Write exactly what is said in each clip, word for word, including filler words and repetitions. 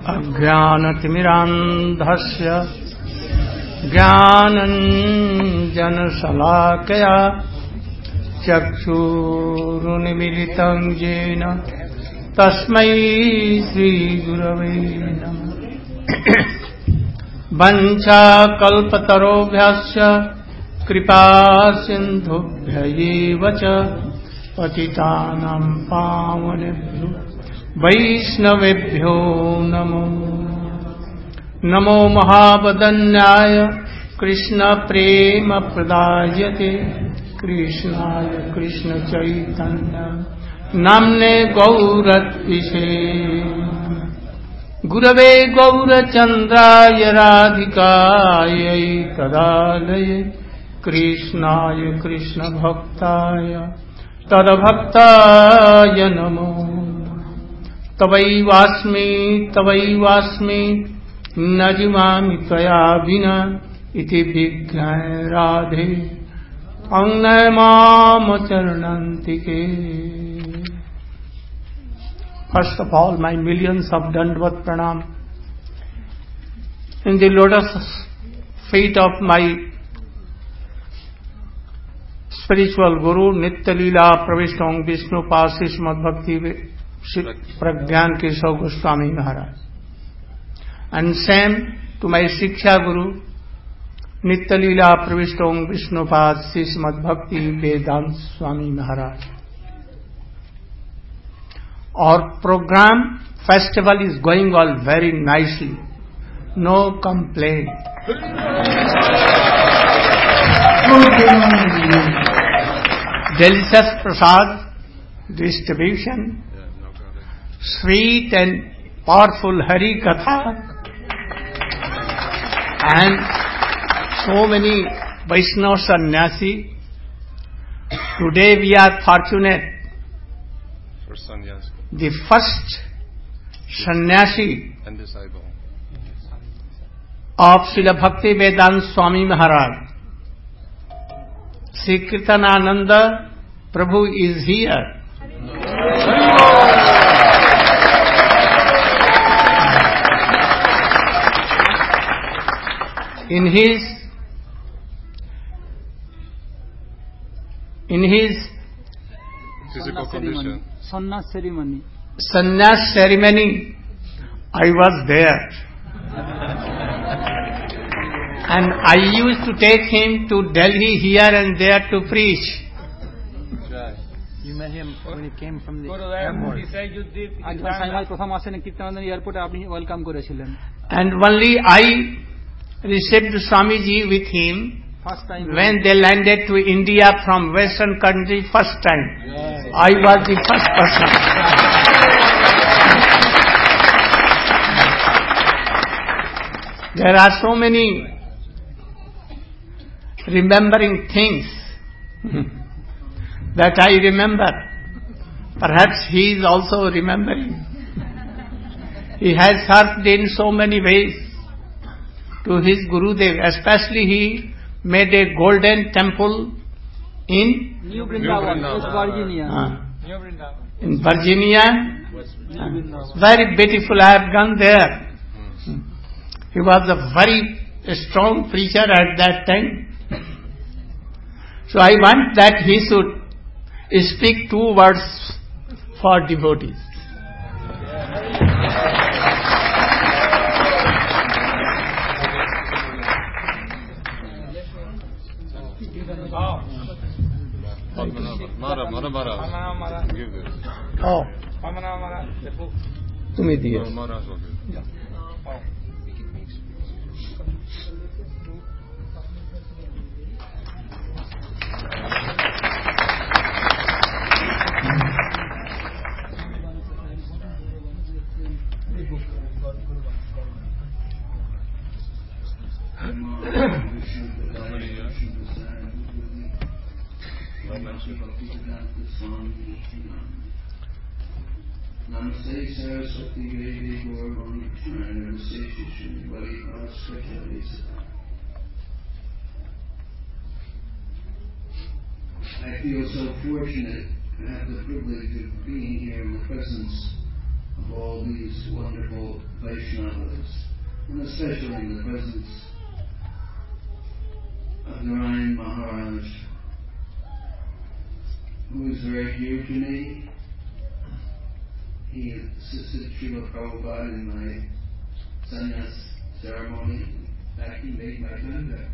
अज्ञानतिमिरान्धस्य ज्ञानञ्जनशलाकया चक्षुरुन्मीलितं येन तस्मै श्रीगुरवे नमः। वञ्चाकल्पतरोभ्यश्च कृपासिन्धुभ्यैव च पतितानां पावनेभ्यो वैष्णवेभ्यो नमो नमो महावदन्याय कृष्णप्रेमप्रदायते कृष्णाय कृष्णचैतन्य नाम्ने गौरत्विषे गुरवे गौरचन्द्राय राधिकायै तदालये कृष्णाय कृष्णभक्ताय तद्भक्ताय नमो तवैवास्मि तवैवास्मि न जीवामि त्वया विना इति विज्ञाय राधे अंगनय माम चरणन्तिके। First of all, my millions of Dandvat Pranam in the lotus feet of my spiritual Guru Nitya Leela Pravishta Vishnu Pasi Srimad Bhakti Pragyan Keshav Goswami Maharaj, and same to my Shiksha Guru Nitya Leela Pravishta Vishnu Pasi Srimad Bhakti Vedanta Swami Maharaj. Our program festival is going all very nicely, no complaint. Delicious prasad distribution, sweet and powerful Hari Katha, and so many Vaishnava sannyasi. Today we are fortunate. The first sannyasi of Srila Bhakti Vedanta Swami Maharaj, Sri Kirtanananda Prabhu is here. In his in his physical condition, sannyas ceremony. Sannyas ceremony, I was there. And I used to take him to Delhi here and there to preach. You met him when he came from the airport. And only I received Swamiji with him first time when they landed to India from Western country first time. Yes. I was the first person. There are so many remembering things that I remember. Perhaps he is also remembering. He has served in so many ways to his Gurudev. Especially he made a golden temple in New Vrindavan, West Virginia. Uh, New Vrindavan. in Virginia. Uh, very beautiful. I have gone there. He was a very strong preacher at that time. So I want that he should speak two words for devotees. Mara, Mara, Mara. Give this. Oh. Tumi diye. No, Mara is okay. Yeah. Namaste Saraswati Devi Gaurvani Krishna Namaste Shri Vari Aswati. I feel so fortunate to have the privilege of being here in the presence of all these wonderful Vaishnavas, and especially in the presence of Narayan Maharaj, who is very dear to me. He assisted Srila Prabhupada in my sannyas ceremony. In fact, he made my danda.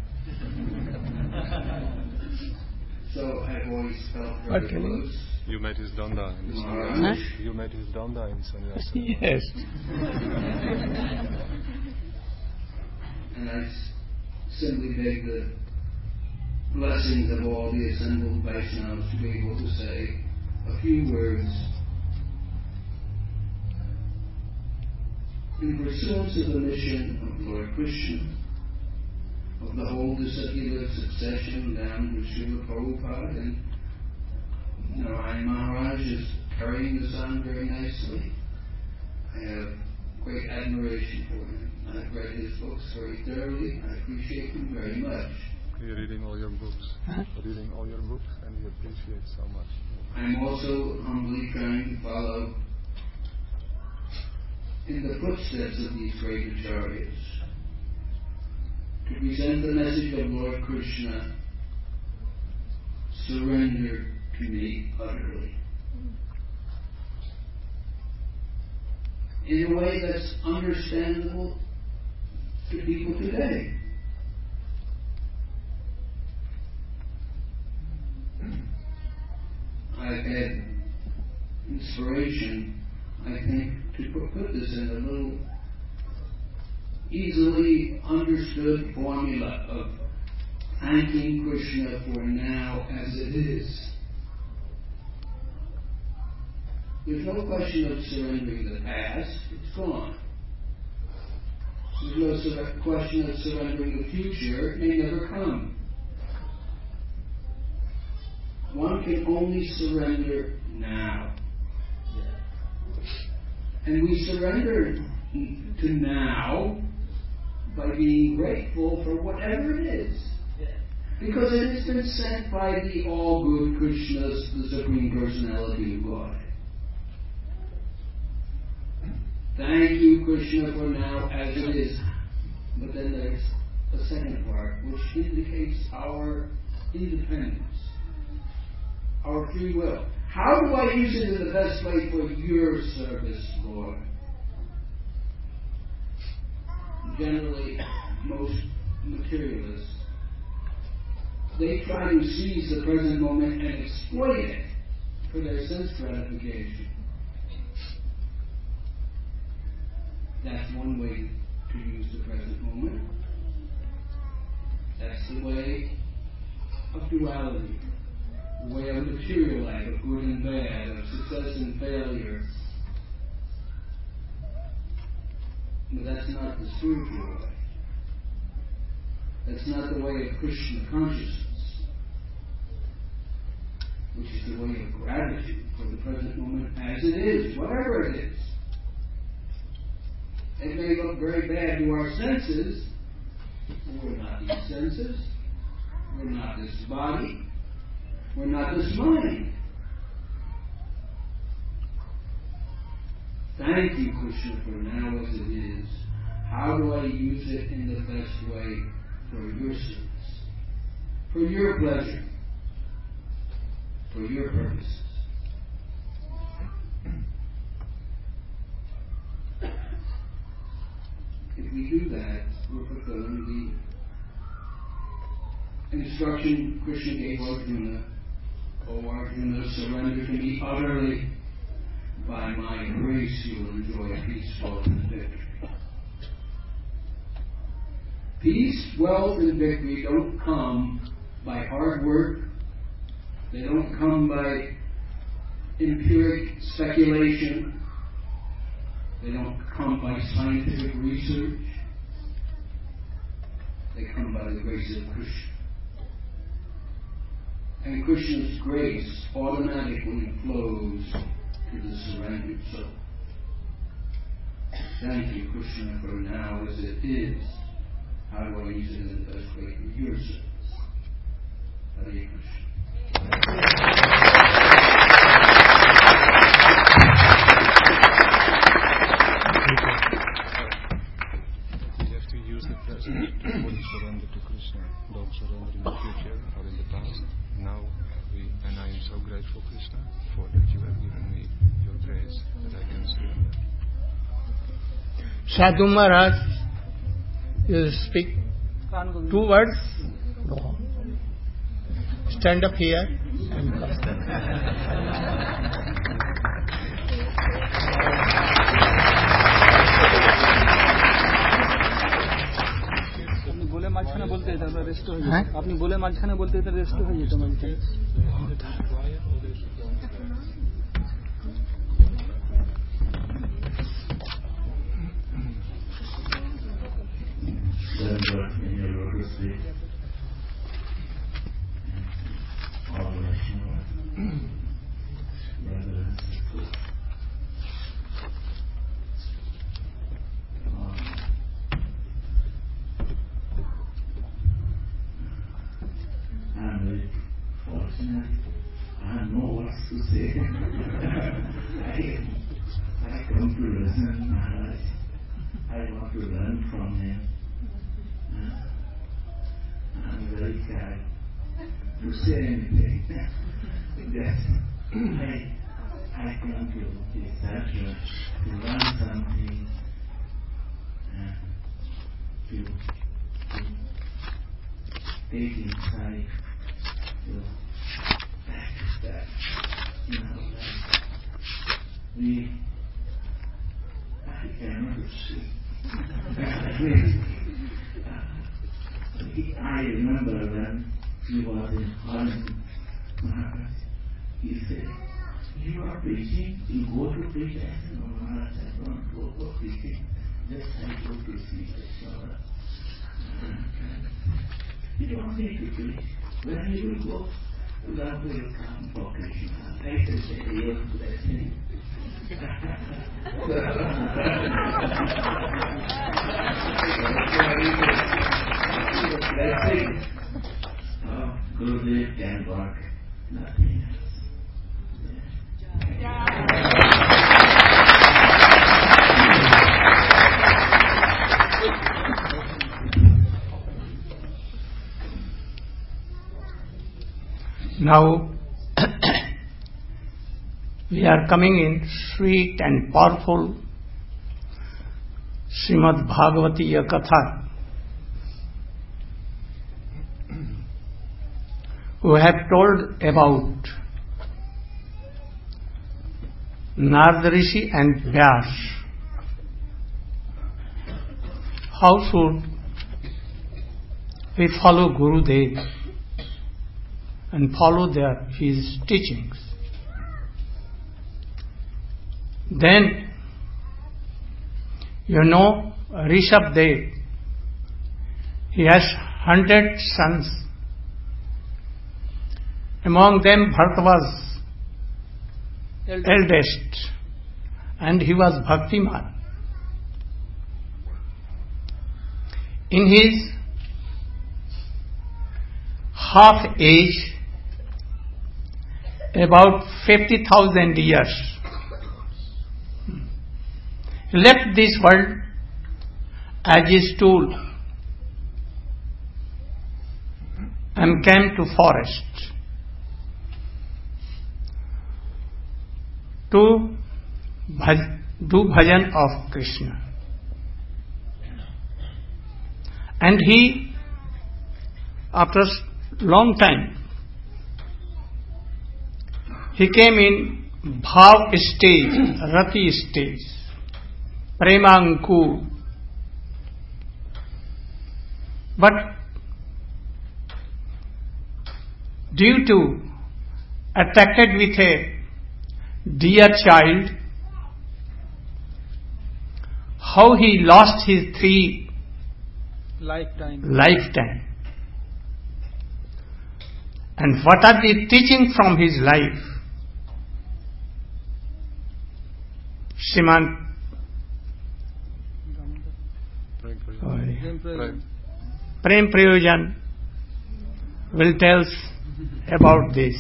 So I've always felt very Okay. close. You made his danda in the Maharaj. sannyasa. You made his danda in sannyasa. Yes. And I s- simply beg the blessings of all the assembled Vaishnavas to be able to say a few words in pursuance of the mission of Lord Krishna, of the whole disciplic succession down to Srila Prabhupada, and Narayan Maharaj is carrying this on very nicely. I have great admiration for him. I've read his books very thoroughly. I appreciate him very much. You're reading all your books. Huh? Reading all your books, and you appreciate so much. I'm also humbly trying to follow in the footsteps of these great acharyas, to present the message of Lord Krishna: surrender to me utterly, in a way that's understandable to people today. I've had inspiration, I think, to put this in a little easily understood formula of thanking Krishna for now as it is. There's no question of surrendering the past, it's gone. There's no sur- question of surrendering the future, it may never come. One can only surrender now. And we surrender to now by being grateful for whatever it is. Because it has been sent by the all-good Krishna, the Supreme Personality of God. Thank you, Krishna, for now as it is. But then there's a second part, which indicates our independence, our free will. How do I use it in the best way for your service, Lord? Generally, most materialists, they try to seize the present moment and exploit it for their sense gratification. That's one way to use the present moment. That's the way of duality, the way of material life, of good and bad, of success and failure. But that's not the spiritual way. That's not the way of Krishna consciousness, which is the way of gratitude for the present moment as it is, whatever it is. It may look very bad to our senses, but we're not these senses. We're not this body. We're not this mind. Thank you, Krishna, for now as it is. How do I use it in the best way for your service, for your pleasure, for your purposes? If we do that, we're fulfilling the instruction Krishna gave Arjuna. O Arjuna, surrender to me utterly. By my grace you will enjoy peaceful and victory. Peace, wealth, and victory don't come by hard work. They don't come by empiric speculation. They don't come by scientific research. They come by the grace of Krishna. And Krishna's grace automatically flows to the surrendered soul. Thank you, Krishna, for now as it is. How do I use it in the best way for your service? Hare Krishna. or in the future or in the past. Now, we, and I am so grateful, Krishna, for that you have given me your grace that I can surrender. Sadhu Maharaj, you speak two words? No. Stand up here and come. बोले माঝখানে বলতে এটা rest হয়ে যেত আপনি বলে মাঝখানে বলতে এটা রেস্ট হয়ে যেত মাঝখানে Gurudev can work, nothing else. Now, we are coming in sweet and powerful Srimad Bhagavatiya Katha, who have told about Narada Rishi and Vyas. How should we follow Gurudev and follow their his teachings? Then, you know, Rishabdev, he has hundred sons. Among them, Bharata was eldest, eldest and he was Bhaktiman. In his half age, about fifty thousand years, he left this world as his tool and came to forest to bhaj- do bhajan of Krishna. And he, after a long time, he came in bhav stage, rati stage, premanku. But due to attracted with a dear child, how he lost his three lifetime. lifetime. And what are the teaching from his life? Shriman Prem Prayojan will tell us about this.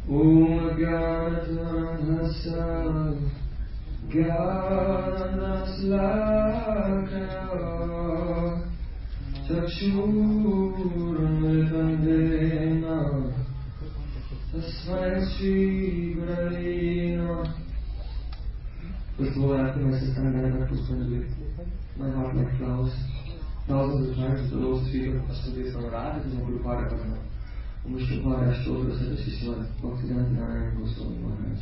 Om Gyanadhanasa Gyanaslakaya Chakshurmritandena Tasmai Shri Gurave Namah. Before I after my sister and I was friends with my heart like flowers. Thousands of times the Lord's feet of Asmodee Samarad is a Guru Pada Padma. Vishnu Pada Shtotra Sada Shishwar Bhaktivedanta Narayana Goswami Maharaj.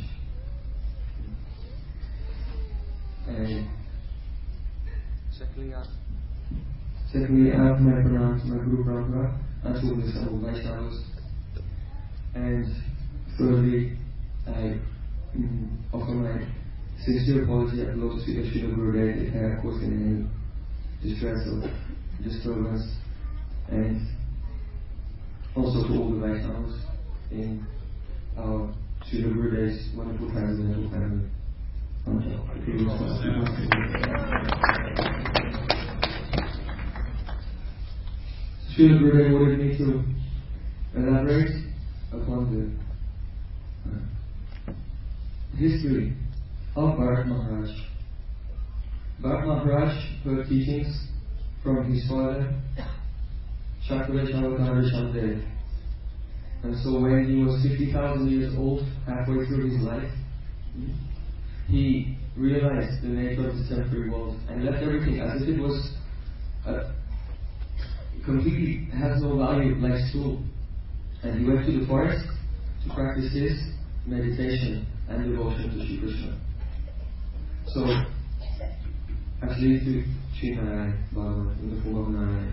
And secondly, I secondly, I have my pranam to my Guru Parampara and to the Sahu Vaishnavas. And thirdly, I mm, offer my sincere apology at the Lotus feet of Srila Gurudev if I have caused any distress or disturbance, and also to all the Vaishnavas in our Srila Gurudev's wonderful transcendental family. Srila Gurudev wanted me to elaborate upon the uh, history of Bharat Maharaj. Bharat Maharaj heard teachings from his father, Chakravarti Rishabdev. And so when he was fifty thousand years old, halfway through his life, he realized the nature of the temporary world and left everything as if it was uh, completely has no value like stool. And he went to the forest to practice his meditation and devotion to Shri Krishna. So, actually to Sri Narayan, Bhagavan, in the form of Narayan.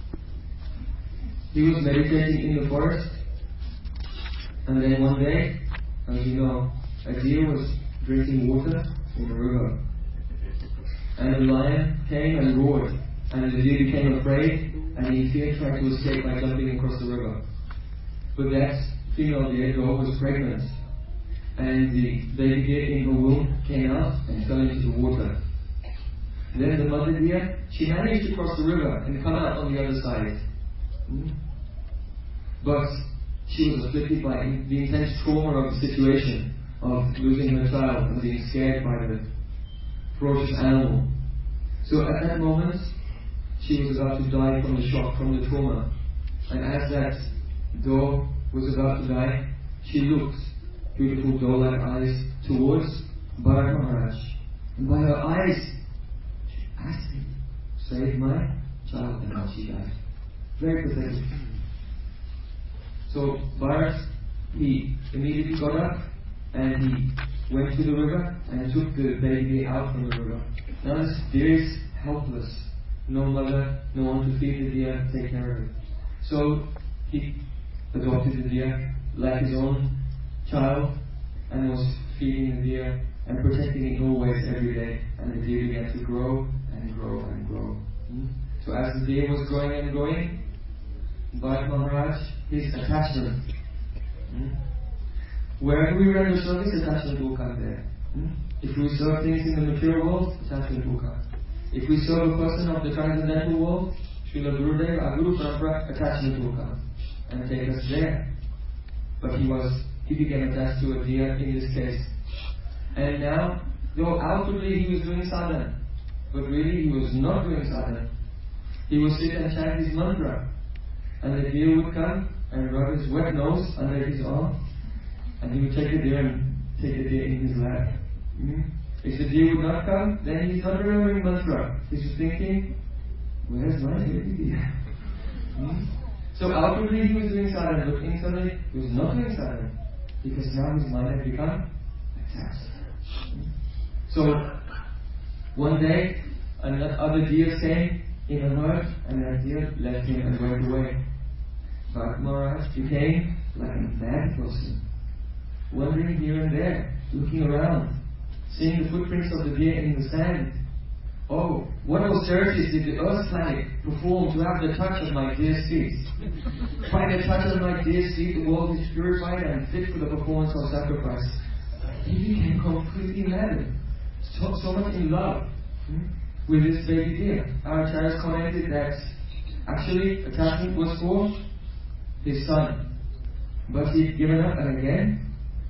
He was meditating in the forest, and then one day, as you know, a deer was drinking water in the river. And a lion came and roared, and the deer became afraid, and in fear tried to escape by jumping across the river. But that female deer dog was pregnant, and the baby deer in her womb came out and fell into the water. Then the mother deer, she managed to cross the river and come out on the other side. Hmm? But she was afflicted by the intense trauma of the situation of losing her child and being scared by the ferocious animal. So at that moment, she was about to die from the shock, from the trauma. And as that dog was about to die, she looked, beautiful doe-like eyes, towards Bharat Maharaj. And by her eyes, she asked him, save my child, and now she died. Very pathetic. So Bharat, he immediately got up and he went to the river and took the baby out from the river. Now this deer is helpless. No mother, no one to feed the deer, take care of it. So he adopted the deer like his own child and was feeding the deer and protecting it always every day. And the deer began to grow and grow and grow. Hmm? So as the deer was growing and growing, Bharat Maharaj, his attachment. Hmm? Wherever we render service, attachment will come there. Hmm? If we serve things in the material world, attachment will come. If we serve a person of the transcendental world, Srila Gurudev, our Guru Parampara, attachment will come and take us there. But he was, he became attached to a deer in this case. And now, though outwardly he was doing sadhana, but really he was not doing sadhana. He would sit and chant his mantra, and the deer would come and rub his wet nose under his arm, and he would take the deer and take the deer in his lap. Mm-hmm. If the deer would not come, then he's not remembering mantra. He's thinking, where's my baby deer? Mm-hmm. So outwardly he was doing sadhana, but internally he was not doing sadhana, because now his mind had become attached. Mm-hmm. So one day, another deer came in a herd, and that deer left him and went away. Bharat Maharaj became like a mad person, wandering here and there, looking around, seeing the footprints of the deer in the sand. Oh, what austerities did the earth planet perform to have the touch of my dear's feet? By the touch of my dear's feet, the world is purified and fit for the performance of sacrifice. He became completely mad, so, so much in love hmm, with this baby deer. Our Acharyas commented that actually attachment was for his son, but he had given up, and again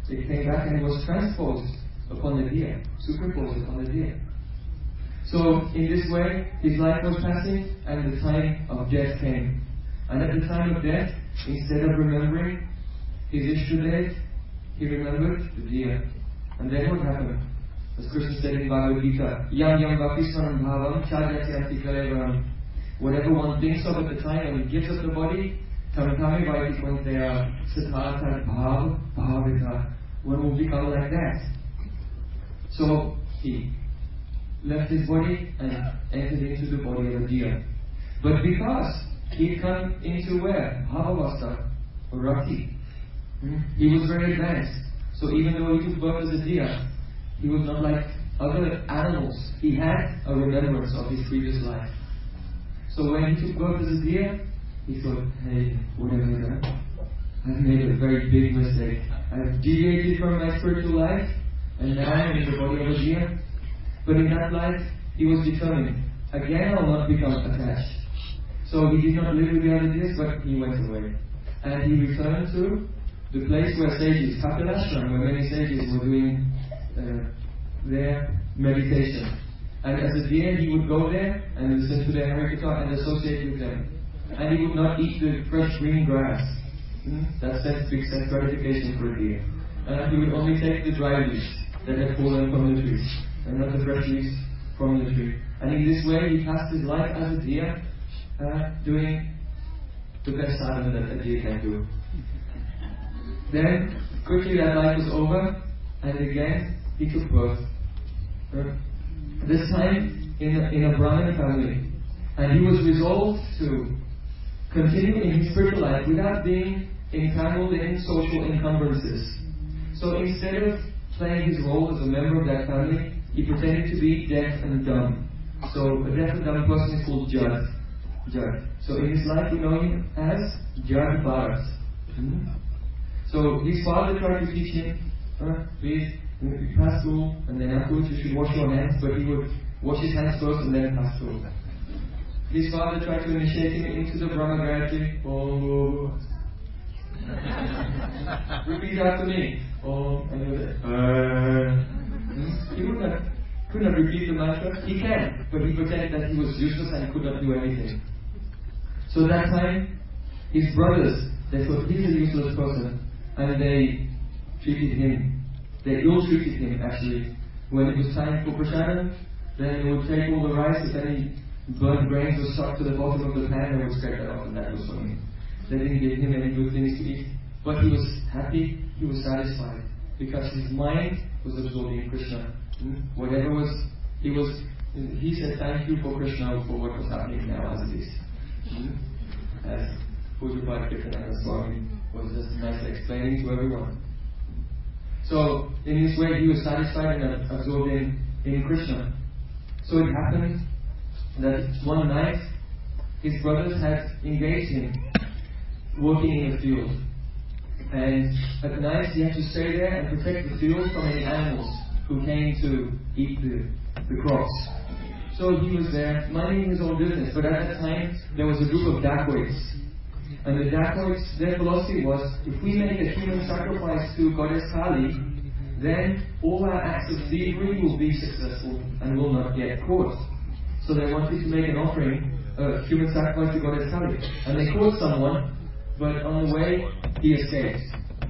it came back and was transposed upon the deer, superimposed upon the deer. So, in this way, his life was passing and the time of death came. And at the time of death, instead of remembering his Ishta, he remembered the deer. And then what happened? As Krishna said in Bhagavad Gita, Yam yam vapismanam bhavam chadasyanti kalevaram. Whatever one thinks of at the time when he gives up the body, tamtami vaiti konteya sathata bhav bhavita. One will become like that. So he left his body and entered into the body of a deer. But because he come into where? Bhavavastha, or Rati. Hmm? He was very advanced. So even though he took birth as a deer, he was not like other animals. He had a remembrance of his previous life. So when he took birth as a deer, he thought, hey, what have I done? I've made a very big mistake. I've deviated from my spiritual life, and now I'm in the body of a deer. But in that life, he was determined, again I will not become attached. So he did not live with the other deers, but he went away. And he returned to the place where sages, Kapilashram, where many sages were doing uh, their meditation. And as a deer, he would go there and listen to their Harikatha and associate with them. And he would not eat the fresh green grass. Hmm? That's that big sense gratification for a deer. And he would only take the dry leaves that had fallen from the trees, and not the fresh leaves from the tree. And in this way, he passed his life as a deer, uh, doing the best sadhana that a deer can do. Then, quickly that life was over, and again, he took birth. Uh, this time, in a, in a Brahmin family. And he was resolved to continue in his spiritual life without being entangled in social encumbrances. So instead of playing his role as a member of that family, he pretended to be deaf and dumb. So a deaf and dumb person is called Jad. Jad. So in his life we know him as Jad Bharat. Hmm? So his father tried to teach him, uh, please pass through, and then afterwards you should wash your hands, but he would wash his hands first and then pass through. His father tried to initiate him into the Brahma Gayatri. Oh. Repeat after me. Oh, and uh, he would not, could not repeat the mantra. He can, but he pretended that he was useless and could not do anything. So that time, his brothers, they thought he's a useless person, and they treated him. They ill-treated him actually. When it was time for prasadam, then they would take all the rice, if any burnt grains were stuck to the bottom of the pan, they would scrape that off, and that was for him. They didn't give him any good things to eat. But he was happy, he was satisfied, because his mind was absorbed in Krishna. Hmm? Whatever was, he was, he said thank you for Krishna for what was happening now as it is. Hmm? As Pujapad Kirtananda Swami was just nicely explaining to everyone. So, in this way, he was satisfied and absorbed in, in Krishna. So it happened that one night, his brothers had engaged him working in the field. And at night, he had to stay there and protect the field from any animals who came to eat the, the crops. So he was there, minding his own business. But at that time, there was a group of dacoits. And the dacoits, their philosophy was, if we make a human sacrifice to Goddess Kali, then all our acts of thievery will be successful and will not get caught. So they wanted to make an offering, a human sacrifice to Goddess Kali. And they caught someone, but on the way, he escaped.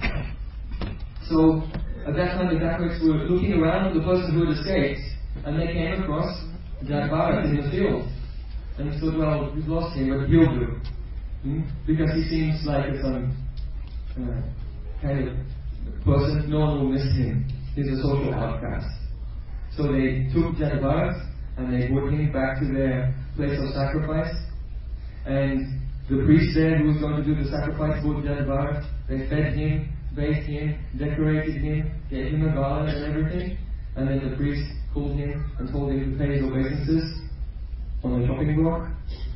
So at that time, the dacoits were looking around the person who had escaped, and they came across Jad Bharat in the field. And they thought, well, we've lost him, but he'll do. Hmm? Because he seems like some uh, kind of person, no one will miss him. He's a social outcast. So they took Jad Bharat and they brought him back to their place of sacrifice. And the priest there who was going to do the sacrifice brought Jad Bharat. They fed him, bathed him, decorated him, gave him a garland and everything. And then the priest called him and told him to pay his obeisances on the chopping block.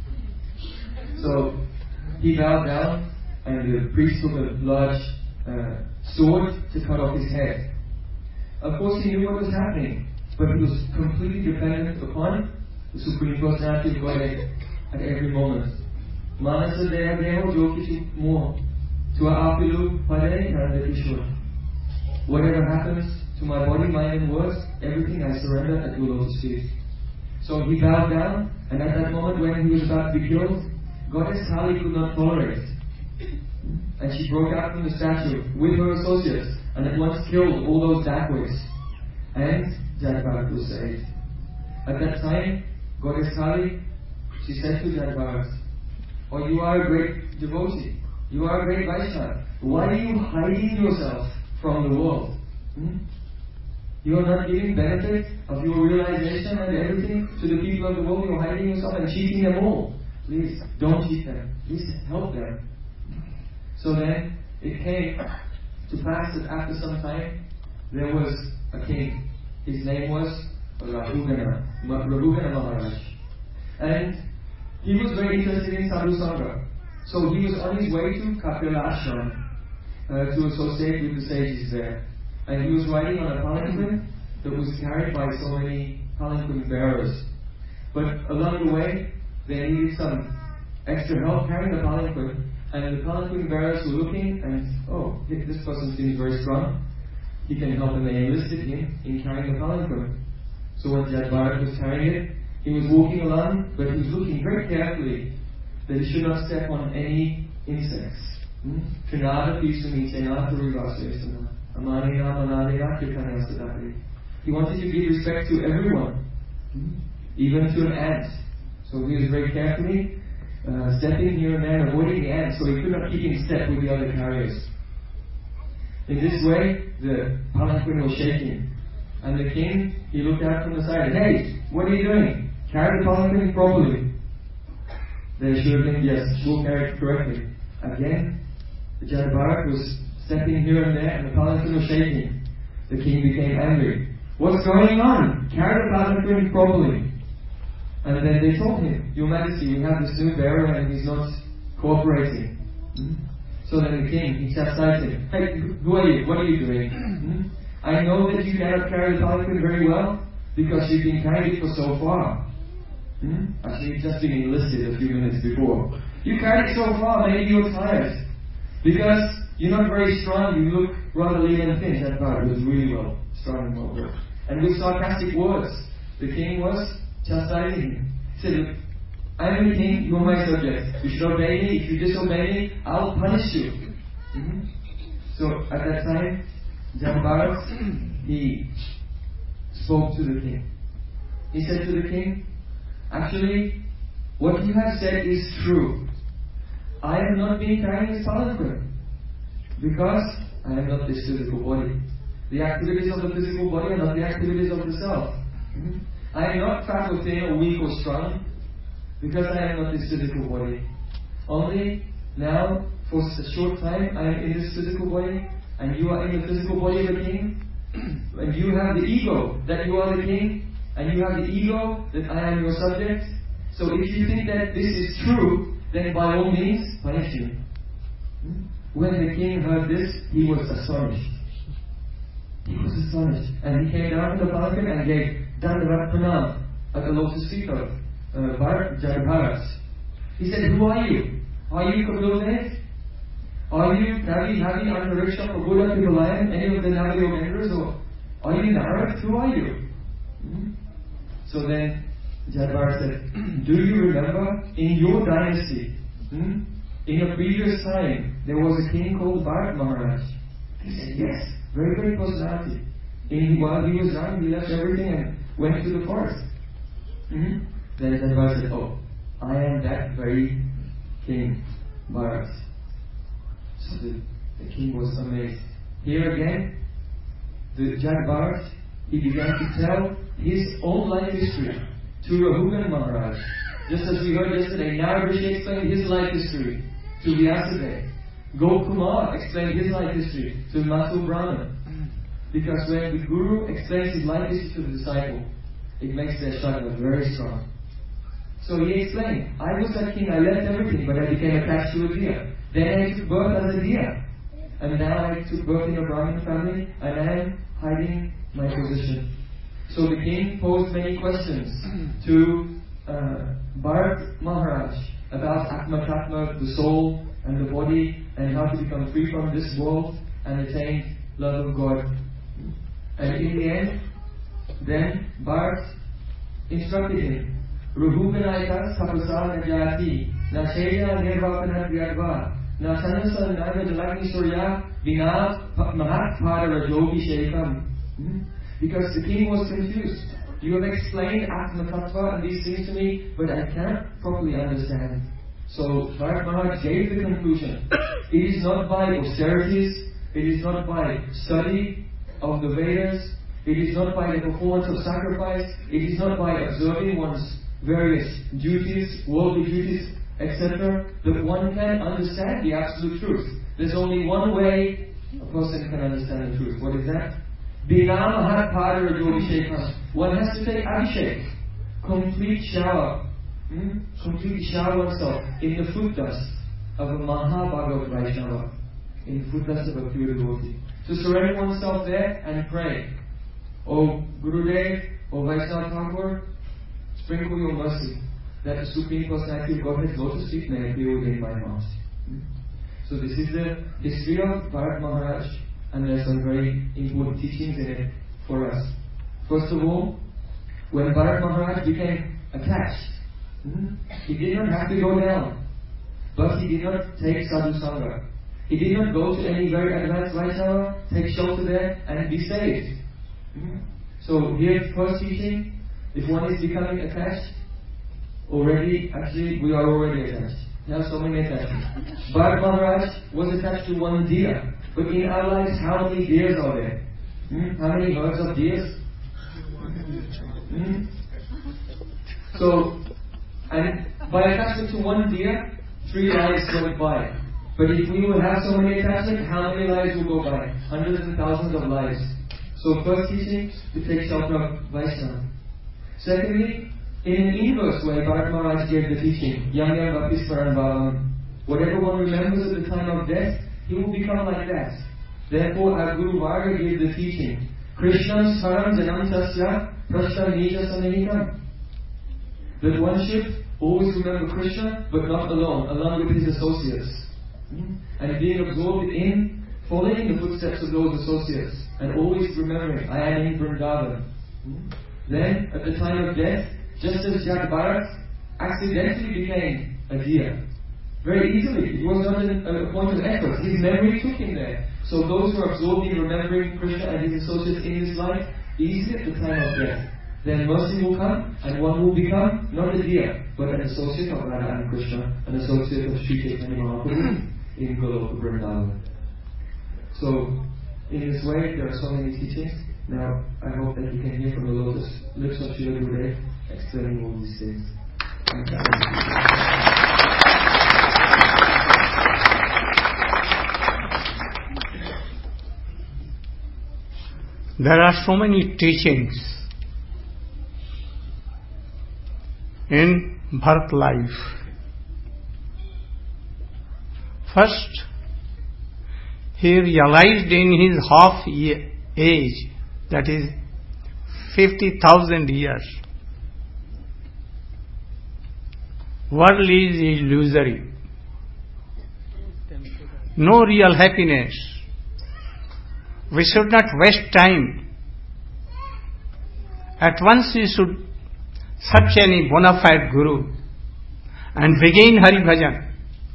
So he bowed down, and the priest took a large uh, sword to cut off his head. Of course, he knew what was happening, but he was completely dependent upon the Supreme Personality of Godhead at every moment. Manasa deha deho jo kichu mo tua apilu pade nanda kishore. whatever happens to my body, mind and words, everything I surrender at your lotus feet. So he bowed down, and at that moment when he was about to be killed, Goddess Kali could not tolerate it. And she broke out from the statue with her associates and at once killed all those Dacoits. And Jad Bharat was saved. At that time, Goddess Kali, she said to Jad Bharat, "Oh, you are a great devotee. You are a great Vaishnava. Why are you hiding yourself from the world? Hmm? You are not giving benefit of your realization and everything to the people of the world. You are hiding yourself and cheating them all. Please, don't cheat them. Please help them." So then, it came to pass that after some time, there was a king. His name was Rahugana, Rahugana Maharaj. And he was very interested in Sadhu Sangha. So he was on his way to Kapila Ashram uh, to associate with the sages there. And he was riding on a palanquin that was carried by so many palanquin bearers. But along the way, they needed some extra help carrying the palanquin. And the palanquin bearers were looking and, oh, this person seems very strong. He can help, and they enlisted him in carrying the palanquin. So when Jad Bharat was carrying it, he was walking along, but he was looking very carefully that he should not step on any insects. He wanted to give respect to everyone, even to an ant. So he was very carefully uh, stepping here and there, avoiding the ants, so he could not keep in step with the other carriers. In this way, the palanquin was shaking. And the king, he looked out from the side, "Hey, what are you doing? Carry the palanquin properly." They assured him, "Yes, we'll carry it correctly." Again, the Jad Bharat was stepping here and there, and the palanquin was shaking. The king became angry. "What's going on? Carry the palanquin properly." And then they told him, "Your Majesty, we have this new bearer and he's not cooperating." Hmm? So then the king, he chastised him. "Hey, who are you? What are you doing? Hmm? I know that you cannot carry the palanquin very well because you've been carrying it for so far." Hmm? Actually, you've just been enlisted a few minutes before. "You carried it so far, maybe you're tired. Because you're not very strong, you look rather lean and thin." That part was really well, strong and well built. And with sarcastic words, the king was chastising him. He said, "Look, I am the king, you are my subject. You should obey me. If you disobey me, I'll punish you." Mm-hmm. So at that time, Jad Bharat, he spoke to the king. He said to the king, "Actually, what you have said is true. I have not been carrying this palanquin because I am not this physical body. The activities of the physical body are not the activities of the self. Mm-hmm. I am not fat or thin or weak or strong because I am not this physical body. Only now, for a short time, I am in this physical body, and you are in the physical body of the king, and you have the ego that you are the king, and you have the ego that I am your subject. So if you think that this is true, then by all means, punish me." When the king heard this, he was astonished. He was astonished. And he came down to the palanquin and gave Dandavat Pranam at the lotus feet of uh, Jad Bharat. He said, "Who are you? Are you Kapil Dev? Are you Kavi, Havi, Antarisha, Prabhuda, Kivalayan, any of the Navayogendras? Or are you Narad? Who are you?" Hmm? So then Jad Bharat said, "Do you remember in your dynasty, hmm, in a previous time, there was a king called Bharat Maharaj?" He said, "Yes, very great personality. In, while he was young, he left everything and went to the forest." Hmm? Then Jad Bharat said, "Oh, I am that very king, Bharat." So the, the king was amazed. Here again, the Jad Bharat, he began to tell his own life history to Rahugana Maharaj. Just as we heard yesterday, Narad explained his life history to Vyasadeva. Gopkumar explained his life history to Mathur Brahman. Because when the Guru explains his life history to the disciple, it makes their shraddha very strong. So he explained, "I was that king, I left everything, but I became attached to a deer. Then I took birth as a deer. And now I took birth in a Brahmin family, and I am hiding my position." So the king posed many questions to uh, Bharat Maharaj about Atma Tatma, the soul and the body, and how to become free from this world and attain love of God. And in the end, then Bharat instructed him, Ruhuganayaka sapasa najati, na shaya nirvapana vyadva, na sanasa nana jalagni surya, vina mahatpada rajogi shekam. Because the king was confused. You have explained Atma Tattva and these things to me, but I cannot properly understand. So Bharat Maharaj gave the conclusion. It is not by austerities, it is not by study of the Vedas, it is not by the performance of sacrifice, it is not by observing one's various duties, worldly duties, et cetera, that one can understand the absolute truth. There's only one way a person can understand the truth. What is that? One has to take Abhishek, complete shower, hmm? complete shower oneself in the foot dust of a Mahabhagavat Vaishnava, in the foot dust of a pure devotee. To surrender oneself there and pray. O Gurudev, O Vaishnava Thakur, sprinkle your mercy that the Supreme Personality of Godhead's lotus feet may appear within my heart. Hmm? So this is the history of Bharat Maharaj. And there are some very important teachings in it for us. First of all, when Bharat Maharaj became attached, hmm, he did not have to go down, but he did not take sadhu sangha. He did not go to any very advanced Vaishnava, take shelter there, and be saved. Hmm. So here's the first teaching: if one is becoming attached, already, actually, we are already attached. There are so many attachments. Bharat Maharaj was attached to one deer. But in our lives, how many deers are there? Hmm? How many herds of deers? Hmm? So, and by attachment to one deer, three lives went by. But if we would have so many attachments, how many lives will go by? Hundreds and thousands of lives. So first teaching, to take shelter of Vaishnava. Secondly, in an inverse way, Bharat Maharaj gave the teaching, Yam Yam Bhaktisparan Bhavam. Whatever one remembers at the time of death, he will become like that. Therefore, our Guru Varga gave the teaching, Krishnam Saram Janam Tasya Prashta Nija Sanahitam. That one should always remember Krishna, but not alone, along with his associates. And being absorbed in following the footsteps of those associates, and always remembering, I am in Vrindavan. Then, at the time of death, just as Jack Bharat accidentally became a deer, very easily. It was not a, a point of effort. His memory took him there. So those who are absorbed in remembering Krishna and his associates in this life, easily at the time of death, then mercy will come and one will become not a deer, but an associate of Radha and Krishna, an associate of Sri Chaitanya Mahaprabhu in Goloka Vrindavan. So, in this way, there are so many teachings. Now, I hope that you can hear from the lotus lips of Srila Gurudev explaining all these things. Thank you. There are so many teachings in Bharat life. First, he realized in his half age, that is fifty thousand years, world is illusory. No real happiness. We should not waste time. At once we should search any bona fide guru and begin Hari Bhajan.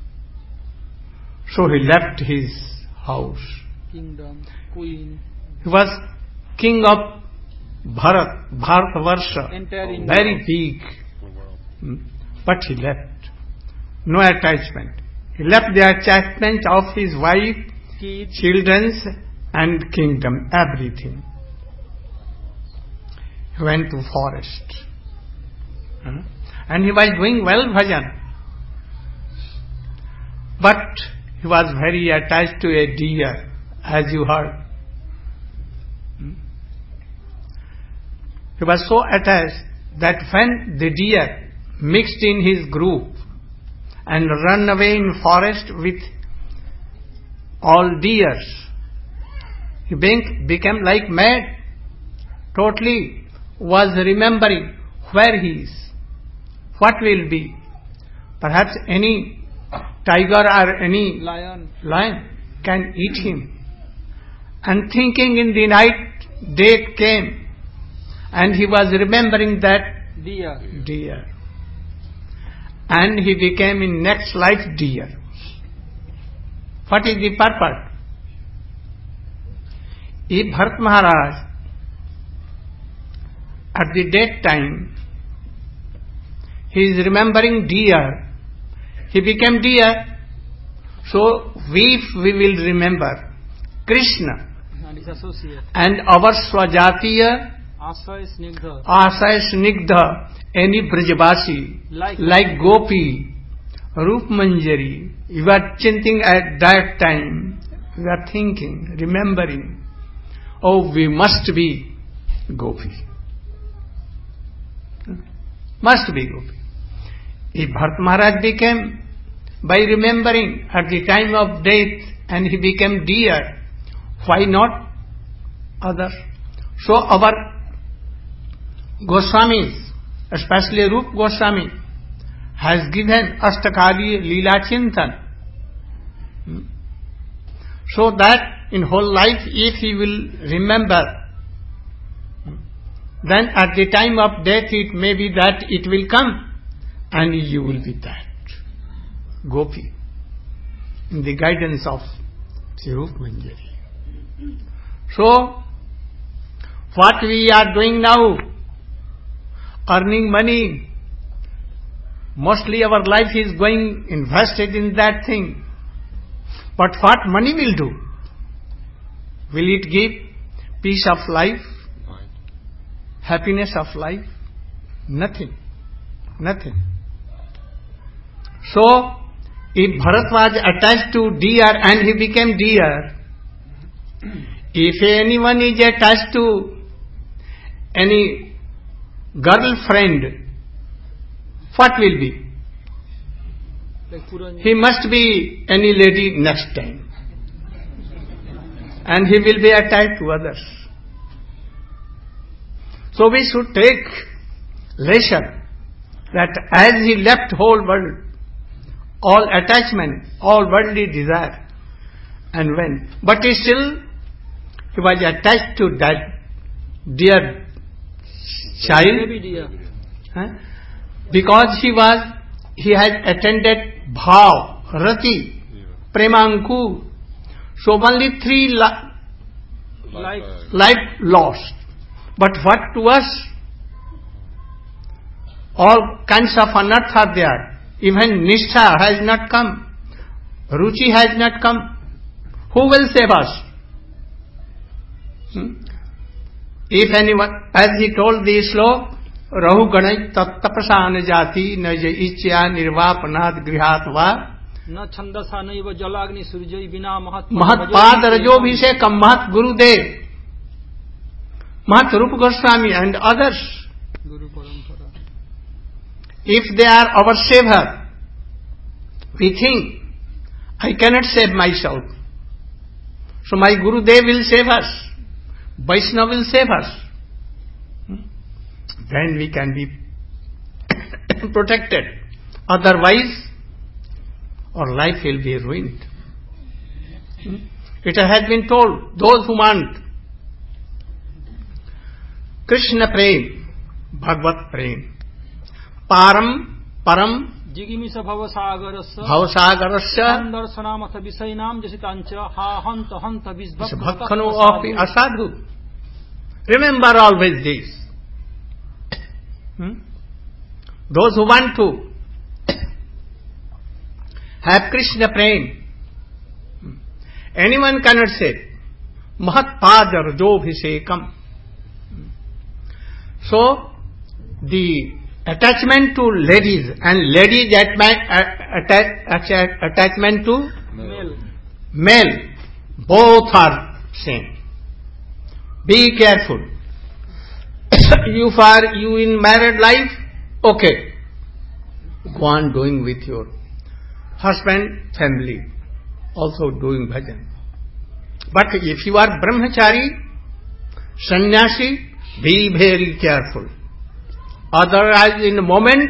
So he left his house. Kingdom, queen. He was king of Bharat, Bharatvarsha, very big. But he left. No attachment. He left the attachment of his wife, Kids. children, and kingdom, everything. He went to forest. Huh? And he was doing well bhajan. But he was very attached to a deer, as you heard. He was so attached that when the deer mixed in his group and run away in forest with all deers, he became like mad, totally was remembering where he is, what will be. Perhaps any tiger or any Lion. lion can eat him. and thinking in the night, day came, and he was remembering that deer. deer. And he became in next life deer. What is the purpose? If Bharat Maharaj at the death time he is remembering deer, he became deer. So we we will remember Krishna And his associate. and our Swajatiya Asay Snigdha. Asay Snigdha, any Brajavasi, Like, like Gopi, Rup Manjari. You are chanting at that time, you are thinking, remembering, oh, we must be Gopi. Must be Gopi. If Bharat Maharaj became, by remembering at the time of death, and he became deer, why not others? So our Goswamis, especially Rup Goswami, has given Astakali Leela Chintan. So that in whole life, if he will remember, then at the time of death it may be that it will come and you will be that Gopi in the guidance of Sri Rup Manjari. So, what we are doing now, earning money, mostly our life is going invested in that thing. But what money will do? Will it give peace of life? Happiness of life? Nothing. Nothing. So, if Bharat was attached to deer and he became deer, if anyone is attached to any girlfriend, what will be? Like Puranjani. He must be any lady next time. And he will be attached to others. So we should take lesson that as he left whole world, all attachment, all worldly desire, and went. But he still, he was attached to that dear child. Baby deer. Huh? Because he was, he had attended Bhav, Rati, Premanku. So only three li- Life. life lost. But what to us? All kinds of unearth are there. Even Nishtha has not come. Ruchi has not come. Who will save us? Hmm? If anyone, as he told the slok, Rahu Ganai Tattaprasana Jati Naja Ichya Nirvapanad Grihat Va न छंदसा नैव जलाग्नि सूर्य बिना महत Mahatpad Rajobhisekam Mahat Gurudev Mahat Rupa Goswami and others. Guru Parampara. If they are our savior, we think, I cannot save myself. So my Gurudev will save us. Vaishnava will save us. Then we can be protected. Otherwise, our life will be ruined. It has been told, those who want Krishna Prem, Bhagavad Prem, Param, Param, जिगिमिष भवसागरस्य Bhavasagarasya, दर्शनामथ विषयनाम जसितांच हा हंत हंत विस्भक्त Bhakkano api asadhu. Remember always this. Hmm? Those who want to have Krishna Prem, anyone cannot say, Mahatpada Rajobhisekam. So, the attachment to ladies and ladies attach, attachment to male. male, both are same. Be careful. You are you in married life, okay. Go on doing with your husband, family, also doing bhajan. But if you are brahmachari, sannyasi, be very careful. Otherwise, in a moment,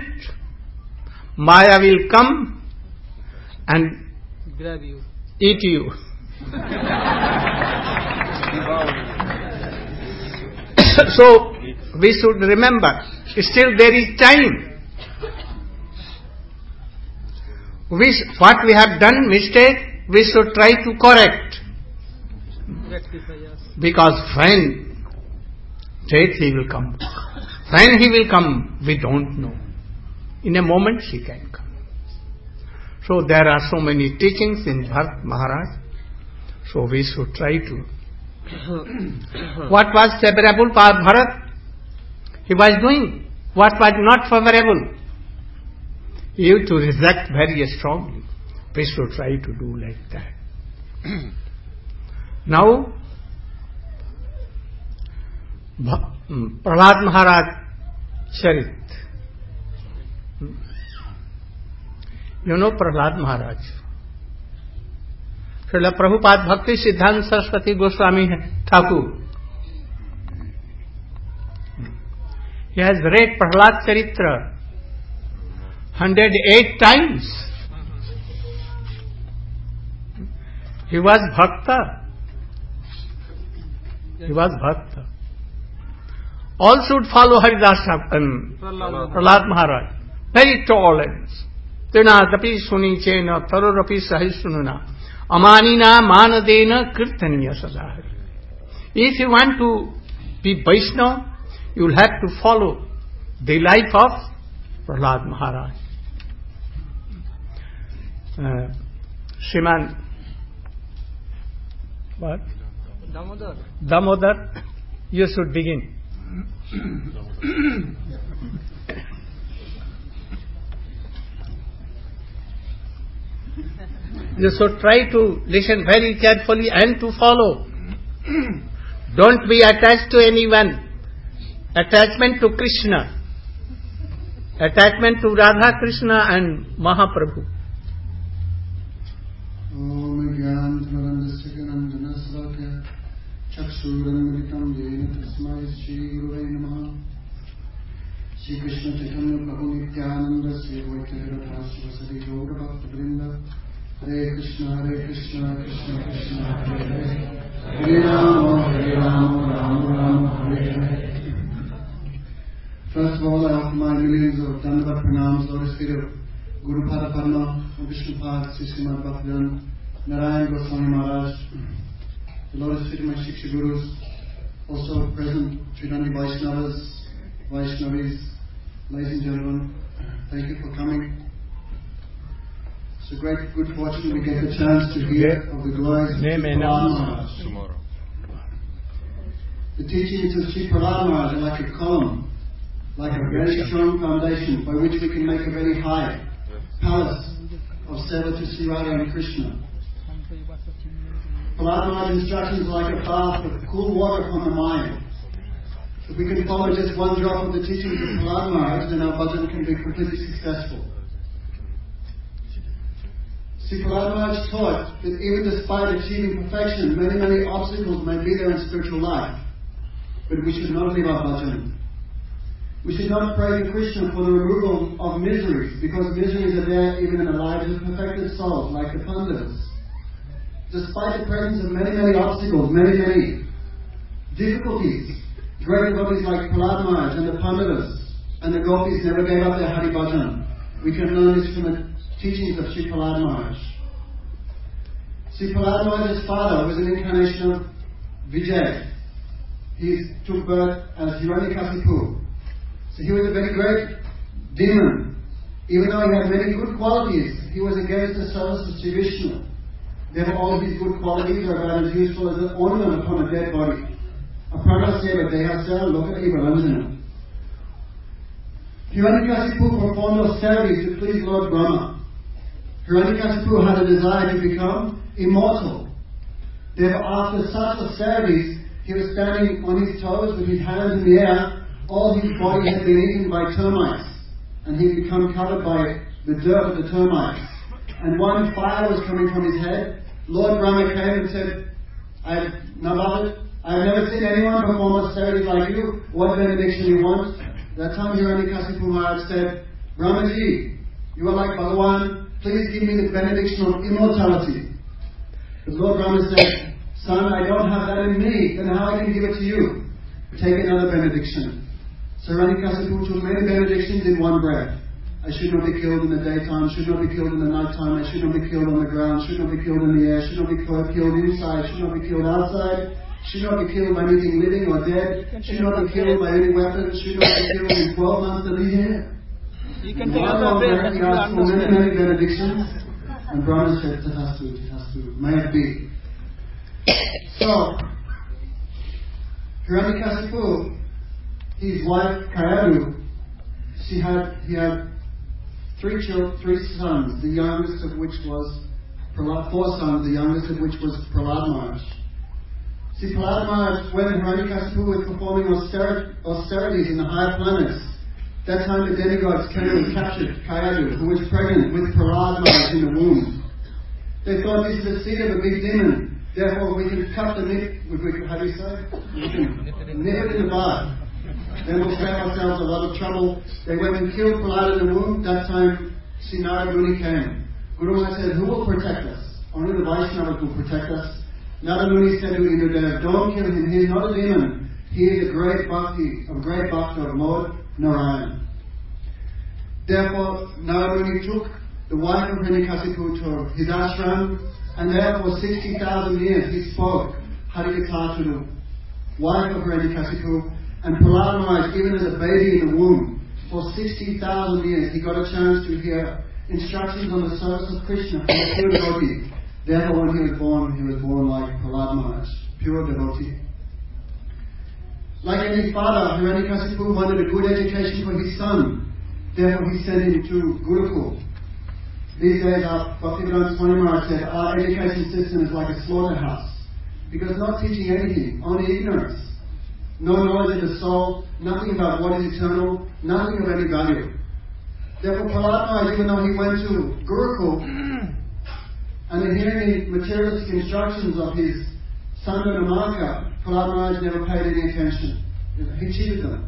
Maya will come and Grab you. eat you. So, we should remember, still there is time. We, what we have done mistake, we should try to correct. Because when death he will come. When he will come, we don't know. In a moment he can come. So there are so many teachings in Bharat Maharaj. So we should try to. What was favorable for Bharat? He was doing. What was not favorable? You to reject very strongly. We should try to do like that. Now, Prahlad Maharaj Charit. You know Prahlad Maharaj. Srila Prabhupada Bhakti Siddhanta Saraswati Goswami Thakur. He has read Prahlad Charitra one hundred eight times. He was Bhakta. He was Bhakta. All should follow Haridas um, Prahlad Maharaj. Very tolerant. Trinadapi sunichena tarorapi sahisununa amanina manadena kirtaniya sadahari. If you want to be Vaishnava, you will have to follow the life of Prahlad Maharaj. Uh, Shriman what? Damodar. Damodar, you should begin. You should try to listen very carefully and to follow. Don't be attached to anyone. Attachment to Krishna. Attachment to Radha Krishna and Mahaprabhu. Om Gyan Thamarandasya Ganandana Slavakya Chakshuranamritam Yena Tasmai Shri Guruvai Namaha Shri Krishna Chaitanya Prabhu Nityananda Sri Vaitara Shivasari Gaura Bhakta Vrinda Hare Krishna Hare Krishna Krishna Krishna Hare Hare Hare Rama Hare Rama Rama Rama Hare Hare. First of all, I offer my millions of Dandavat Pranams, Lotus feet of Guru Pada Parma, Vishnupad, Sri Srimad Bhaktivedanta, Narayan Goswami Maharaj, the Lotus feet of my Shiksha Gurus, also present Tridandi Vaishnavas, Vaishnavis, ladies and gentlemen, thank you for coming. It's a great good fortune we get the chance to hear of the glories of Sri Prahlad Maharaj. Tomorrow. The teachings of Sri Prahlad Maharaj are like a column, like a very strong foundation by which we can make a very high palace of seva to Sri Radha and Krishna. Prahlad Maharaj's instructions are like a bath of cool water upon the mind. If we can follow just one drop of the teachings of Prahlad Maharaj, then our bhajan can be completely successful. Sri Prahlad Maharaj taught that even despite achieving perfection, many, many obstacles may be there in spiritual life. But we should not leave our bhajan. We should not pray to Krishna for the removal of miseries, because miseries are there even in the lives of perfected souls, like the Pandavas. Despite the presence of many, many obstacles, many, many difficulties, great devotees like Prahlad Maharaj and the Pandavas and the Gopis never gave up their Hari Bhajan. We can learn this from the teachings of Sri Prahlad Maharaj. Sri Prahlad Maharaj's father was an incarnation of Vijay. He took birth as Hiranyakasipu. So he was a very great demon. Even though he had many good qualities, he was against the service of Sri Vishnu. Therefore all these good qualities are about as useful as an ornament upon a dead body. Aprana seva dehasya loka ivalanjana. Hiranyakasipu performed austerities to please Lord Brahma. Hiranyakasipu had a desire to become immortal. Therefore after such austerities, he was standing on his toes with his hands in the air. All his body had been eaten by termites, and he had become covered by the dirt of the termites. And one fire was coming from his head. Lord Brahma came and said, I have Nabhavat, I have never seen anyone perform austerities like you. What benediction you want? That time Hiranyakasipu Maharaj said, Brahmaji, you are like Bhagavan, please give me the benediction of immortality. The Because Lord Brahma said, son, I don't have that in me, then how I can give it to you? Take another benediction. So Hiranyakasipu took many benedictions in one breath. I should not be killed in the daytime, should not be killed in the nighttime, I should not be killed on the ground, should not be killed in the air, should not be killed inside, should not be killed outside, should not be killed by anything living or dead, should not be killed by any weapon, should not be killed in twelve months to be here. You can take One out of the them, he asked for many, many benedictions, and Brahma said, Tathastu, Tathastu, may it be. So, Hiranyakasipu, his wife Kayadu, she had, he had three children, three sons, the youngest of which was Prahlad, four sons, the youngest of which was Prahlad Maharaj. See, Prahlad Maharaj, when Hiranyakasipu was performing auster- austerities in the higher planets, that time the demigods came and captured Kayadu, who was pregnant with Prahlad Maharaj in the womb. They thought this is the seed of a big demon, therefore we can cut the nip, we can, how do you say? We can nip it in the bud. Then we'll save ourselves a lot of trouble. They went and killed Prahlad in the womb. That time, Narada Muni came. Guru Maharaj said, who will protect us? Only the Vaishnavas will protect us. Narada Muni said to Indradev, don't kill him. He is not a demon. He is a great bhakti, a great bhakta of Lord Narayan. Therefore, Narada Muni took the wife of Hiranyakasipu to his ashram, and there for sixty thousand years he spoke Harikatha to the wife of Hiranyakasipu. And Prahlad Maharaj, even as a baby in the womb, for sixty thousand years, he got a chance to hear instructions on the service of Krishna from a pure devotee. Therefore, when he was born, he was born like Prahlad Maharaj, pure devotee. Like any father, Hiranyakasipu wanted a good education for his son. Therefore, he sent him to Gurukul. These days, our Bhaktivedanta Swami Maharaj said, our education system is like a slaughterhouse. Because not teaching anything, only ignorance. No knowledge of the soul, nothing about what is eternal, nothing of any value. Therefore, Prahlad Maharaj, even though he went to Gurukul, and in hearing the materialistic instructions of his son Namaka, Prahlad Maharaj never paid any attention. He cheated them.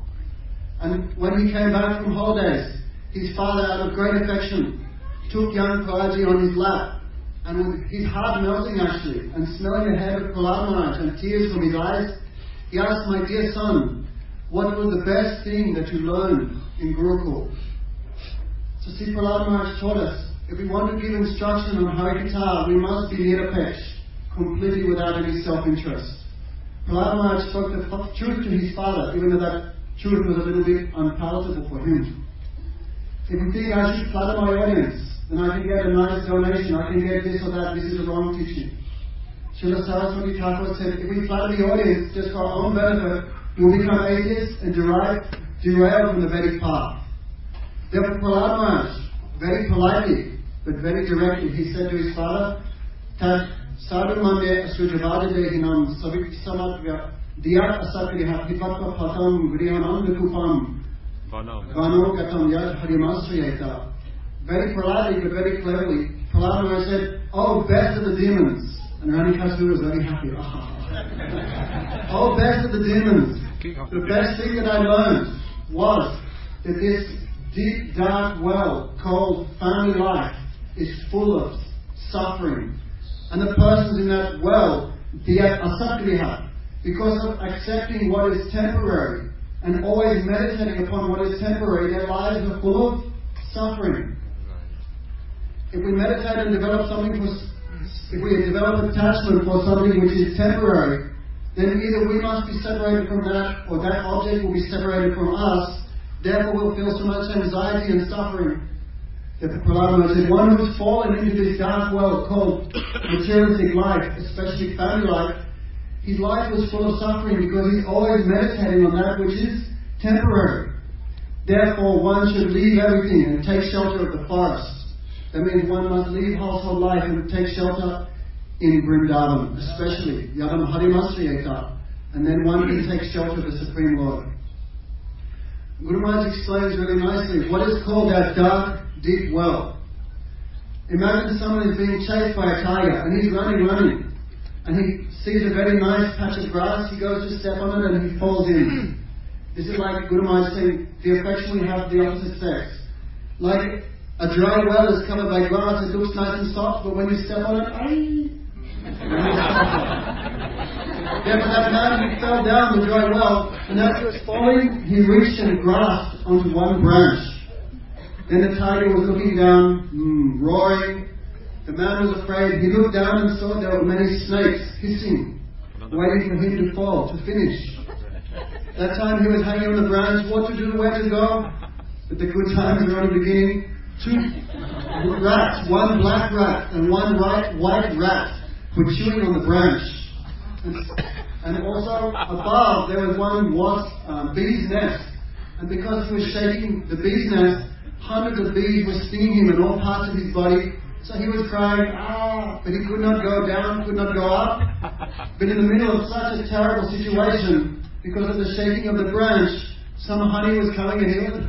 And when he came back from holidays, his father, out of great affection, took young Pralaji on his lap, and with his heart melting actually, and smelling the head of Prahlad Maharaj and tears from his eyes, he asked, my dear son, what was the best thing that you learned in Gurukul? So see, Prahlad Maharaj taught us, if we want to give instruction on Harikatha, we must be nirapesh, completely without any self-interest. Prahlad Maharaj spoke the truth to his father, even though that truth was a little bit unpalatable for him. If you think I should flatter my audience, then I can get a nice donation, I can get this or that, this is the wrong teaching. Srila Saraswati Thakur said, if we flatter the audience just for our own benefit, we will become atheists and derive, derail from the Vedic path. Therefore, Prahlad Maharaj, very politely, but very directly, he said to his father, Tat sadhu mande asujavada dehinam savik samatya diyat asakriha hipatva patam grihanam vikupam vano gatam yad harimasriyata. Very politely, but very cleverly, Prahlad Maharaj said, oh, best of the demons. And Hiranyakasipu was very happy. Oh, best of the demons. The best thing that I learned was that this deep, dark well called family life is full of suffering. And the persons in that well, diyat asakriha, because of accepting what is temporary and always meditating upon what is temporary, their lives are full of suffering. If we meditate and develop something for If we develop attachment for something which is temporary, then either we must be separated from that, or that object will be separated from us. Therefore, we'll feel so much anxiety and suffering. That the Prahlad Maharaj said, one who's fallen into this dark world called materialistic life, especially family life, his life was full of suffering because he's always meditating on that which is temporary. Therefore, one should leave everything and take shelter of the forest. That means one must leave household life and take shelter in Vrindavan, especially Yadam Harimasriyata, and then one can take shelter of the Supreme Lord. Guru Maharaj explains really nicely what is called that dark, deep well. Imagine someone is being chased by a tiger and he's running, running, and he sees a very nice patch of grass, he goes to step on it and he falls in. This is like Guru Maharaj saying, the affection we have for the opposite sex. Like a dry well is covered by grass, it looks nice and soft, but when you step on it, aye, Therefore that man, he fell down the dry well, and as he was falling, he reached and grasped onto one branch. Then the tiger was looking down, mm, roaring. The man was afraid. He looked down and saw there were many snakes hissing, waiting for him to fall, to finish. That time he was hanging on the branch, what to do, where to go. But the good times were only beginning. Two rats, one black rat and one white, white rat, were chewing on the branch. And, and also above there was one wasp, um, bee's nest. And because he was shaking the bee's nest, hundreds of bees were stinging him in all parts of his body. So he was crying, ah, but he could not go down, could not go up. But in the middle of such a terrible situation, because of the shaking of the branch, some honey was coming and he was,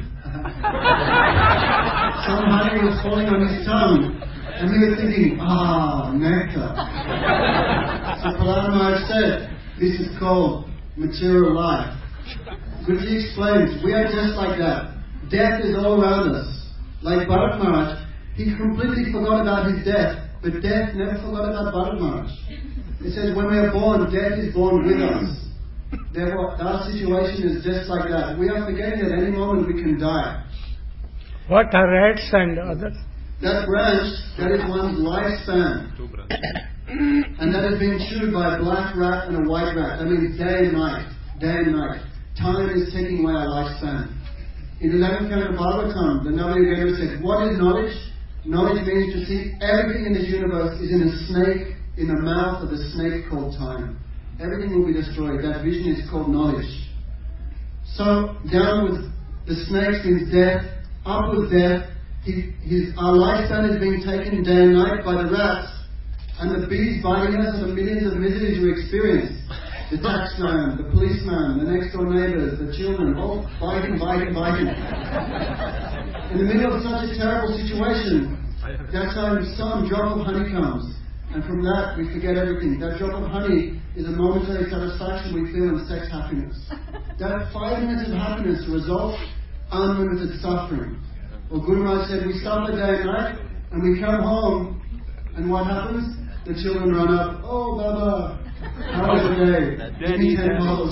some honey was falling on his tongue. And he was thinking, ah, nectar. So Prahlad Maharaj said, this is called material life. Guruji explains, we are just like that. Death is all around us. Like Bharat Maharaj, he completely forgot about his death, but death never forgot about Bharat Maharaj. It says when we are born, death is born with us. Therefore, our situation is just like that. We are forgetting that any moment we can die. What are rats and others? That branch, that is one's lifespan. And that is being chewed by a black rat and a white rat. That means day and night. Day and night. Time is taking away our lifespan. In the eleventh canto of Bhagavatam, the Navayogena said, what is knowledge? Knowledge means to see everything in this universe is in a snake, in the mouth of the snake called time. Everything will be destroyed. That vision is called knowledge. So, down with the snakes means death, up with death. He, his, our lifespan is being taken day and night by the rats, and the bees biting us are the millions of miseries we experience. The taxman, the policeman, the next door neighbours, the children, all biting, biting, biting. In the middle of such a terrible situation, that time some drop of honey comes, and from that we forget everything. That drop of honey is a momentary satisfaction we feel in sex happiness. That five minutes of happiness results unlimited suffering. Well, Guru Maharaj said, we suffer day and night, and we come home, and what happens? The children run up, oh Baba, how was the day? Give me ten bucks.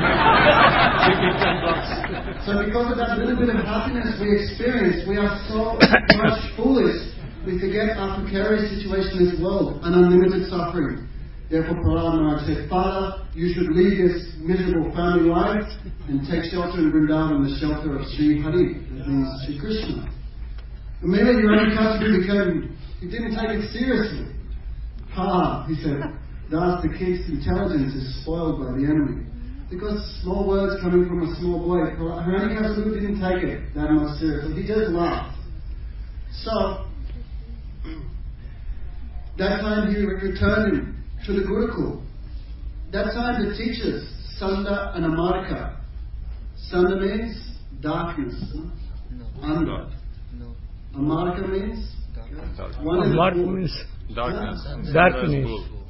So because of that little bit of happiness we experience, we are so much foolish. We forget our precarious situation in this world and unlimited suffering. Therefore Prahlad Maharaj said, Father, you should leave this miserable family life and take shelter in Vrindavan, the shelter of Sri Hari, that means Sri Krishna. Immediately your own customer became, he didn't take it seriously. Ha, he said, thus the king's intelligence is spoiled by the enemy. Because small words coming from a small boy, Hiranyakasipu didn't take it that much seriously. He just laughed. So, that time he returned him to the Gurukul. That time the teachers, Sanda and Amarika. Sanda means darkness. No. Under. No. Amarika means? Darkness. One is Amarika means darkness. Huh? Darkness.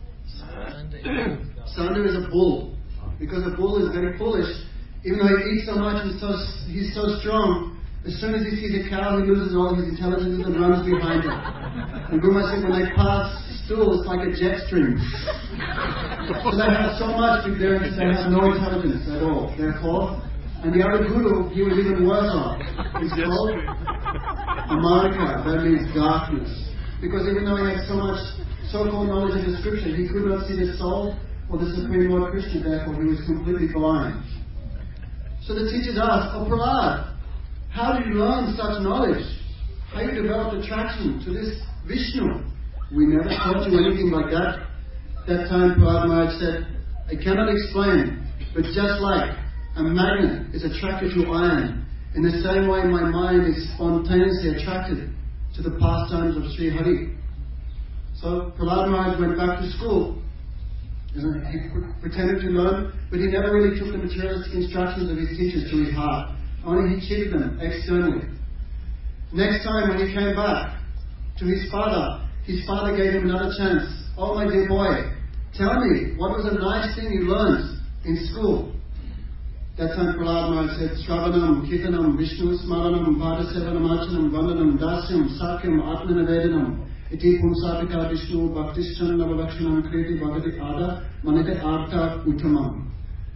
Sanda is a bull. Because a bull is very foolish. Even though he eats so much and so, he's so strong, as soon as he sees a cow, he loses all his intelligence and runs behind it. And Guru Maharaj said, when they pass stool, it's like a jet stream. So they have so much, they have no intelligence at all. Therefore, and the other Guru, he was even worse off. He's called Amarika, that means darkness. Because even though he had so much so-called knowledge of the scripture, he could not see the soul or the Supreme Lord Krishna, therefore he was completely blind. So the teachers asked, oh Prahlad, how did you learn such knowledge? How you developed attraction to this Vishnu? We never taught you anything like that. That time Prahlad Maharaj said, I cannot explain, but just like a magnet is attracted to iron, in the same way my mind is spontaneously attracted to the pastimes of Sri Hari. So Prahlad Maharaj went back to school. He pretended to learn, but he never really took the materialistic instructions of his teachers to his heart. Only he cheated them externally. Next time when he came back to his father, his father gave him another chance. Oh my dear boy, tell me, what was a nice thing you learned in school? That time Prahlad Maharaj said, Shravanam, Kirtanam, Vishnu Smaranam, Padasevanam, Archanam, Vandanam, Dasyam, Sakyam, Atmanavedanam, Iti Pumsapika Vishnu Bhaktishan Navalakshanam Kriti Bhagati Ada Manite Arta Uttamam.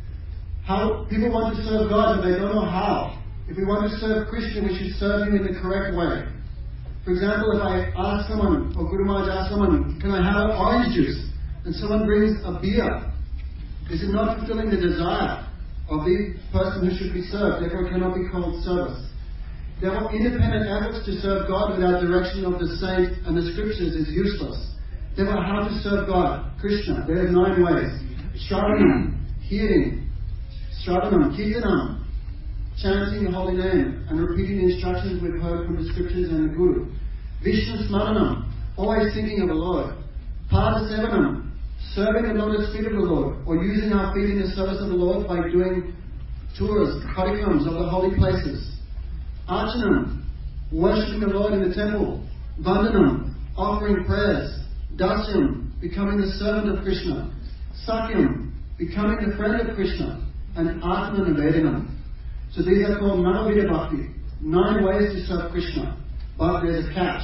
How people want to serve God but they don't know how. If we want to serve Krishna, we should serve Him in the correct way. For example, if I ask someone, or Guru Maharaj asks someone, can I have orange juice? And someone brings a beer. Is it not fulfilling the desire of the person who should be served? Therefore, it cannot be called service. Therefore, independent efforts to serve God without direction of the saint and the scriptures is useless. Therefore, how to serve God? Krishna. There are nine ways. Shravanam, hearing. Shravanam, Kirtanam, chanting the holy name and repeating the instructions we've heard from the scriptures and the Guru. Vishnu Smaranam, always thinking of the Lord. Padasevanam, serving the lotus feet of the Lord, or using our feet in the service of the Lord by doing tours, parikams of the holy places. Archanam, worshipping the Lord in the temple. Vandanam, offering prayers. Dasyam, becoming the servant of Krishna. Sakyam, becoming the friend of Krishna. And Atmanivedanam. So these are called Manavida Bhakti. Nine ways to serve Krishna. But there's a catch.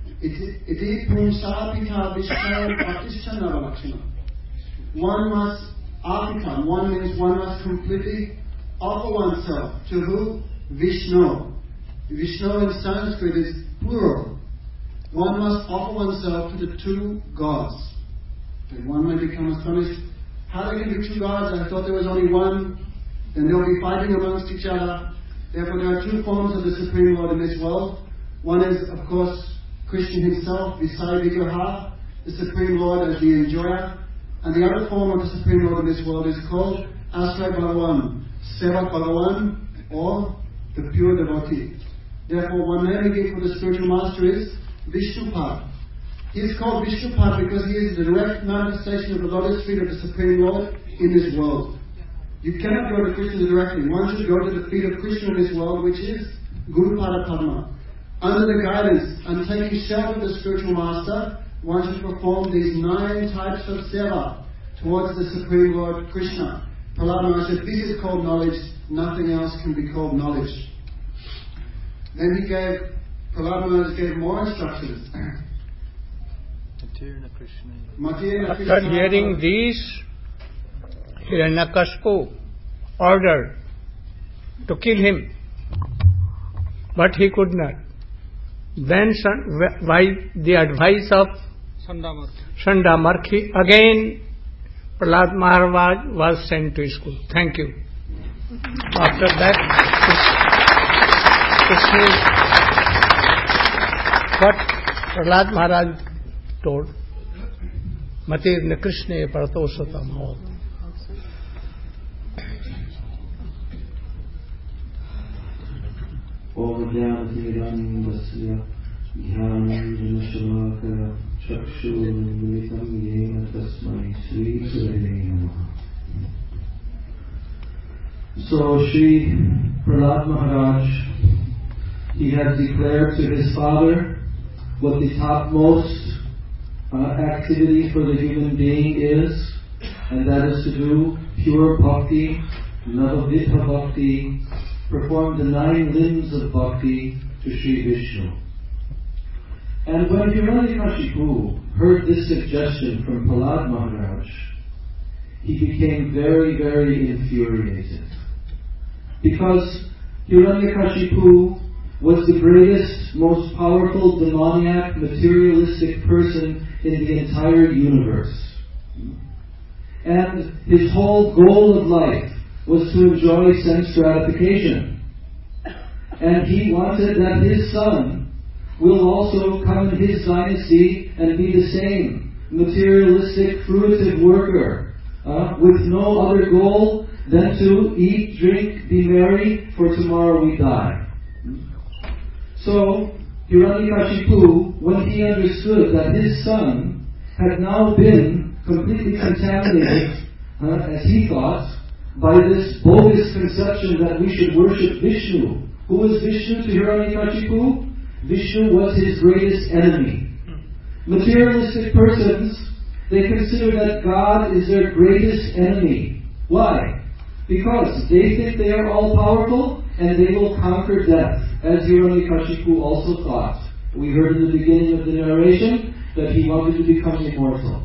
Iti Pumsapika Vishnu Bhaktishan Navalakshanam. One must, apika, one means one must completely offer oneself. To who? Vishnu. Vishnu in Sanskrit is plural. One must offer oneself to the two gods. Then one may become astonished. How there can be two gods? I thought there was only one. Then they'll be fighting amongst each other. Therefore, there are two forms of the Supreme Lord in this world. One is, of course, Krishna himself, Visai Vigraha, the Supreme Lord as the enjoyer. And the other form of the Supreme Lord in this world is called Asray Bhagavan, Sevak Bhagavan, or the pure devotee. Therefore, one name we give for the spiritual master is Vishnupad. He is called Vishnupad because he is the direct manifestation of the lotus feet of the Supreme Lord in this world. You cannot go to Krishna directly. One should go to the feet of Krishna in this world, which is Guru Pada Padma. Under the guidance and taking shelter of the spiritual master, one should perform these nine types of seva towards the Supreme Lord Krishna. Prahlad Maharaj said, this is called knowledge, nothing else can be called knowledge. Then he gave, Prahlad Maharaj gave more instructions. After hearing these, Hiranyakashipu ordered to kill him, but he could not. Then, by the advice of Chandamarki, again Prahlad Maharaj was sent to school. Thank you. After that, what Prahlad Maharaj told, Matirna Krishna Paratosatam. Om Jnanatimirandasya Jnananjanashavakara Chakshurmilitam Yena Tasmai Sri Gurave Namaha. So Sri Prahlad Maharaj, he had declared to his father what the topmost uh, activity for the human being is, and that is to do pure bhakti, Navavidha bhakti, perform the nine limbs of bhakti to Sri Vishnu. And when Hiranyakashipu heard this suggestion from Prahlad Maharaj, he became very, very infuriated. Because Hiranyakashipu was the greatest, most powerful, demoniac, materialistic person in the entire universe. And his whole goal of life was to enjoy sense gratification. And he wanted that his son will also come in his dynasty and be the same materialistic, fruitive worker, uh, with no other goal than to eat, drink, be merry, for tomorrow we die. So, Hiranyakashipu, when he understood that his son had now been completely contaminated, uh, as he thought, by this bogus conception that we should worship Vishnu. Who was Vishnu to Hiranyakashipu? Vishnu was his greatest enemy. Materialistic persons, they consider that God is their greatest enemy. Why? Because they think they are all powerful and they will conquer death, as Hiranyakashipu also thought. We heard in the beginning of the narration that he wanted to become immortal.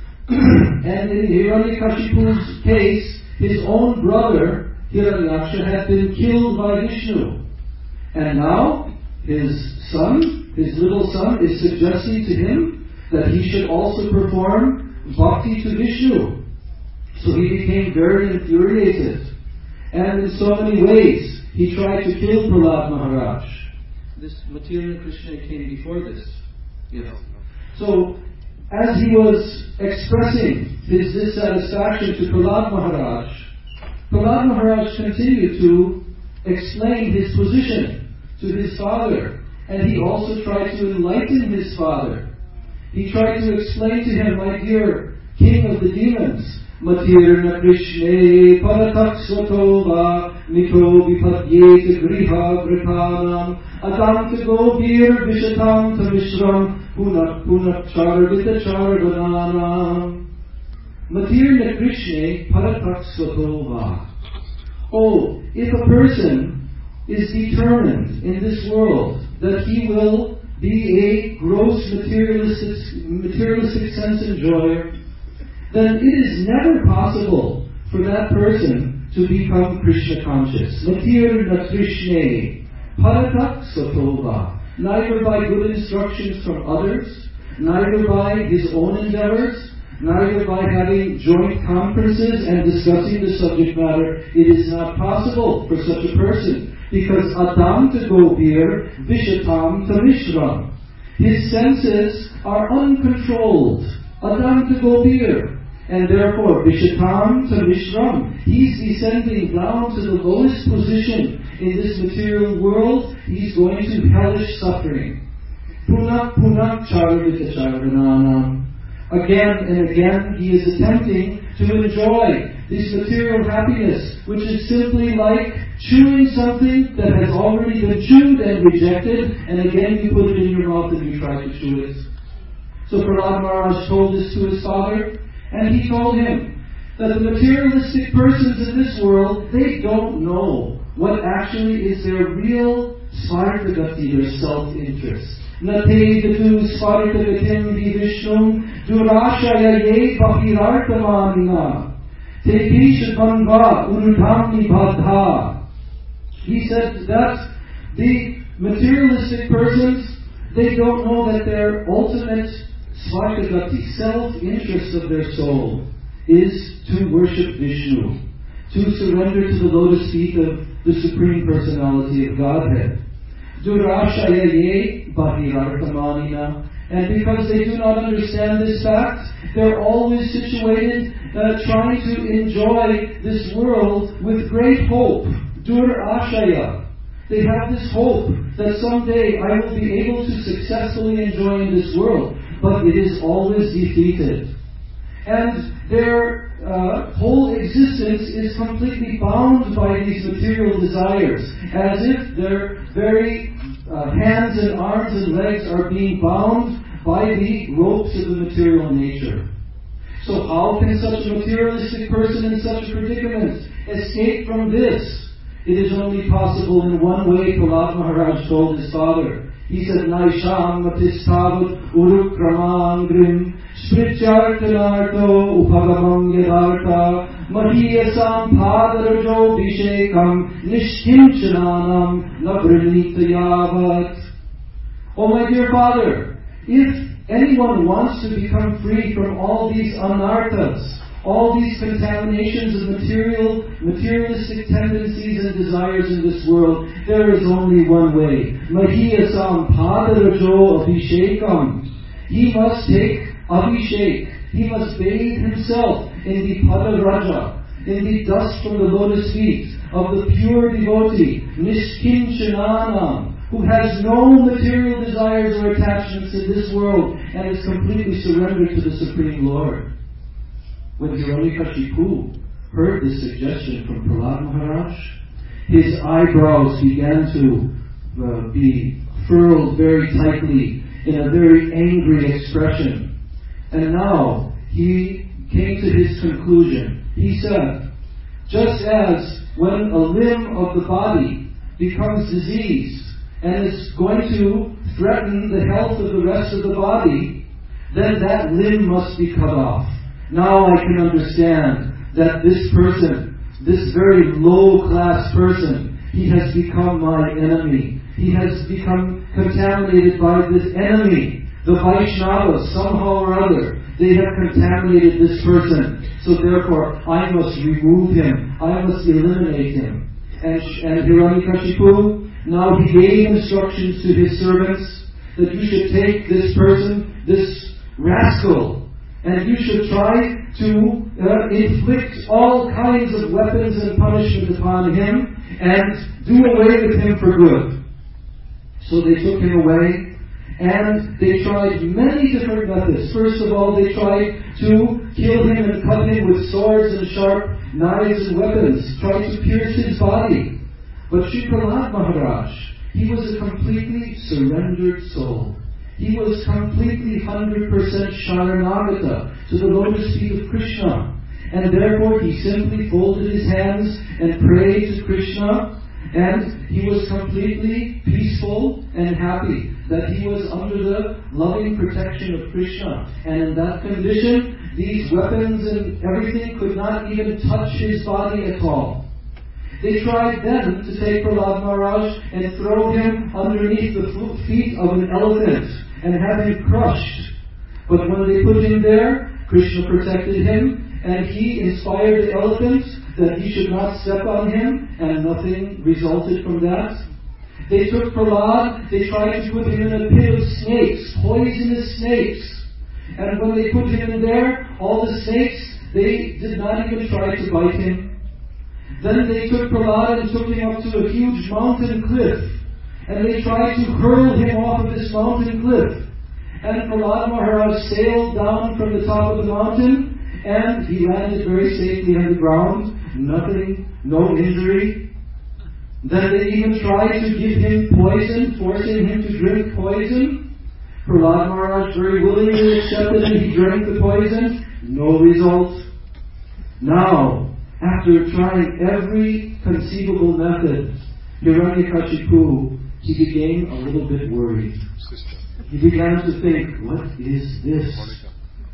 And in Hiranyakashipu's case, his own brother, Hiranyaksha, had been killed by Vishnu. And now, his son, his little son, is suggesting to him that he should also perform bhakti to Vishnu. So he became very infuriated. And in so many ways, he tried to kill Prahlad Maharaj. This material Krishna came before this. Yes. So, as he was expressing his dissatisfaction to Prahlad Maharaj, Prahlad Maharaj continued to explain his position to his father, and he also tried to enlighten his father. He tried to explain to him, my dear king of the demons, Matirna Krishne Paratak Swatova Mito Vipadyet Griha Vritanam Adam Gobir Vishatam Tamishram Punak Punak Charvita Charvananam Matirna Krishne Paratak Swatova. Oh, if a person is determined in this world that he will be a gross materialistic, materialistic sense enjoyer, then it is never possible for that person to become Krishna conscious. Matir na Krishne, paratak satova. Neither by good instructions from others, neither by his own endeavors, neither by having joint conferences and discussing the subject matter. It is not possible for such a person, because Adam to Gopir, Vishatam to Mishram. His senses are uncontrolled. Adam to Gopir. And therefore, Vishatam to Mishram, he's descending down to the lowest position in this material world. He's going to hellish suffering. Punak punak charvita charvananam. Again and again, he is attempting to enjoy this material happiness, which is simply like chewing something that has already been chewed and rejected, and again you put it in your mouth and you try to chew it. So Prahlad Maharaj told this to his father, and he told him that the materialistic persons in this world, they don't know what actually is their real svartagati, their self-interest. Nate datu svartagatim vi vishnum durashaya ye bhakirartamanina te pish bhanga unudhamni bhadha. He said that the materialistic persons, they don't know that their ultimate svartagati, self-interest of their soul, is to worship Vishnu, to surrender to the lotus feet of the Supreme Personality of Godhead. Durashaya ye bhakirartamanina. And because they do not understand this fact, they're always situated uh, trying to enjoy this world with great hope. Durashaya. They have this hope that someday I will be able to successfully enjoy in this world, but it is always defeated. And their uh, whole existence is completely bound by these material desires, as if their very uh, hands and arms and legs are being bound by the ropes of the material nature. So how can such a materialistic person in such a predicament escape from this? It is only possible in one way, Prahlad Maharaj told his father. He said, Naisham matistavat urukramangrim sprityartanarto upagamam yadarta mahiyasam padarajo vishekam nishkinchananam nabrinita yavat. Oh my dear father, if anyone wants to become free from all these anarthas, all these contaminations of material, materialistic tendencies and desires in this world, there is only one way. Mahiyasam padarajo abhishekam. He must take abhishek. He must bathe himself in the padaraja, in the dust from the lotus feet of the pure devotee, nishkinchananam, who has no material desires or attachments in this world and is completely surrendered to the Supreme Lord. When Hiranyakashipu heard this suggestion from Prahlad Maharaj, his eyebrows began to uh, be furled very tightly in a very angry expression. And now he came to his conclusion. He said, just as when a limb of the body becomes diseased and is going to threaten the health of the rest of the body, then that limb must be cut off. Now I can understand that this person, this very low-class person, he has become my enemy. He has become contaminated by this enemy. The Vaishnavas, somehow or other, they have contaminated this person. So therefore, I must remove him. I must eliminate him. And, and Hiranyakashipu, now he gave instructions to his servants that you should take this person, this rascal, and you should try to uh, inflict all kinds of weapons and punishment upon him and do away with him for good. So they took him away. And they tried many different methods. First of all, they tried to kill him and cut him with swords and sharp knives and weapons, tried to pierce his body. But Shri Prahlad Maharaj, he was a completely surrendered soul. He was completely one hundred percent Sharanagata to the lotus feet of Krishna. And therefore he simply folded his hands and prayed to Krishna. And he was completely peaceful and happy that he was under the loving protection of Krishna. And in that condition, these weapons and everything could not even touch his body at all. They tried then to take Prahlad Maharaj and throw him underneath the feet of an elephant and have him crushed. But when they put him there, Krishna protected him, and he inspired the elephant that he should not step on him, and nothing resulted from that. They took Prahlad, they tried to put him in a pit of snakes, poisonous snakes. And when they put him in there, all the snakes, they did not even try to bite him. Then they took Prahlad and took him up to a huge mountain cliff. And they tried to hurl him off of this mountain cliff. And Prahlad Maharaj sailed down from the top of the mountain, and he landed very safely on the ground. Nothing, no injury. Then they even tried to give him poison, forcing him to drink poison. Prahlad Maharaj very willingly accepted and he drank the poison. No result. Now, after trying every conceivable method, Hiranyakashipu, he became a little bit worried. He began to think, what is this?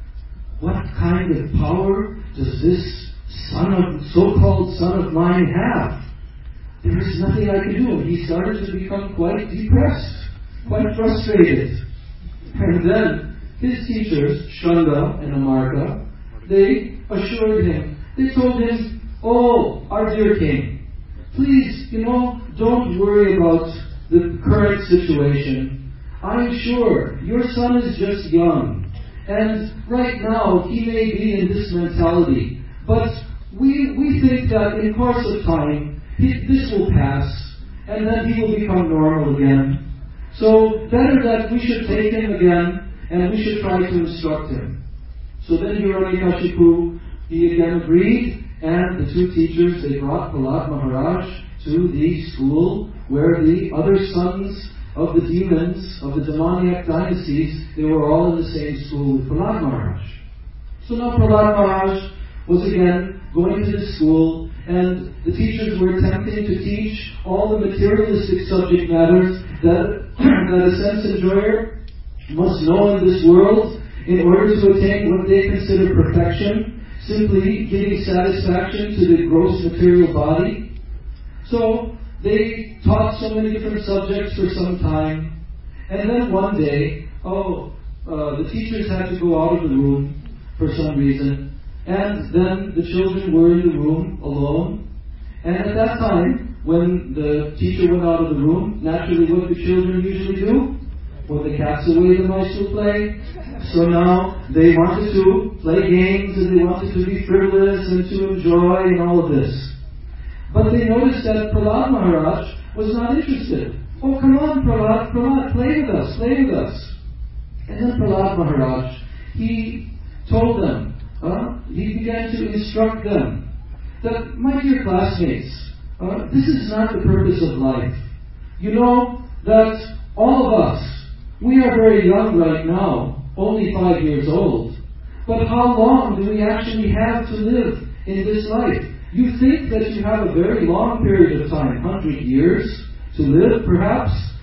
What kind of power does this son of, so-called son of mine have? There is nothing I can do. And he started to become quite depressed, quite frustrated. And then his teachers, Shanda and Amarka, they assured him, they told him, oh, our dear king, please, you know, don't worry about the current situation. I'm sure your son is just young. And right now, he may be in this mentality. But we we think that in course of time, he, this will pass, and then he will become normal again. So better that we should take him again, and we should try to instruct him. So then Hiranyakashipu, he again agreed, and the two teachers, they brought Prahlad Maharaj to the school where the other sons of the demons, of the demoniac dynasties, they were all in the same school with Prahlad Maharaj. So now Prahlad Maharaj was again going to the school, and the teachers were attempting to teach all the materialistic subject matters that, that a sense enjoyer must know in this world in order to attain what they consider perfection, simply giving satisfaction to the gross material body. So they taught so many different subjects for some time, and then one day, oh, uh, the teachers had to go out of the room for some reason. And then the children were in the room alone. And at that time, when the teacher went out of the room, naturally what do children usually do? When the cat's away, the mice will play. So now they wanted to play games and they wanted to be frivolous and to enjoy and all of this. But they noticed that Prahlad Maharaj was not interested. Oh, come on, Prahlad, Prahlad, play with us, play with us. And then Prahlad Maharaj, he told them, Uh, he began to instruct them that, my dear classmates, uh, this is not the purpose of life. You know that all of us, we are very young right now, only five years old. But how long do we actually have to live in this life? You think that you have a very long period of time, one hundred years to live perhaps,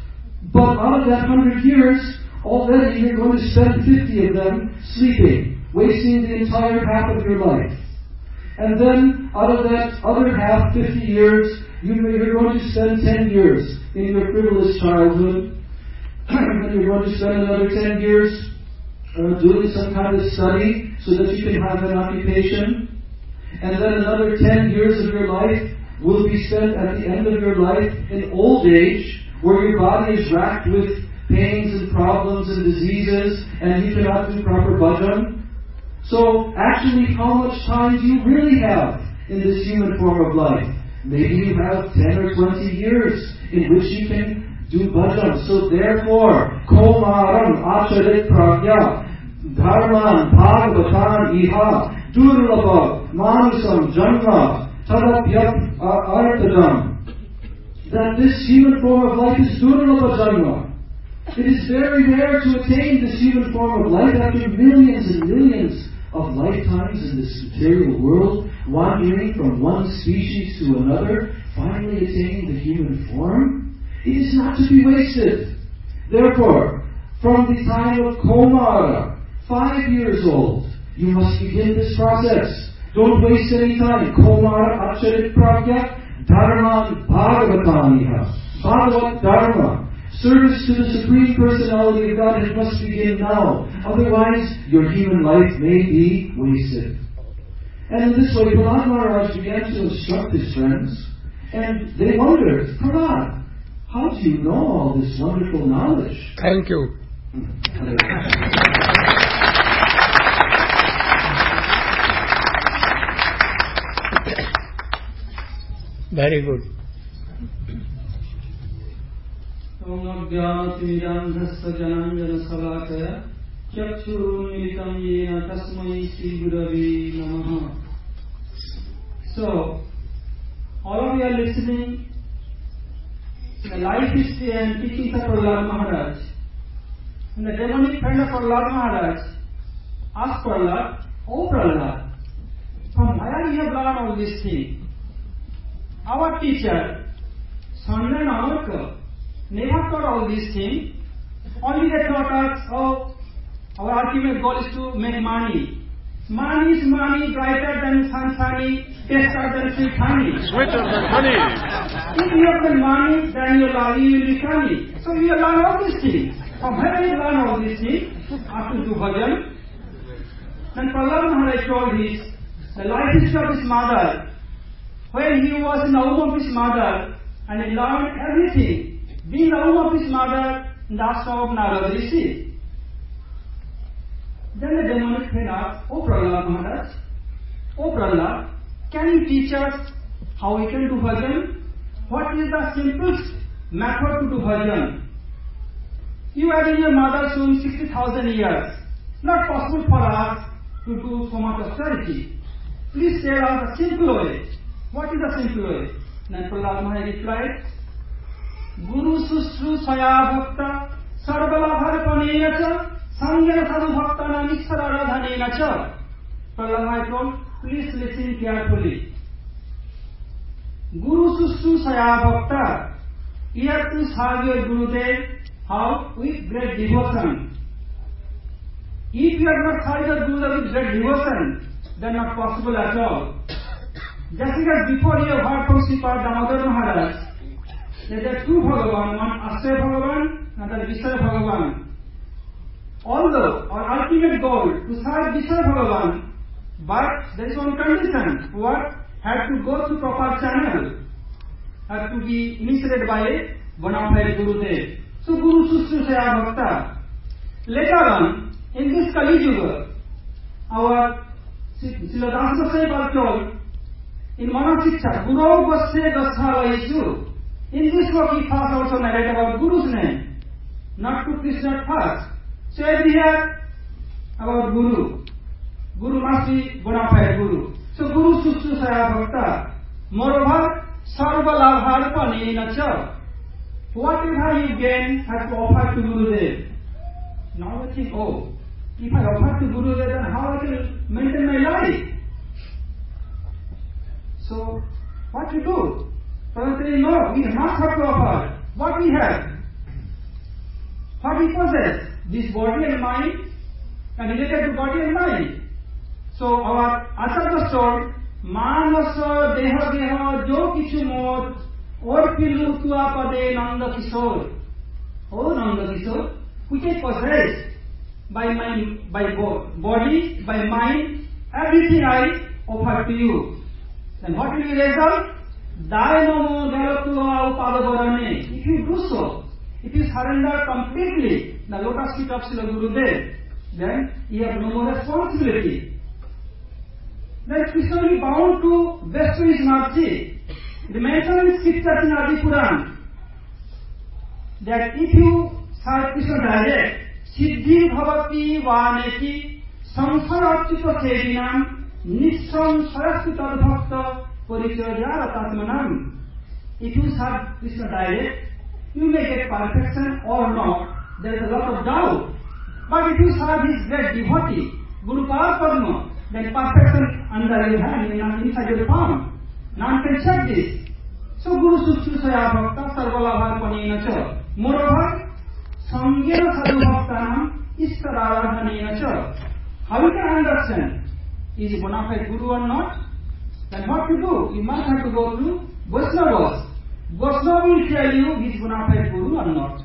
But out of that hundred years, already you're going to spend fifty of them sleeping, wasting the entire half of your life. And then, out of that other half, fifty years, you, you're going to spend ten years in your frivolous childhood. And then you're going to spend another ten years uh, doing some kind of study so that you can have an occupation. And then another ten years of your life will be spent at the end of your life in old age, where your body is racked with pains and problems and diseases, and you cannot do proper bhajan. So, actually, how much time do you really have in this human form of life? Maybe you have ten or twenty years in which you can do bhajan. So, therefore, Komaram Acharit Pragya Dharman Bhagavatan Iha Durlabha Manusam Janma Tadapyap Artadam. That this human form of life is Durlabha Janma. It is very rare to attain this human form of life after millions and millions of lifetimes in this material world, wandering from one species to another, finally attaining the human form. It is not to be wasted. Therefore, from the time of Komara, five years old, you must begin this process. Don't waste any time. Komara Acharit Pragya Dharman Bhagavataniha. Bhagavat Dharma. Service to the Supreme Personality of Godhead must begin now. Otherwise, your human life may be wasted. And in this way, Prahlad Maharaj began to instruct his friends. And they wondered, Prahlad, how do you know all this wonderful knowledge? Thank you. Very good. Om-Jnana-Timirandhasya Jananjana-Salakaya Chakshurunmilitam Yena Tasmai Sri-Gurave Namaha. So, all of you are listening to the life history and teachings of Prahlad Maharaj. And the demonic friend of Prahlad Maharaj asked Prahlad, "Oh Prahlad, from where you have learned all these things? Our teacher, Sanjay Namarkar, never taught all these things. Only they taught us, oh, our ultimate goal is to make money. Money is money, brighter than sunshiny, taster than sweet honey. Sweeter than honey. If you have the money, then your life will be funny. So we have learned all these things. From where we learn all these things? After do bhajan. Then Prahlad Maharaj told his, the life history of his mother. When he was in the womb of his mother, and he learned everything. Being the womb of his mother in the ashram of Narada Rishi. Then the demonic friend asked, "Oh Prahlad Maharaj, oh Prahlad, can you teach us how we can do bhajan? What is the simplest method to do bhajan? You are in your mother's womb sixty thousand years. Not possible for us to do so much austerity. Please tell us a simple way. What is the simple way?" Then Prahlad Maharaj replied, Guru Susru Saya Bhakta Sarvala Bharpanena Cha Sangyana Sadhu Bhakta Namisara Radhanena Cha. Prahlad Maharaj told, please listen carefully. Guru Susru Saya Bhakta. You have to serve your Gurudev how? With great devotion. If you have not served your Gurudev with great devotion, then not possible at all. Just because before you have heard from Sripad Damodar Maharaj, that there are two Bhagavan, one Asya Bhagavan, another Vishaya Bhagavan. Although our ultimate goal to serve Vishaya Bhagavan, but there is one condition, what? Had to go through proper channel, had to be initiated by a bona fide Gurudev. So Guru Sushrusaya Bhakta. Later on, in this Kali Yuga, our Srila Das Goswami was told, in Manasiksha, Guru Goshe Goshala Yeshu. In this book he first also narrate about Guru's name, not to Krishna first. So here about Guru. Guru must be bona fide Guru. So Guru Sushrusaya Bhakta. Moreover, Sarva Labharpanena Cha. Whatever you gain has to offer to Gurudev. Now I think, oh, if I offer to Gurudev, then how I can maintain my life? So, what to do? But I say, no, we must have to offer what we have. he possesses this body and mind and related to body and mind. So our Acharya told, Manasa deha deha jo kichu mod or pilu tua pade nanda kishore. Oh Nanda Kishore, which is possessed by my by body, by mind, everything I offer to you. Then what will be the result? Daimomo Galatua Upadavarane. If you do so, if you surrender completely the lotus feet of Srila Gurudev, then you have no more responsibility. Then Krishna will be bound to bestow his mercy. The mention in scripture in Adi Puran that if you serve Krishna direct, Siddhi Bhavati Vaneti Samsarachita Sevinam Nisham Sarasita Bhakta Parichaya Tatmanam. If you serve Krishna direct, you may get perfection or not. There is a lot of doubt. But if you serve his great devotee, Guru Parapadma, then perfection under your hand and inside your palm. None can check this. So Guru Suchusaya Bhakta Sarvala Bharpanena Cha. Moreover, Sangena Sadhu Bhaktanam Istararadhanena Cha. How you can understand? Is he bona fide Guru or not? Then what to do? You must have to go through Vaishnavas. Vaishnava will tell you he is bona fide Guru or not.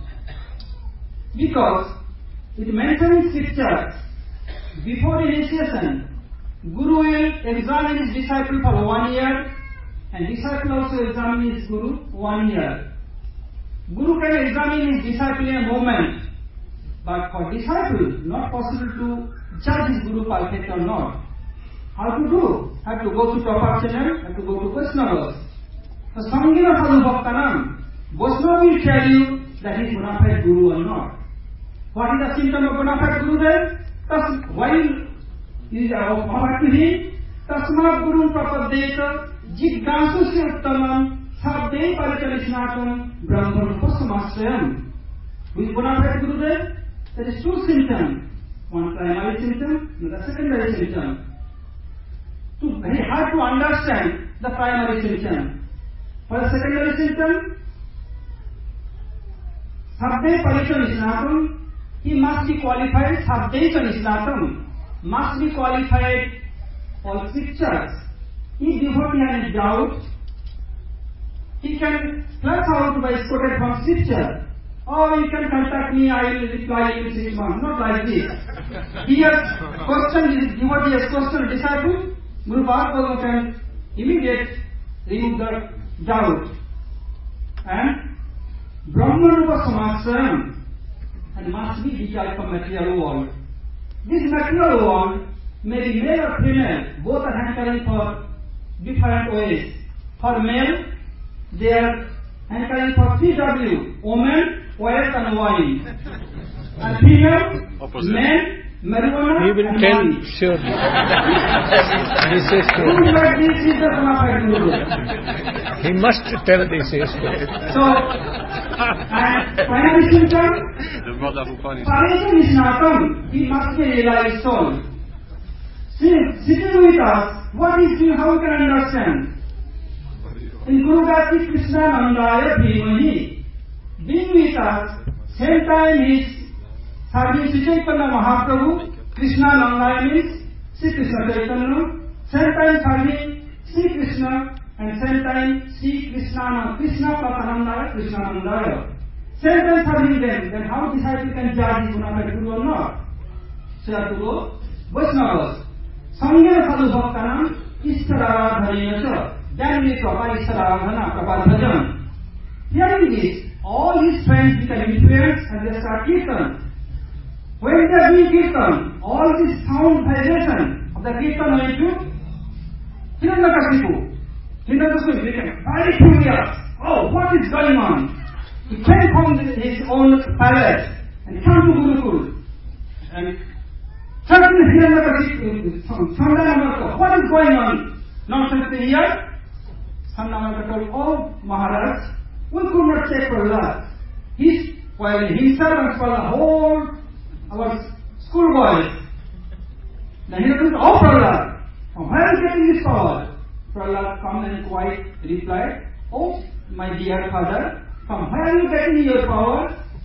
Because it mentions in scripture, before initiation, Guru will examine his disciple for one year, and disciple also examine his Guru one year. Guru can examine his disciple in a moment, but for disciple, not possible to judge his Guru perfect or not. How to do? Have to go to proper channel, have to go to Vaishnavas. So Sangena Sadhu Bhaktanam, Vaishnava will tell you that he is bona fide Guru or not. What is the symptom of bona fide Guru then? Thus, while is offered to him, Tasmat Guru Prapadeta Jigdansu Se Uttamam Sabde Parichalishnatam Brahman Pasamasrayam. Who is bona fide Guru then? There is two symptoms. One primary symptom, another secondary symptom. So very hard to understand the primary symptom. For the secondary symptom, Sabde Parichalishnatam, he must be qualified, Sabde Parichalishnatam, must be qualified all scriptures. If devotee has any doubt, he can flush out by quoted from scripture. Or you can contact me, I will reply in six months. Not like this. He has questioned, devotee has questioned disciple, Guru Bhagavad can immediately remove the doubt. And Brahman Rupa Samasrayam, and must be detached from material world. This material world may be male or female, both are hankering for different ways. For male, they are hankering for T W, women, wealth and wine. And female, opposite. Men, marijuana, He will and tell, money. sure. This is Who true. like this is the bona fide Guru. He must tell this is true. So, and primary symptom, Parichalishnatam, he must be realized soul. Sitting with us, what is he, how we can understand? In Guru Gati Krishna Nandaya Bhimahi, being with us, same time he is serving Sri Chaitanya Mahaprabhu, Krishna Nandaya means Sri Krishna Chaitanya, same time serving Sri Krishna, and same time Sri Krishna, Krishna Pratanandaya, Krishna Nandaya. Same time serving them, then how disciple can judge his bona fide Guru or not? So you have to go Vaishnavas. Sangena Sadhu Bhaktanam Istararadhanena Cha. Then we proper Istararadhana, proper bhajan. Hearing this, all his friends become influenced and they start kirtan. When they are doing kirtan, all this sound vibration of the kirtan went to Hiranyakashipu. Hiranyakashipu became very curious. Oh, what is going on? He came from his own palace and came to Gurukul. And certainly Hiranyakashipu, Sandanamaka, what is going on? Nonsense here. Sandanamaka told, oh Maharaj, we could not take Prahlad. He's, while himself and for the whole, our schoolboys. Then he told, oh Prahlad, from where are you getting this power? Prahlad calm and quiet replied, oh my dear father, from where are you getting your power?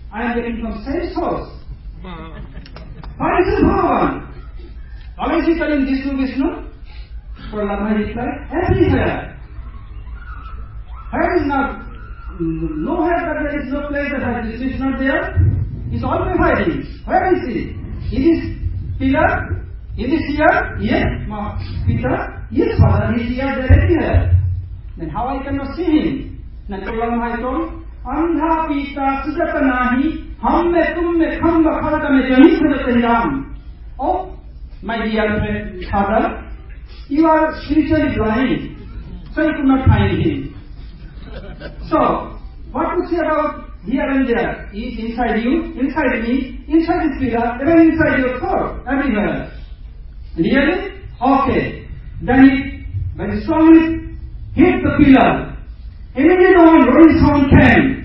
I am getting from same source. Why is it Bhagavan? Why is he telling this to Vishnu? Prahlad Maharaj replied, everywhere. Where is not, nowhere that there is no place that Vishnu is not there. He is always hiding. Where is he? He is pillar. He is here. Yes, Peter. Yes, Father. He is here, there, everywhere. Then how I cannot see him? Then Prahlad Maharaj told, Andha Pita Sujata Nahi, Ham me tum me khamba khalka me jami khudate ram. Oh, my dear friend, Father, you are spiritually blind, so you could not find him. So, what to say about here and there? He is inside you, inside me, inside this pillar, even inside your thought, everywhere. Really? Okay. Then he very strongly hit the pillar. Immediately one rolling sound came.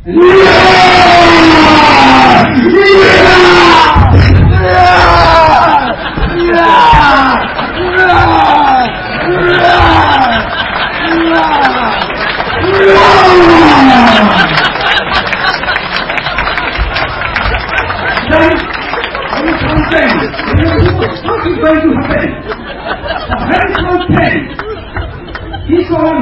What is going to happen? Very small thing. He saw one,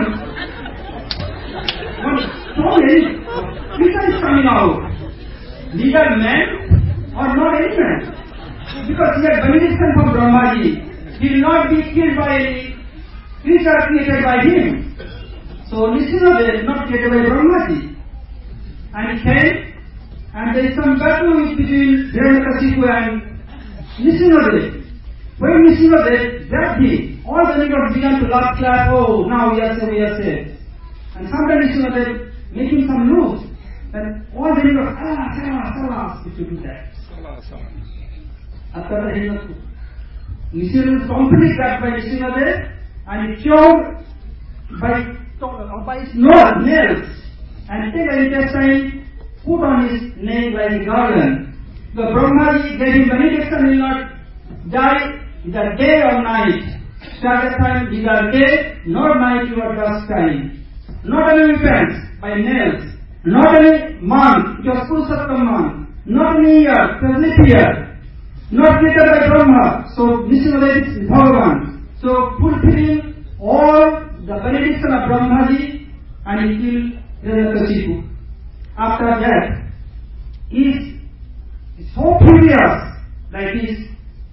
one story, Peter is coming out. Neither man or not any man. Because he had benediction from Brahmaji. He will not be killed by any creature created by him. So Nishinade is not created by Brahmaji. And he came, and there is some battle between Hiranyakashipu and Nishinade. When Nishinade grabbed him, all the neighbors began to laugh, clap, oh, now we are safe, we are safe. And sometimes Nishinade making some noise. Then all the neighbors, ah, salas, salas, if you do that. After that, he was Nishinade was completely grabbed by Nishinade and he cured by, by his nose, nails, and take an intestine, put on his neck like a garland. The Brahmaji gave him benediction, will not die either day or night. Started time, either day nor night your dust time. Not any weapons by nails, not any month, your Purushottam month, not any year, the year, not created by Brahma. So Nishinade is Bhagavan. So fulfilling all the benediction of Brahmaji and he killed Hiranyakashipu. After that, he is so furious that his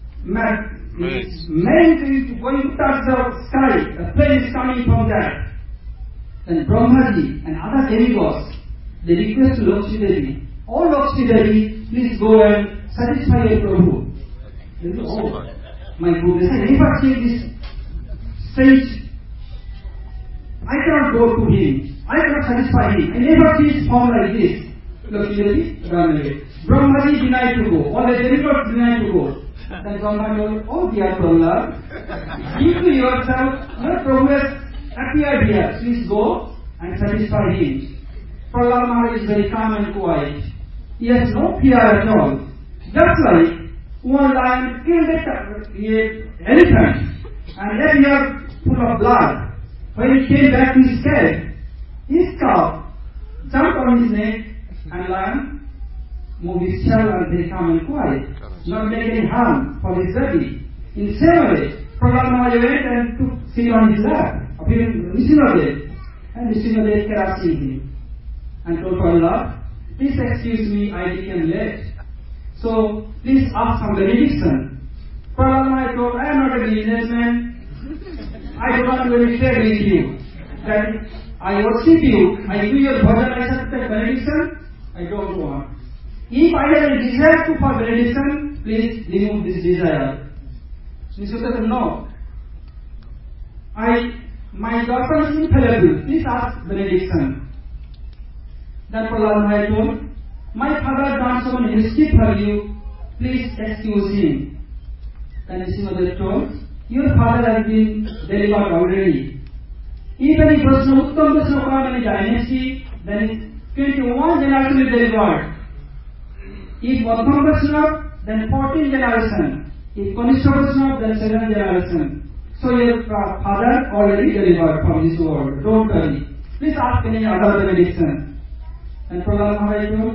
main is going to touch the sky, the flame is coming from that. Then Brahmaji and other demigods, they request to Lakshmi Devi, oh Lakshmi Devi, please go and satisfy your Prabhu. They say, oh my goodness, I never seen this sage. I cannot go to him. I cannot satisfy him. I never see his form like this. Lakshmi Devi, Brahmaji. Brahmaji denied to go. All the demigods denied to go. Then Brahma told, oh dear Prahlad, keep to yourself, your Prabhu has appeared here. Please go and satisfy him. Prahlad Maharaj is very calm and quiet. He has no fear at all. Just like one lion killed an elephant and left here full of blood. When he came back to his cave, his cow jumped on his neck and lion moved his shell and very calm and quiet, not make any harm for his body. In the same way, Prahlad Maharaj went and took seat on his lap of Nishinade, and Nishinade cannot see him. And told Prahlad, please excuse me, I became late. So please ask some benediction. Prahlad Maharaj told, I am not a businessman. I do not really trade with you. That I worship you, I do your bhajan, I accept benediction. I don't want. If I have a desire to for benediction, please remove this desire. Nishinade said, no. I, my daughter is infallible. Please ask benediction. Then Prahlad Maharaj told, my father done so many mischief for you. Please excuse him. Then Nishinade told, your father has been delivered already. Even if Vishnu Uttam Vishnu come in a dynasty, then twenty-one generation is delivered. If Madhyam Vishnu, then fourteen generation. If Kanishka Vishnu, then seven generation. So your father already delivered from this world. Don't worry. Please ask any other benediction. And Prahlad Maharaj told,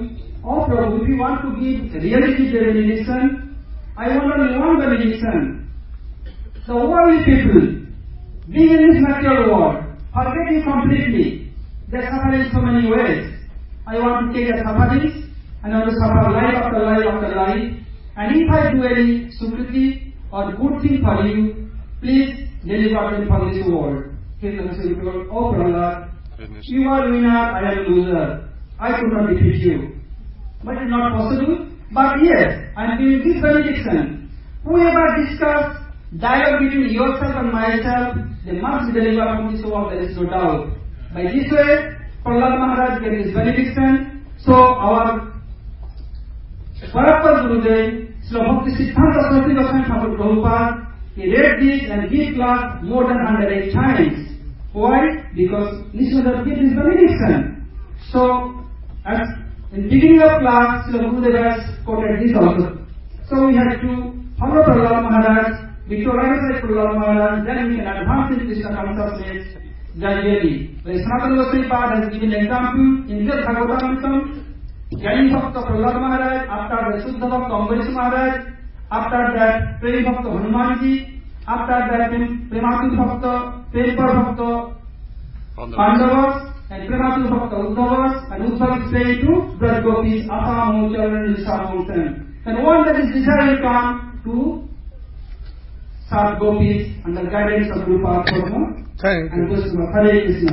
Oh Prabhu, if you want to give, really give the benediction, I want only one benediction. The worldly people, being in this material world, forgetting completely their suffering in so many ways. I want to take their sufferings, and I want to suffer life after life after life. And if I do any sukriti or good thing for you, please deliver me from this world. He told, oh Prahlad, you are winner, I am loser. I could not defeat you. But it is not possible. But yes, I am giving this benediction. Whoever discuss dialogue between yourself and myself, they must be delivered from this world, there is no doubt. By this way, Prahlad Maharaj gave his benediction. So our Parapar Gurudev, Srila Bhakti Siddhanta Saraswati Goswami Thakur Prabhupada, he read this and give class more than one hundred eight times. Why? Because Nishnadev gave his benediction. So, as in beginning of class, Srila Gurudev has quoted this also. So we have to follow Prahlad Maharaj, victorize Prahlad Maharaj, then we can advance in Krishna consciousness gradually. The Sanatana Goswami Pad has given an example in this Bhagavatamritam. Jnani Bhakta Prahlad Maharaj, after the Shuddha Bhakta Ambarish Maharaj, after that Prem Bhakta Hanumanji, after that Prematul Bhakta, Prempar Bhakta Pandavas, and Prematul Bhakta Uddhavas, and Uddhav is saying to Braj Gopis, Asamo Charan Nishamotan. And one that is desire will come to Sat Gopis under the guidance of Guru Padma. Thank you. And Krishna, Hare Krishna.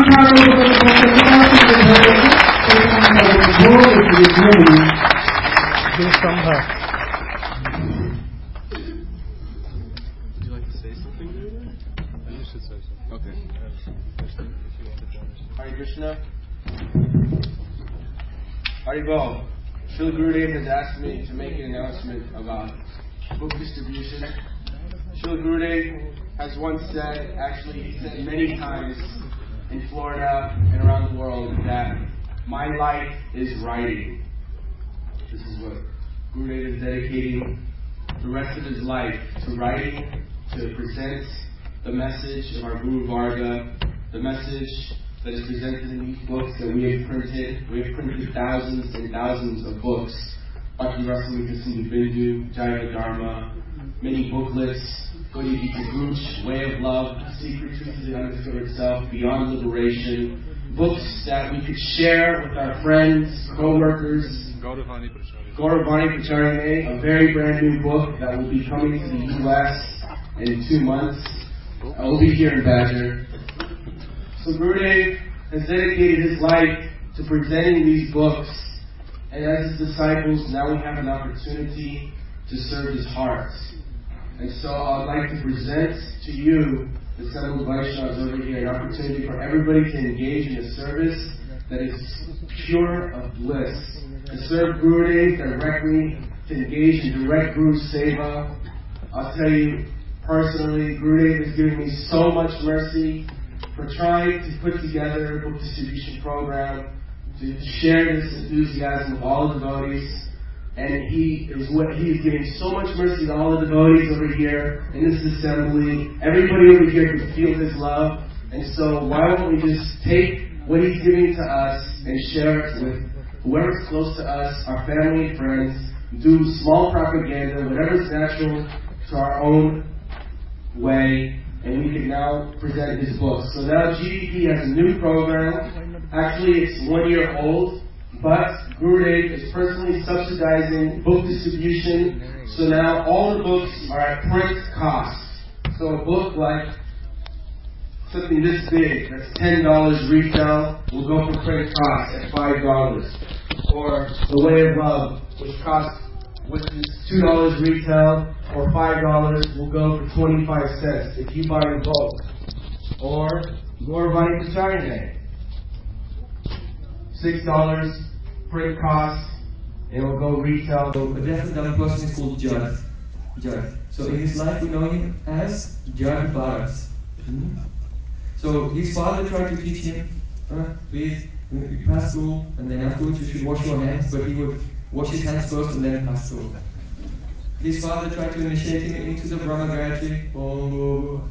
Would you like to say something? You should say something. Okay. Hare Krishna. Haribol. Srila Gurudev has asked me to make an announcement about book distribution. Srila Gurudev has once said, actually he said many times in Florida and around the world, that my life is writing. This is what Gurudev is dedicating the rest of his life to writing, to present the message of our Guru Varga, the message that is presented in these books that we have printed. We have printed thousands and thousands of books. Bhakti Rasamrita Sindhu Bindu, Jaya Dharma, many booklets, Gaudiya Gita Gooch, Way of Love, Secret Truths of the Undiscovered Self, Beyond Liberation, books that we could share with our friends, co-workers. Gauravani Pracharya. Gauravani Pracharya, a very brand new book that will be coming to the U S in two months. I will be here in Badger. So Gurudev has dedicated his life to presenting these books, and as his disciples, now we have an opportunity to serve his heart. And so I'd like to present to you, the assembled Vaishnavas over here, an opportunity for everybody to engage in a service that is pure of bliss. To serve Gurudev directly, to engage in direct Guru Seva. I'll tell you personally, Gurudev has given me so much mercy for trying to put together a book distribution program, to share this enthusiasm with all the devotees. And he is what he is giving so much mercy to all the devotees over here in this assembly. Everybody over here can feel his love. And so why don't we just take what he's giving to us and share it with whoever's close to us, our family and friends, do small propaganda, whatever's natural to our own way, and we can now present his book. So now G D P has a new program. Actually, it's one year old. But Gurudev is personally subsidizing book distribution, so now all the books are at print cost. So a book like something this big, that's ten dollars retail, will go for print cost at five dollars. Or The Way of Love, which costs, which is two dollars retail, or five dollars, will go for twenty-five cents if you buy in bulk. Or Gauravani Pracharya, six dollars print cost, it will go retail. So a deaf and dumb person is called Jad. Jad. So in his life we know him as Jad Bharat. Mm-hmm. So his father tried to teach him, uh, please, you pass through, and then afterwards you should wash your hands, but he would wash his hands first and then pass through. His father tried to initiate him into the Brahma Gayatri. Om.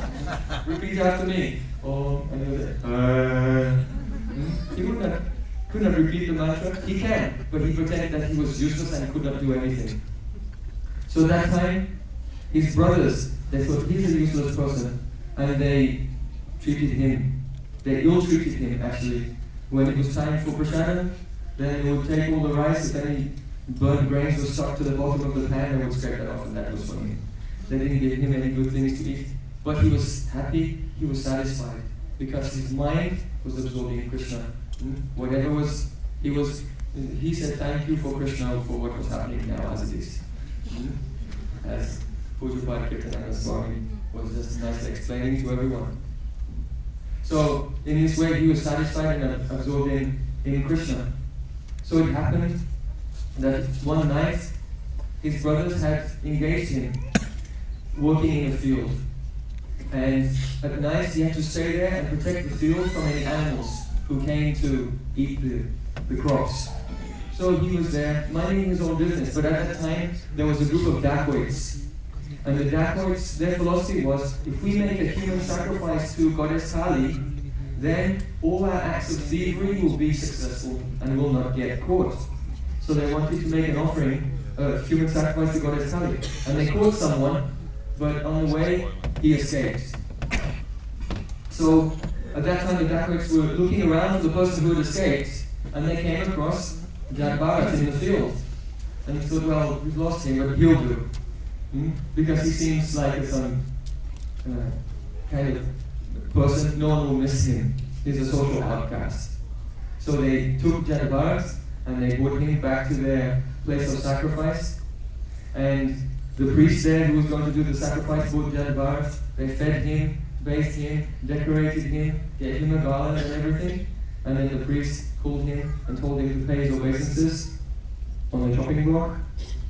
Repeat after me. Om. And he was like, uh, he would not, could not repeat the mantra. He can, but he pretended that he was useless and could not do anything. So at that time, his brothers, they thought he's a useless person, and they treated him, they ill-treated him actually. When it was time for prasadam, then they would take all the rice, if any burnt grains were stuck to the bottom of the pan, they would scrape that off, and that was for him. They didn't give him any good things to eat, but he was happy, he was satisfied, because his mind was absorbing in Krishna. Hmm? Whatever was, he was, he said thank you for Krishna for what was happening now as it is. Hmm? As Pujapad Kirtananda Swami was just nicely explaining to everyone. So, in this way, he was satisfied and absorbed in, in Krishna. So it happened that one night, his brothers had engaged him working in a field. And at night, he had to stay there and protect the field from any animals who came to eat the, the crops. So he was there, minding his own business. But at that time, there was a group of dacoits. And the dacoits, their philosophy was, if we make a human sacrifice to Goddess Kali, then all our acts of thievery will be successful and will not get caught. So they wanted to make an offering, a human sacrifice to Goddess Kali. And they caught someone, but on the way, he escaped. So at that time, the dacoits were looking around for the person who had escaped, and they came across Jad Bharat in the field. And he thought, well, we've lost him, but he'll do. Hmm? Because he seems like some uh, kind of person, no one will miss him. He's a social outcast. So they took Jad Bharat and they brought him back to their place of sacrifice. And the priest there who was going to do the sacrifice brought Jad Bharat. They fed him, bathed him, decorated him, gave him a garland and everything. And then the priest called him and told him to pay his obeisances on the chopping block.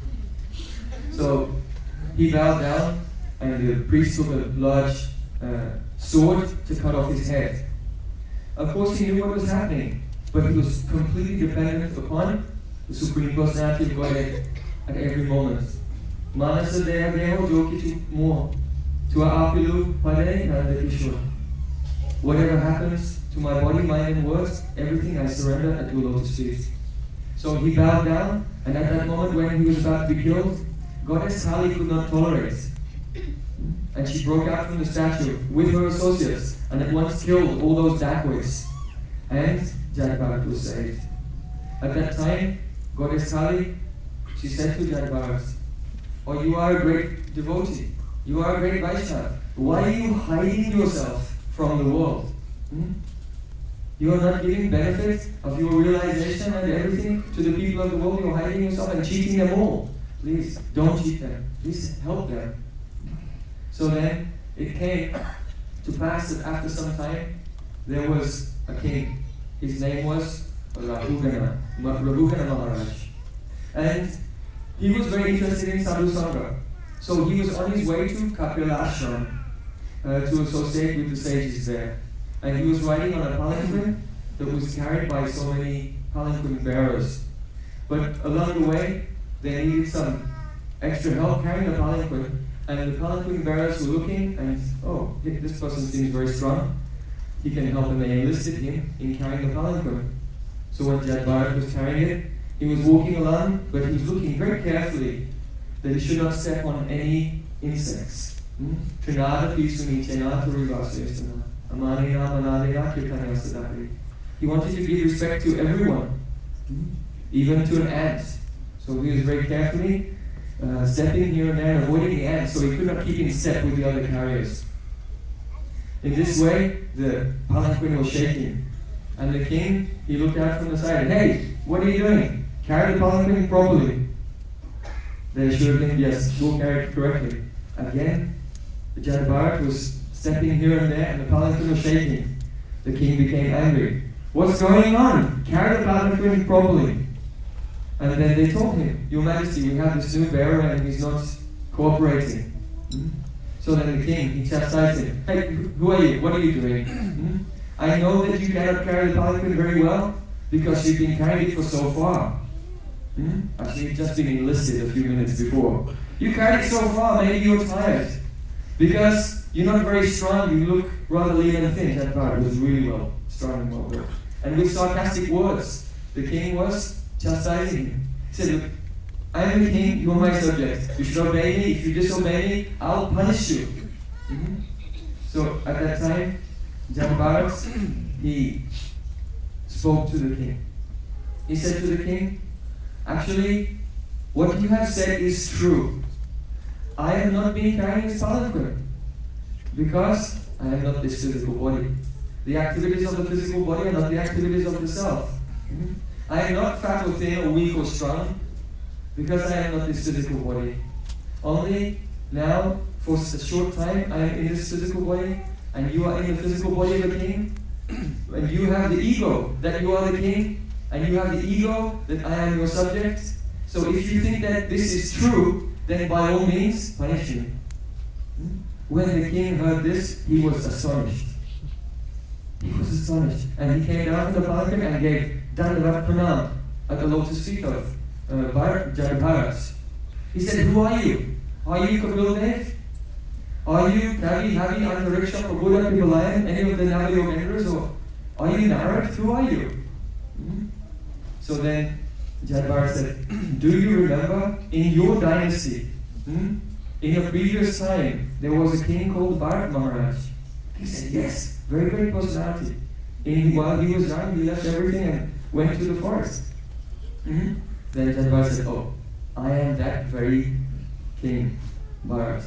So he bowed down, and the priest took a large uh, sword to cut off his head. Of course, he knew what was happening, but he was completely dependent upon the Supreme Personality of Godhead at every moment. Manasa deha deho jokichu mo tua apilu pade nanda kishore. Whatever happens to my body, mind, and words, everything I surrender at your lotus feet. So he bowed down, and at that moment when he was about to be killed, Goddess Kali could not tolerate. And she broke out from the statue with her associates and at once killed all those dacoits. And Jad Bharat was saved. At that time, Goddess Kali, she said to Jad Bharat, oh, you are a great devotee. You are a great Vaishnava. Why are you hiding yourself from the world? Hmm? You are not giving benefit of your realization and everything to the people of the world. You are hiding yourself and cheating them all. Please, don't cheat them. Please help them. So then, it came to pass that after some time, there was a king. His name was Rahugana, Rahugana Maharaj. And he was very interested in Sadhu Sangha. So he was on his way to Kapila Ashram uh, to associate with the sages there. And he was riding on a palanquin that was carried by so many palanquin bearers. But along the way, they needed some extra help carrying the palanquin. And the palanquin bearers were looking, and oh, this person seems very strong. He can help, and they enlisted him in carrying the palanquin. So when Jad Bharat was carrying it, he was walking along, but he was looking very carefully that he should not step on any insects. Trinada pisuni chenata rivasvestana amanina manadina kirtanyasadari. He wanted to give respect to everyone, even to an ant. So he was very carefully uh, stepping here and there and avoiding the ants, so he could not keep in step with the other carriers. In this way, the palanquin was shaking. And the king, he looked out from the side, hey, what are you doing? Carry the palanquin properly. They assured him, yes, we'll carry it correctly. Again, the Jad Bharat was stepping here and there, and the palanquin was shaking. The king became angry. What's going on? Carry the palanquin properly. And then they told him, Your Majesty, we have this new bearer and he's not cooperating. Hmm? So then the king, he chastised him. Hey, who are you? What are you doing? Hmm? I know that you cannot carry the palanquin very well because you've been carrying it for so far. Hmm? Actually, you've just been enlisted a few minutes before. You carried it so far, maybe you're tired. Because you're not very strong, you look rather lean and thin. That part was really well, strong and well built. And with sarcastic words. the king was chastising him. He said, look, I am the king, you are my subject. You should obey me. If you disobey me, I'll punish you. Mm-hmm. So at that time, Jambharat, he spoke to the king. He said to the king, actually, what you have said is true. I have not been carrying this palanquin because I am not this physical body. The activities of the physical body are not the activities of the self. Mm-hmm. I am not fat or thin or weak or strong because I am not this physical body. Only now, for a short time, I am in this physical body, and you are in the physical body of a king, and you have the ego that you are the king, and you have the ego that I am your subject. So if you think that this is true, then by all means, punish me. When the king heard this, he was astonished. He was astonished. And he came down from the palanquin and gave Dandavat Pranam at the lotus feet of uh, Jambharat. He said, who are you? Are you Kapil Dev? Are you Kavi, Havi, Antariksha, Prabhuda, Pipalayan, any of the Navayogendras? Or are you Narad? Who are you? Hmm? So then Jambharat said, do you remember in your dynasty, hmm, in a previous time, there was a king called Bharat Maharaj? He said, yes, very great personality. In, while he was young, he left everything and went to the forest. Hmm? Then Jambharat said, oh, I am that very king, Bharat.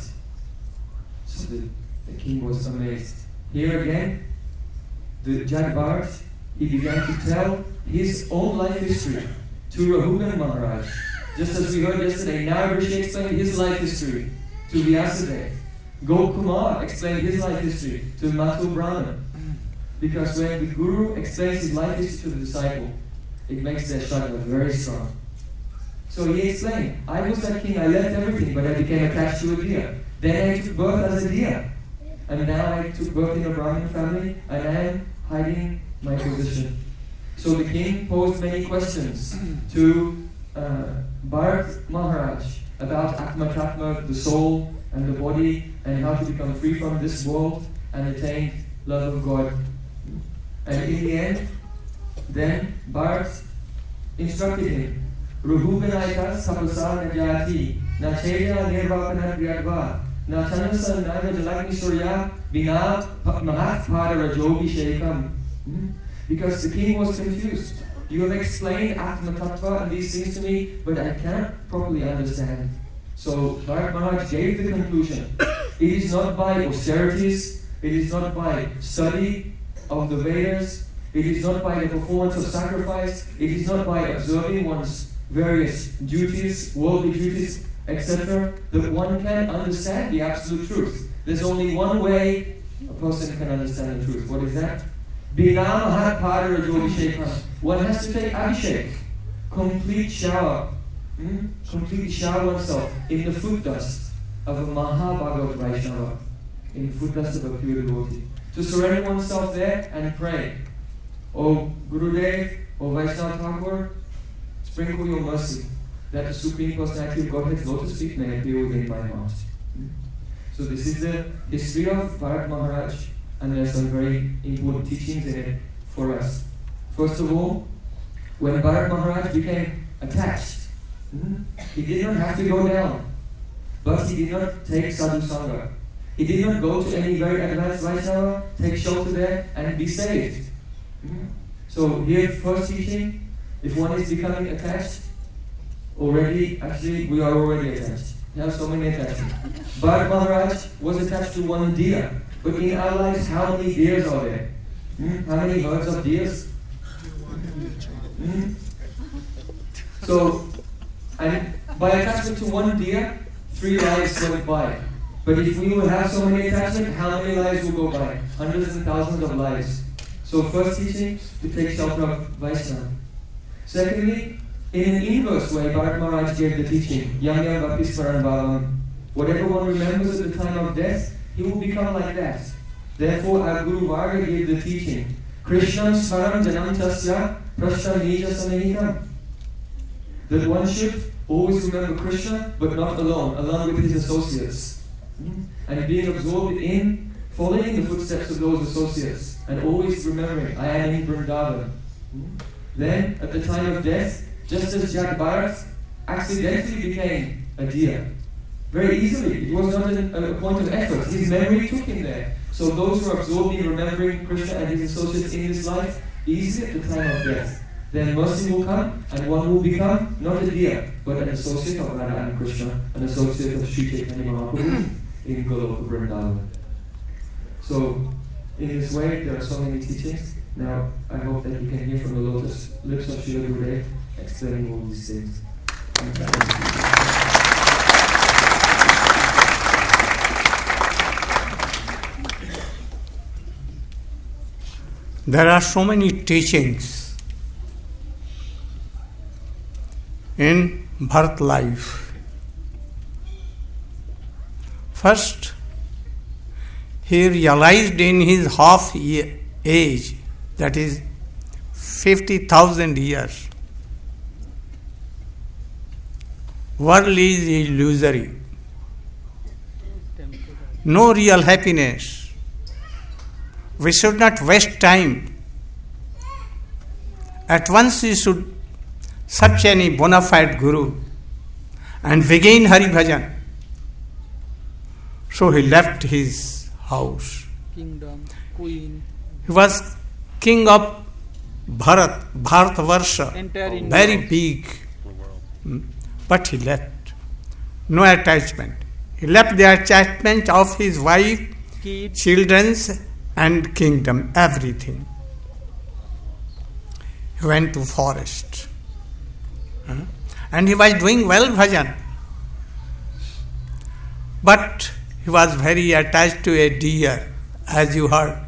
So the, the king was amazed. Here again, the Jambharat, he began to tell his own life history to Rahubin Maharaj. Just as we heard yesterday, now Rishi explained his life history to Vyasadeva. Gokumar explained his life history to Mathur Brahman. Because when the Guru explains his life history to the disciple, it makes their shraddha very strong. So he explained, I was that king, I left everything, but I became attached to a deer. Then I took birth as a deer. And now I took birth in a Brahmin family, and I am hiding my position. So the king posed many questions to uh, Bharat Maharaj about Atma Tatma, the soul and the body, and how to become free from this world and attain love of God. And in the end, then Bharat instructed him, Ruhubinaita sapasa najati, na chaya nirvapana priyadva, na chanasa naga jalagni surya, bina mahat pada rajobi shekam. Because the king was confused. You have explained Atma Tattva and these things to me, but I cannot properly understand. So Bharat Maharaj gave the conclusion. It is not by austerities, it is not by study of the Vedas, it is not by the performance of sacrifice, it is not by observing one's various duties, worldly duties, et cetera, that one can understand the absolute truth. There's only one way a person can understand the truth. What is that? One has to take Abhishek, complete shower, hmm? completely shower oneself in the foot dust of a Mahabhagavat Vaishnava, in the foot dust of a pure devotee. To surrender oneself there and pray, O Gurudev, O Vaishnava Thakur, sprinkle your mercy, that the Supreme Personality of Godhead's lotus feet may appear within my heart. Hmm? So this is the history of Bharat Maharaj, and there are some very important teachings in it for us. First of all, when Bharat Maharaj became attached, hmm, he did not have to go down, but he did not take sadhu sangha. He did not go to any very advanced Vaishnava, take shelter there, and be saved. Hmm? So here, first teaching, if one is becoming attached, already, actually, we are already attached. We have so many attachments. Bharat Maharaj was attached to one deer. But in our lives, how many deers are there? Hmm? How many herds of deers? Hmm? So, and by attachment to one deer, three lives went by. But if we will have so many attachments, how many lives will go by? Hundreds and thousands of lives. So first teaching, to take shelter of Vaishnava. Secondly, in an inverse way, Bharat Maharaj gave the teaching, Yam Yam Bhakti Smaran Bhavam. Whatever one remembers at the time of death, he will become like that. Therefore, our Guru Varga gave the teaching, Krishnam Smaram Janam Tasya Prashtam Nija Samehitam. That one should always remember Krishna, but not alone, along with his associates. And being absorbed in following the footsteps of those associates, and always remembering, I am in Vrindavan. Then, at the time of death, just as Jack Bharat accidentally became a deer, very easily, it was not a, a point of effort, his memory took him there. So those who are absorbed in remembering Krishna and his associates in this life, easily at the time of death, then mercy will come, and one will become not a deer, but an associate of Radha and Krishna, an associate of Sri Chaitanya Mahaprabhu in Goloka Vrindavan. So, in this way, there are so many teachings. Now, I hope that you can hear from the lotus lips of Srila Gurudev explaining all these things. There are so many teachings in Bharat life. First, he realized in his half age, that is fifty thousand years, world is illusory. No real happiness. We should not waste time. At once we should search any bona fide guru and begin Hari Bhajan. So he left his house. Kingdom, queen. He was king of Bharat, Bharatvarsha, Entire very India. big. But he left. No attachment. He left the attachment of his wife, Kids. children's and kingdom, everything. He went to forest. Huh? And he was doing well bhajan. But he was very attached to a deer, as you heard.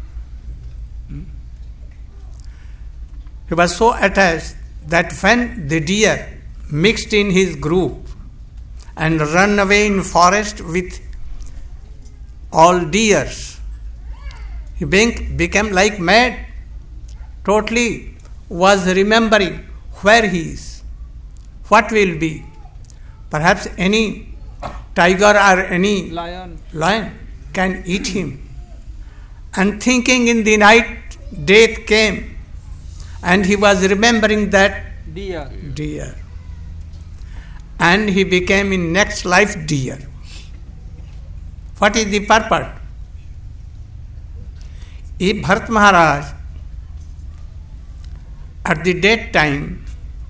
He was so attached that when the deer mixed in his group and run away in forest with all deers, he became like mad, totally was remembering where he is, what will be. Perhaps any tiger or any Lion. lion can eat him. And thinking in the night, death came, and he was remembering that Deer. deer. And he became in next life deer. What is the purpose? If Bharat Maharaj at the death time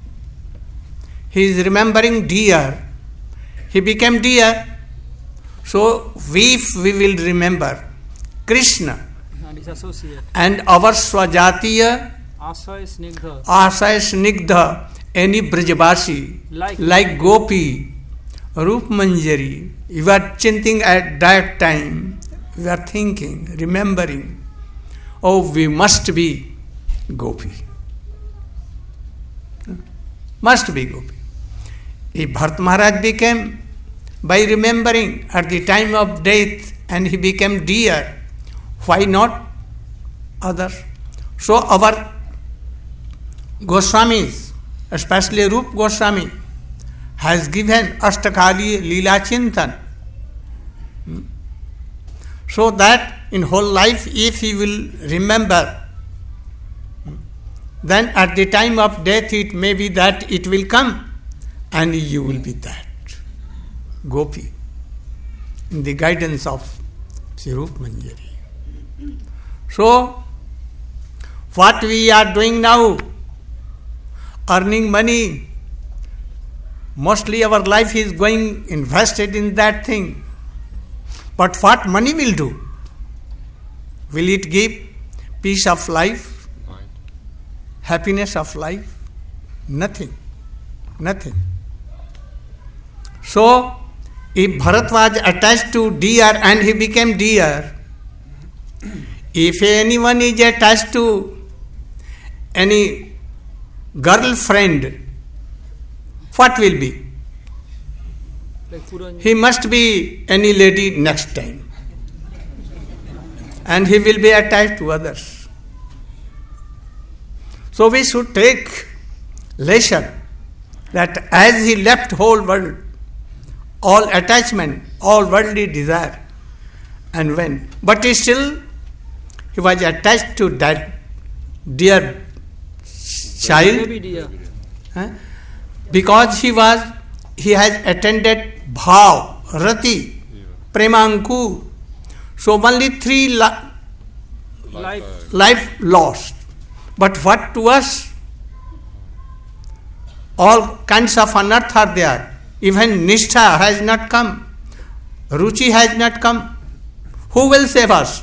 he is remembering deer, he became deer. So we, we will remember Krishna And his associate. and our Swajatiya Asay Snigdha. Asay Snigdha, any Brajavasi, Like- like Gopi, Rup Manjari, you are chanting at that time, you are thinking, remembering, oh, we must be Gopi. Must be Gopi. If Bharat Maharaj became, by remembering at the time of death, and he became deer, why not others? So our Goswamis, especially Rup Goswami, has given Ashtakali Leela Chintan. Hmm? So that in whole life, if he will remember, then at the time of death it may be that it will come and you will be that Gopi in the guidance of Sri Rup Manjari. So, what we are doing now, earning money, mostly our life is going invested in that thing. But what money will do? Will it give peace of life? Mind. Happiness of life? Nothing. Nothing. So, if Bharat was attached to deer and he became deer, if anyone is attached to any girlfriend, what will be? Like Puran. He must be any lady next time. And he will be attached to others. So we should take lesson that as he left whole world, all attachment, all worldly desire, and went. But still, he was attached to that dear child? Baby dear. Huh? Because he was, he has attended bhav, rati, premanku. So only three li- Life. life lost. But what to us? All kinds of unearth are there. Even nishtha has not come. Ruchi has not come. Who will save us?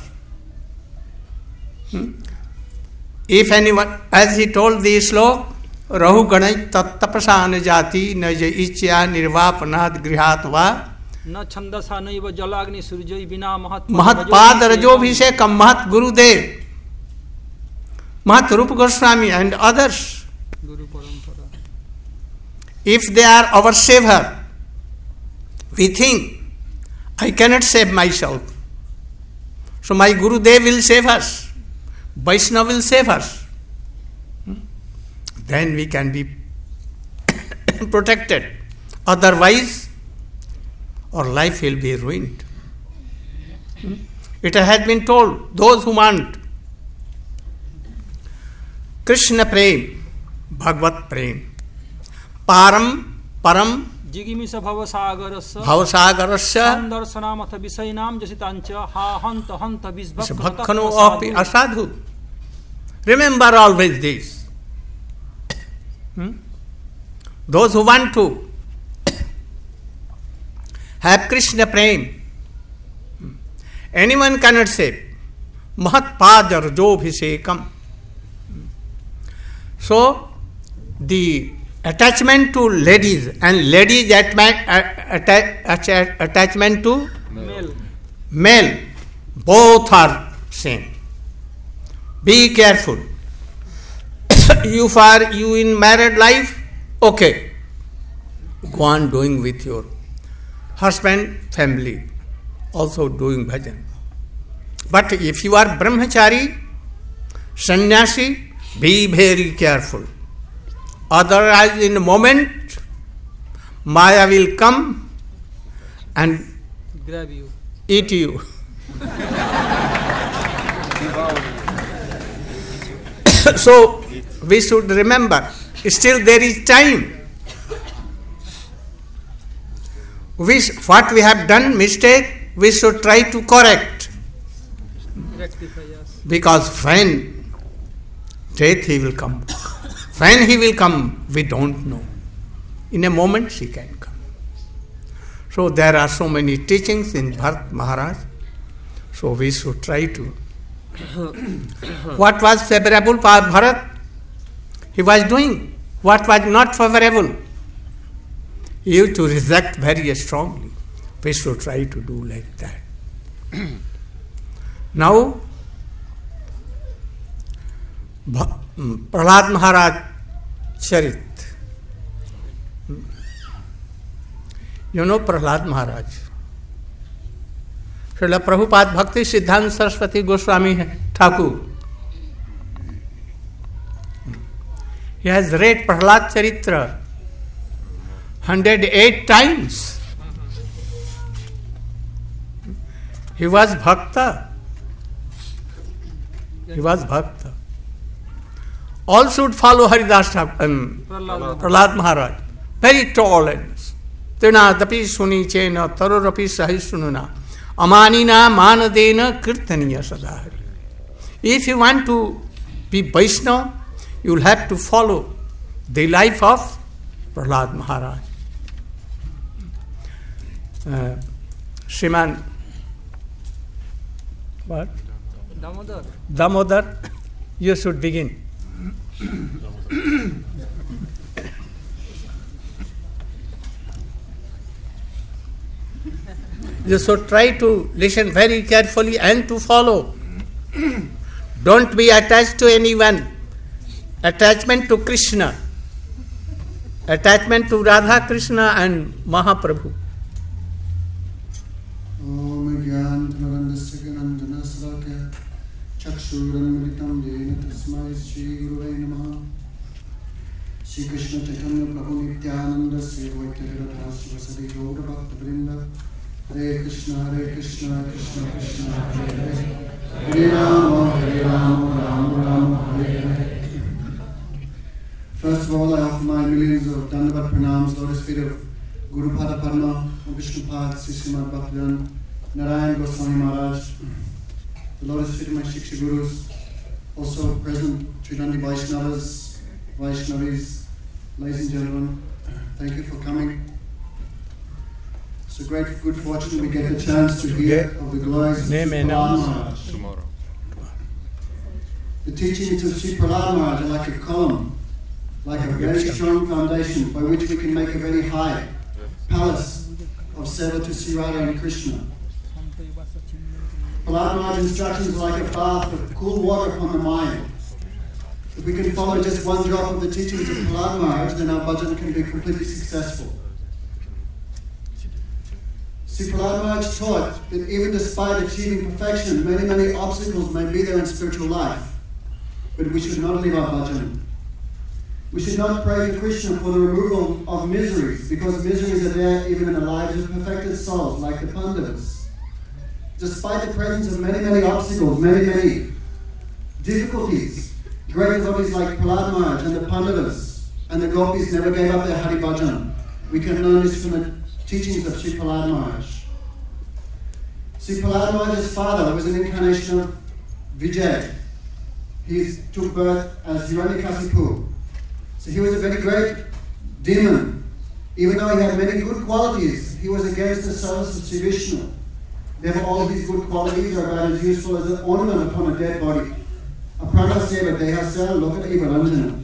Hmm? If anyone, as he told the slok, Rahu ganai tattapasana jati naja ichya nirvapanad grihat va न छंदसा नैव जलाग्नि सूर्य बिना महत Mahatpad Rajobhisekam Mahat Gurudev, Mahat Rupa Goswami and others. Guru Parampara. If they are our savior, we think, I cannot save myself. So my Gurudev will save us. Vaishnava will save us. Then we can be protected. Otherwise, our life will be ruined. It has been told, those who want Krishna Prem, Bhagavad Prem, Param, Param, जिगिमिष भवसागरस्य Bhavasagarasya, संदर्शनामथ विषयनाम जसितांच हा हंत हंत Bhakkano api asadhu. Remember always this. Hmm? Those who want to have Krishna Prem, anyone cannot save. Mahat Pada Rajobhisekam. So, the attachment to ladies and ladies atta- attachment to Male. male, both are same. Be careful. You are you in married life, okay. Go on doing with your husband, family, also doing bhajan. But if you are brahmachari, sannyasi, be very careful. Otherwise, in a moment, Maya will come and Grab you. eat you. So, we should remember, still there is time. We, what we have done, mistake, we should try to correct. Rectify, yes. Because when death he will come. When he will come, we don't know. In a moment he can come. So there are so many teachings in Bharat Maharaj. So we should try to. What was favorable for Bharat? He was doing. What was not favorable? He used to reject very strongly. We should try to do like that. Now, Prahlad Maharaj Charit. You know Prahlad Maharaj. Srila Prabhupada Bhakti Siddhanta Saraswati Goswami Thakur. He has read Prahlad Charitra one hundred eight times. He was Bhakta. He was Bhakta. All should follow Haridas Thakur, um, Prahlad. Prahlad Maharaj. Very tall and Trina tapi suni chena tarorapi sahisununa. Amanina manadena kirtaniya sadahari. If you want to be Vaishnava, you will have to follow the life of Prahlad Maharaj. Uh, Shriman, what? Damodar. Damodar, you should begin. You should try to listen very carefully and to follow. Don't be attached to anyone. Attachment to Krishna. Attachment to Radha Krishna and Mahaprabhu. Om Gyan Dhanarandasya Gyananjana Salakya Chakshuranmritam Yena Tasmai Shri Guruvai Namaha Shri Krishna Chaitanya Prabhu Nityananda Sri Advaita Gadadhara Sivasadi Gaura Bhakta Vrinda Hare Krishna Hare Krishna Krishna Krishna Hare Hare Hare Rama Hare Rama Rama Rama Hare Hare offerings of Dandavat Pranams, lotus feet of Guru Pada Padma, Vishnupada, Srimad Bhaktivedanta, Narayan Goswami Maharaj, the lotus feet of my Shiksha Gurus, also present Tridandi Vaishnavas, Vaishnavis, ladies and gentlemen, thank you for coming. It's a great good fortune we get the chance to hear of the glories of Sri Prahlad Maharaj. Tomorrow. The teachings of Sri Prahlad Maharaj are like a column, like a very strong foundation by which we can make a very high palace of seva to Sri Radha and Krishna. Prahlad Maharaj's instructions are like a bath of cool water upon the mind. If we can follow just one drop of the teachings of Prahlad Maharaj, then our bhajan can be completely successful. Sri Prahlad Maharaj taught that even despite achieving perfection, many, many obstacles may be there in spiritual life. But we should not leave our bhajan. We should not pray to Krishna for the removal of miseries, because miseries are there even in the lives of perfected souls, like the Pandavas. Despite the presence of many, many obstacles, many, many difficulties, great devotees like Prahlad Maharaj and the Pandavas and the Gopis never gave up their Hari Bhajan. We can learn this from the teachings of Sri Prahlad Maharaj. Sri Prahlad Maharaj's father was an incarnation of Vijay. He took birth as Hiranyakasipu. So he was a very great demon. Even though he had many good qualities, he was against the service of Sri Vishnu. Therefore all his good qualities are about as useful as an ornament upon a dead body. A pranaseva dehasya lokata ivaranjana.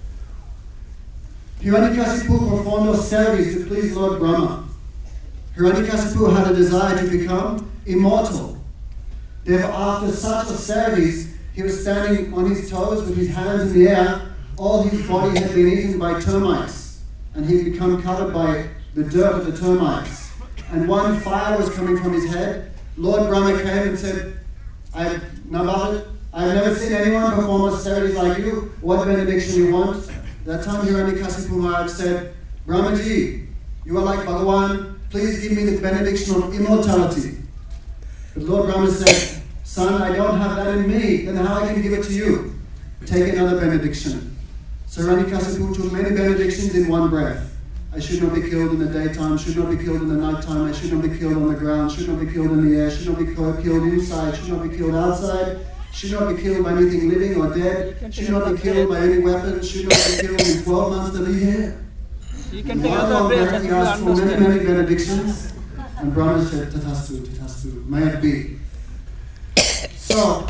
Hiranyakasipu performed austerities to please Lord Brahma. Hiranyakasipu had a desire to become immortal. Therefore, after such austerities, he was standing on his toes with his hands in the air. All his body had been eaten by termites, and he had become covered by the dirt of the termites. And one fire was coming from his head. Lord Brahma came and said, I have, Nabhavat, I have never seen anyone perform austerities like you. What benediction you want? That time Hiranyakasipu Maharaj said, Brahmaji, you are like Bhagavan, please give me the benediction of immortality. But Lord Brahma said, son, I don't have that in me, then how I can give it to you? Take another benediction. So Hiranyakasipu took many benedictions in one breath. I should not be killed in the daytime, should not be killed in the nighttime, I should not be killed on the ground, should not be killed in the air, should not be killed inside, should not be killed outside, should not be killed by anything living or dead, should not be killed by any weapons, should not be killed in twelve months to be here. You can In take one other long breath breath, and he you asked for many, understand. many benedictions, and Brahma said, Tatastu, Tatastu, may it be. So,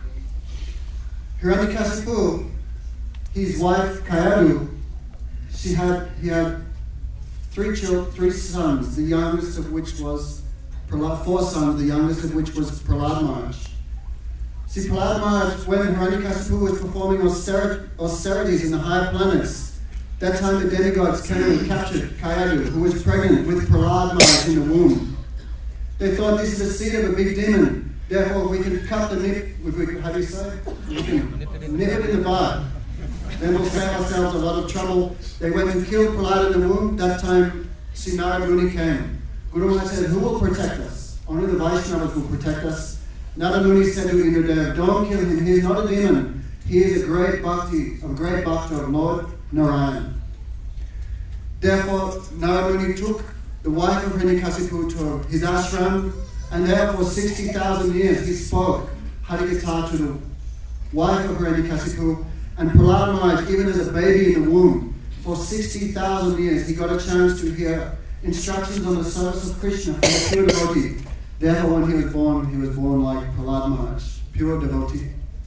Hiranyakasipu, his wife Kayadu, she had, he had three children, three sons, the youngest of which was Prahlad, four sons, the youngest of which was Prahlad Maharaj. See, Prahlad Maharaj, when Hiranyakasipu was performing auster- austerities in the higher planets, that time the demigods came and captured Kayadu, who was pregnant with Prahlad Maharaj in the womb. They thought this is the seed of a big demon. Therefore, we can cut the nip, if we, how do you say? We can nip it in the bud. Then we'll save ourselves a lot of trouble. They went and killed Prahlad in the womb. That time, Sri Narad Muni came. Guru Maharaj said, who will protect us? Only the Vaishnavas will protect us. Narad Muni said to Indradev, don't kill him. He is not a demon. He is a great bhakti, a great bhakta of Lord Narayan. Therefore, Narad Muni took the wife of Hiranyakasipu to his ashram, and there for sixty thousand years he spoke Harikatha to the wife of Hiranyakasipu. And Prahlad Maharaj, even as a baby in the womb, for sixty thousand years he got a chance to hear instructions on the service of Krishna from a pure devotee. Therefore, when he was born, he was born like Prahlad Maharaj, pure devotee.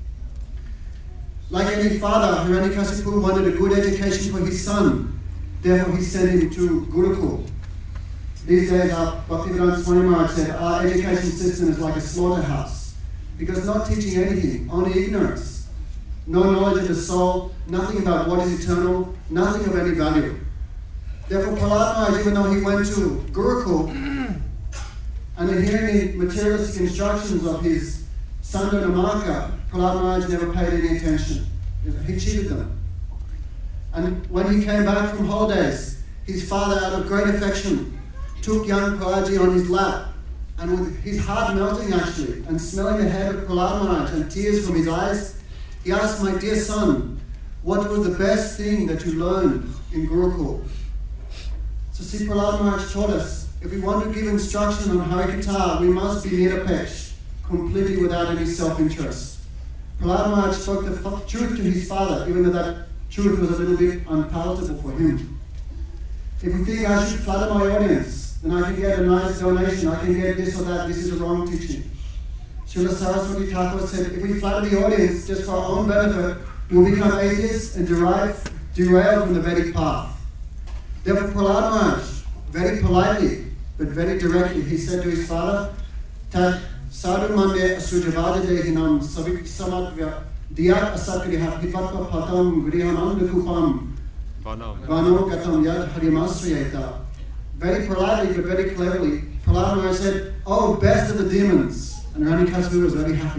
Like any father, Hiranyakasipu wanted a good education for his son. Therefore, he sent him to Gurukul. These days, our Bhaktivedanta Swami Maharaj said, our education system is like a slaughterhouse, because not teaching anything, only ignorance. No knowledge of the soul, nothing about what is eternal, nothing of any value. Therefore, Prahlad Maharaj, even though he went to Gurukul, and in hearing the materialistic instructions of his Sandhu Namaka, Prahlad Maharaj never paid any attention. He cheated them. And when he came back from holidays, his father, out of great affection, took young Prahlad on his lap, and with his heart melting actually, and smelling the head of Prahlad Maharaj and tears from his eyes, he asked, my dear son, what was the best thing that you learned in Gurukul? So see, Prahlad Maharaj taught us, if we want to give instruction on Harikatha, we must be nirapeksh, completely without any self-interest. Prahlad Maharaj spoke the f- truth to his father, even though that truth was a little bit unpalatable for him. If we think I should flatter my audience, then I can get a nice donation, I can get this or that, this is a wrong teaching. Srila Saraswati Thakur said, if we flatter the audience just for our own benefit, we'll become atheists and derive, derail from the Vedic path. Therefore, Prahlad Maharaj, very politely, but very directly, he said to his father, Tad sadhu mande asujavada dehinam savik samadvya diyat asakriha hivatva patam grihananda kupam vano katam yad harimasriyata. Very politely, but very cleverly, Prahlad Maharaj said, oh, best of the demons. And Rani Kaspu was very happy.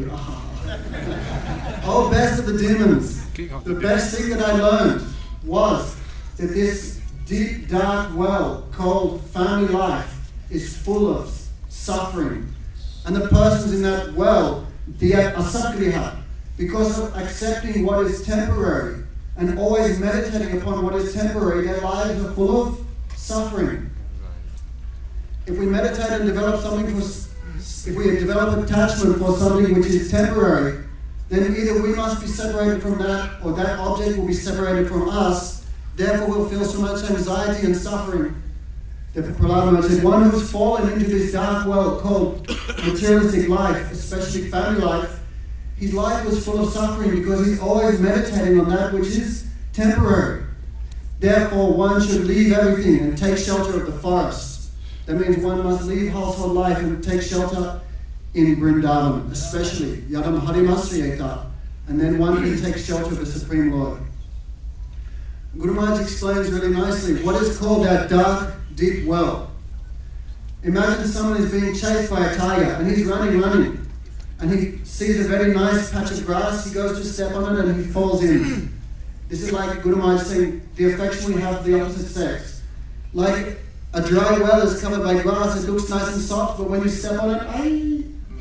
Oh, best of the demons. The best thing that I learned was that this deep, dark well called family life is full of suffering. And the persons in that well, diyat asakriha, because of accepting what is temporary and always meditating upon what is temporary, their lives are full of suffering. If we meditate and develop something for, if we develop attachment for something which is temporary, then either we must be separated from that, or that object will be separated from us. Therefore, we'll feel so much anxiety and suffering. Therefore, Prahlad Maharaj said, one who's fallen into this dark well called materialistic life, especially family life, his life was full of suffering because he's always meditating on that which is temporary. Therefore, one should leave everything and take shelter of the forest. That means one must leave household life and take shelter in Vrindavan, especially Yadam Harimasriyeta, and then one can take shelter of the Supreme Lord. Guru Maharaj explains really nicely what is called that dark, deep well. Imagine someone is being chased by a tiger and he's running, running, and he sees a very nice patch of grass, he goes to step on it and he falls in. This is like Guru Maharaj saying the affection we have for the opposite sex. Like a dry well is covered by grass, it looks nice and soft, but when you step on it, aye,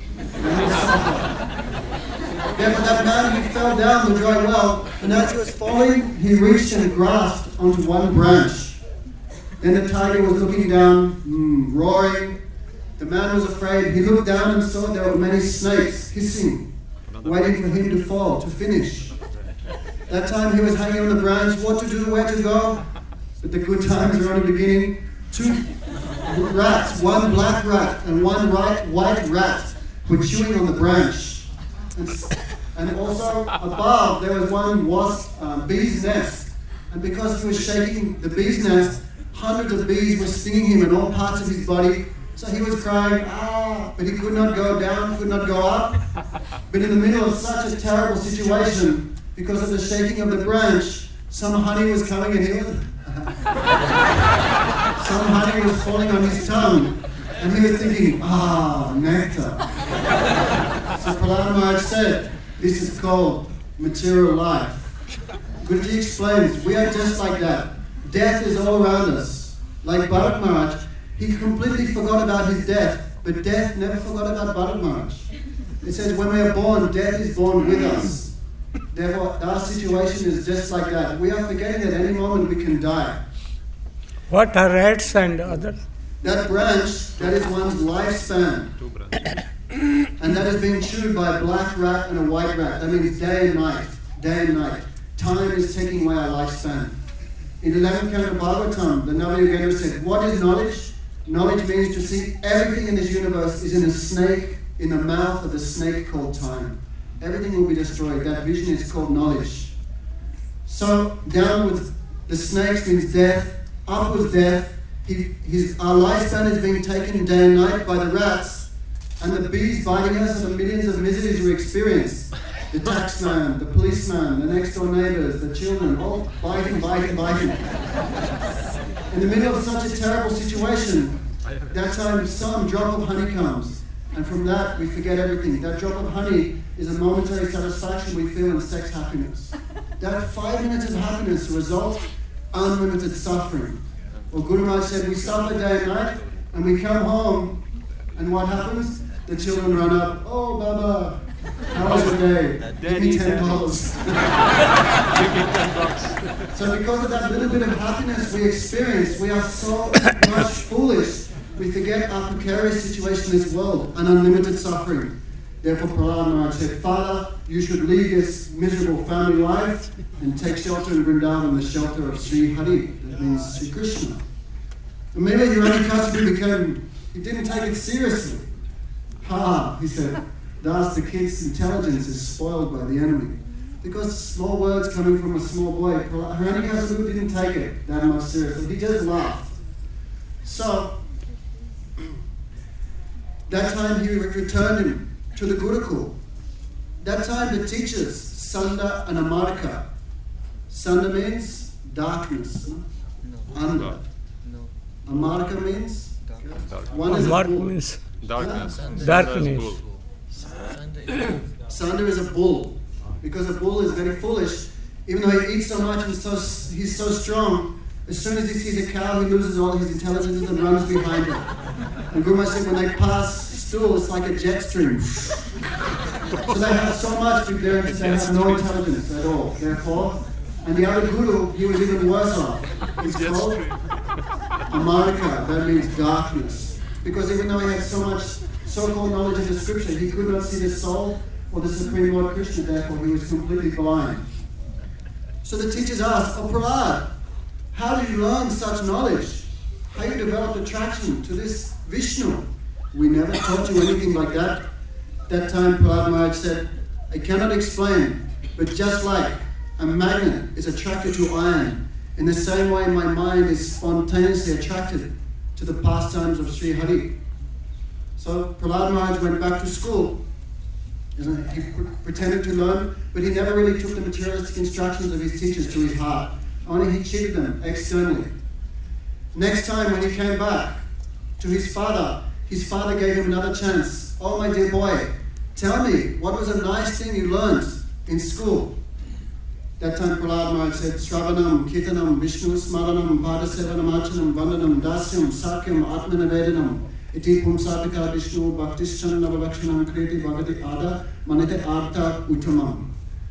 therefore that man, he fell down the dry well, and as he was falling, he reached and grasped onto one branch. Then the tiger was looking down, mm, roaring. The man was afraid. He looked down and saw there were many snakes hissing, waiting for him to fall, to finish. That time he was hanging on the branch, what to do, where to go. But the good times were only beginning. Two rats, one black rat and one right, white rat, were chewing on the branch. And, and also above there was one wasp, um, bee's nest. And because he was shaking the bee's nest, hundreds of bees were stinging him in all parts of his body. So he was crying, ah, but he could not go down, could not go up. But in the middle of such a terrible situation, because of the shaking of the branch, some honey was coming and he was... some honey was falling on his tongue. And he was thinking, ah, nectar. So Prahlad Maharaj said, this is called material life. Guruji explains, we are just like that. Death is all around us. Like Bharat Maharaj, he completely forgot about his death, but death never forgot about Bharat Maharaj. It says when we are born, death is born with us. Therefore, our situation is just like that. We are forgetting that any moment we can die. What are rats and other? That branch, that is one's lifespan. And that is being chewed by a black rat and a white rat. That means day and night, day and night. Time is taking away our lifespan. In eleventh Canto Bhagavatam, the Navayogendra said, what is knowledge? Knowledge means to see everything in this universe is in a snake, in the mouth of the snake called time. Everything will be destroyed. That vision is called knowledge. So, downwards, the snakes means death, upwards death. He, his, our lifespan is being taken day and night by the rats, and the bees biting us are the millions of miseries we experience. The taxman, the policeman, the next door neighbors, the children, all biting, biting, biting. In the middle of such a terrible situation, that time some drop of honey comes, and from that we forget everything. That drop of honey is a momentary satisfaction we feel in sex happiness. That five minutes of happiness results unlimited suffering. Well, Guru Maharaj said we suffer day and night, and we come home, and what happens? The children run up, oh Baba, How was your day? Give me ten dollars. Give me ten bucks. So because of that little bit of happiness we experience, we are so much foolish. We forget our precarious situation in this world and unlimited suffering. Therefore, Prahlad Maharaj said, Father, you should leave this miserable family life and take shelter in Vrindavan, the shelter of Sri Hari. That means Sri Krishna. And maybe Hiranyakshipu became, he didn't take it seriously. Ha, he said, thus the kid's intelligence is spoiled by the enemy. Because small words coming from a small boy, Hiranyakshipu didn't take it that much seriously. He just laughed. So, that time he returned him to the Gurukul. That time the teachers, Sanda and Amarika. Sanda means darkness. No? Under. No. Amarika means? Dark. One is a Mark bull. means Darkness. darkness. Sanda is a bull. Because a bull is very foolish. Even though he eats so much and so, he's so strong, as soon as he sees a cow, he loses all his intelligence and runs behind it. And Guru Maharaj said when they pass stool, it's like a jet stream. So they have so much, they have no intelligence at all. Therefore, and the other Guru, he was even worse off. It's called Amarika, that means darkness. Because even though he had so much so-called knowledge of the scripture, he could not see the soul or the Supreme Lord Krishna, therefore he was completely blind. So the teachers asked, Oh Prahlad, how did you learn such knowledge? How you developed attraction to this Vishnu? We never taught you anything like that. That time Prahlad Maharaj said, I cannot explain, but just like a magnet is attracted to iron, in the same way my mind is spontaneously attracted to the pastimes of Sri Hari. So Prahlad Maharaj went back to school. He pretended to learn, but he never really took the materialistic instructions of his teachers to his heart. Only he cheated them externally. Next time when he came back to his father, his father gave him another chance. Oh my dear boy, tell me, what was a nice thing you learned in school? That time Prahlad Maharaj said, Shravanam, Kirtanam, Vishnu Smaranam, Padasevanam, Archanam, Vandanam, Dasyam, Sakyam, Atmanavedanam, Iti Pumsapika Vishnu, Bhaktishan, Navavakshanam, Kriti, Bhagati, Ada, Manite, Artha, Uttamam.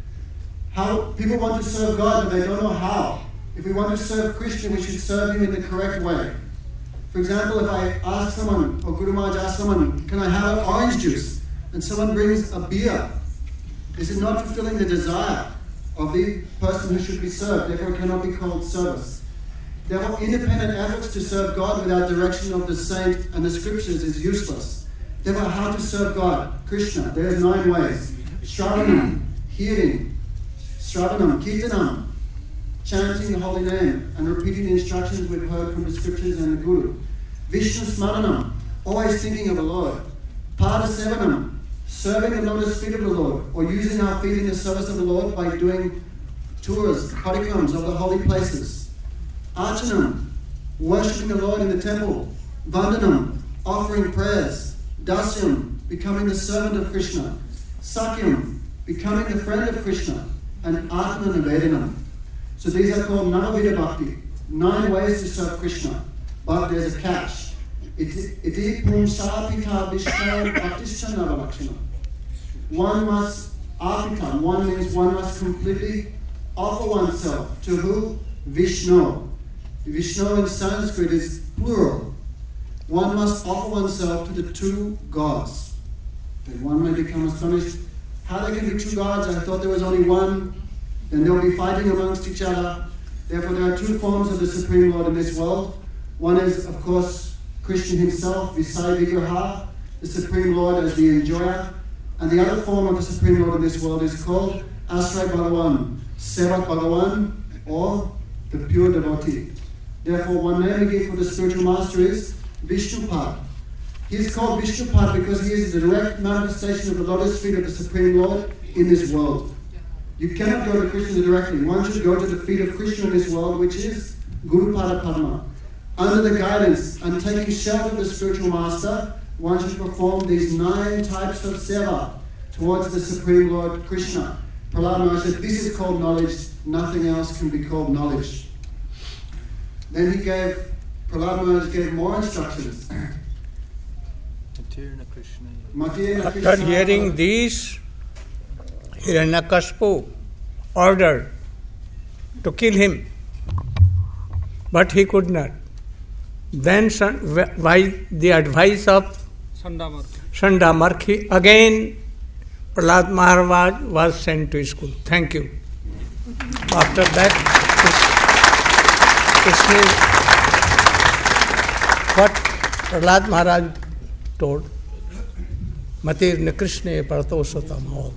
How people want to serve God, but they don't know how. If we want to serve Krishna, we should serve Him in the correct way. For example, if I ask someone, or Guru Maharaj asks someone, can I have an orange juice? And someone brings a beer. Is it not fulfilling the desire of the person who should be served? Therefore, it cannot be called service. Therefore, independent efforts to serve God without direction of the saint and the scriptures is useless. Therefore, how to serve God? Krishna. There are nine ways. Shravanam, hearing. Shravanam, Kirtanam, chanting the holy name and repeating the instructions we've heard from the scriptures and the Guru. Vishnu Smaranam, always thinking of the Lord. Padasevanam, serving the lotus feet of the Lord, or using our feet in the service of the Lord by doing tours, parikrams of the holy places. Archanam, worshipping the Lord in the temple. Vandanam, offering prayers. Dasyam, becoming the servant of Krishna. Sakyam, becoming the friend of Krishna. And Atma Nivedanam. So these are called Navavida Bhakti, nine ways to serve Krishna. But there's a catch. Iti pumsapita vishnu bhaktischa navalakshanam. One must, apita, one means one must completely offer oneself to who? Vishnu. Vishnu in Sanskrit is plural. One must offer oneself to the two gods. And one may become astonished. How there can be two gods? I thought there was only one. Then they'll be fighting amongst each other. Therefore, there are two forms of the Supreme Lord in this world. One is, of course, Krishna himself, Visaya Vigraha, the Supreme Lord as the enjoyer. And the other form of the Supreme Lord in this world is called Asray Bhagavan, Sevak Bhagavan, or the pure devotee. Therefore, one name we give for the spiritual master is Vishnupad. He is called Vishnupad because he is the direct manifestation of the lotus feet of the Supreme Lord in this world. You cannot go to Krishna directly. One should go to the feet of Krishna in this world, which is Guru Pada Padma. Under the guidance and taking shelter of the spiritual master, one should perform these nine types of seva towards the Supreme Lord Krishna. Prahlad Maharaj said, this is called knowledge, nothing else can be called knowledge. Then he gave, Prahlad Maharaj gave more instructions. Matirna Krishna. Matirna After Krishna. hearing these, Hiranyakashipu ordered to kill him, but he could not. Then, by the advice of Chandamarki, again Prahlad Maharaj was sent to school. Thank you. After that, what Prahlad Maharaj told, Matirna Krishna Paratosatam all.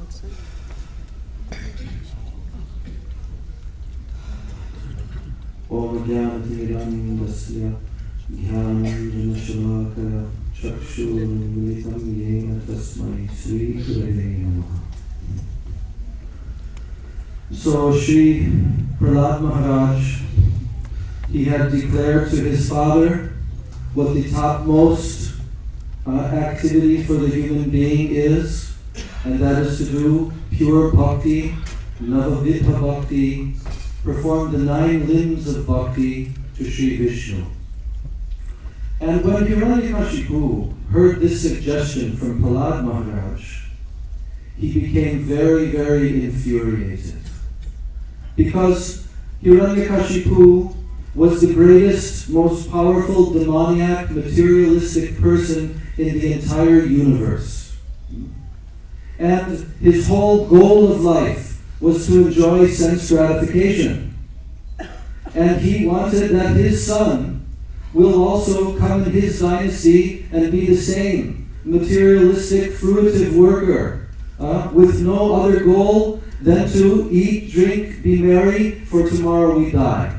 Om Jnanatimirandasya Jnananjanashalakaya Chakshurmilitam Yena Tasmai Sri Gurave Namaha. So Sri Prahlad Maharaj, he had declared to his father what the topmost uh, activity for the human being is, and that is to do pure bhakti, navavidha bhakti, perform the nine limbs of bhakti to Sri Vishnu. And when Hiranyakashipu heard this suggestion from Prahlad Maharaj, he became very, very infuriated. Because Hiranyakashipu was the greatest, most powerful, demoniac, materialistic person in the entire universe. And his whole goal of life was to enjoy sense gratification. And he wanted that his son will also come in his dynasty and be the same materialistic, fruitive worker, uh, with no other goal than to eat, drink, be merry, for tomorrow we die.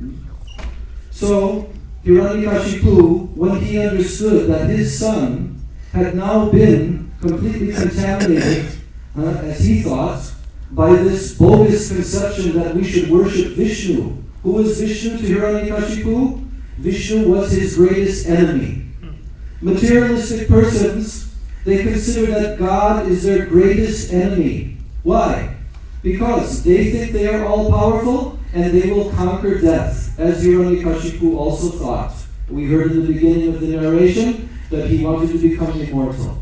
So, Hiranyakashipu, when he understood that his son had now been completely contaminated, uh, as he thought, by this bogus conception that we should worship Vishnu. Who was Vishnu to Hiranyakashipu? Vishnu was his greatest enemy. Materialistic persons, they consider that God is their greatest enemy. Why? Because they think they are all powerful and they will conquer death, as Hiranyakashipu also thought. We heard in the beginning of the narration that he wanted to become immortal.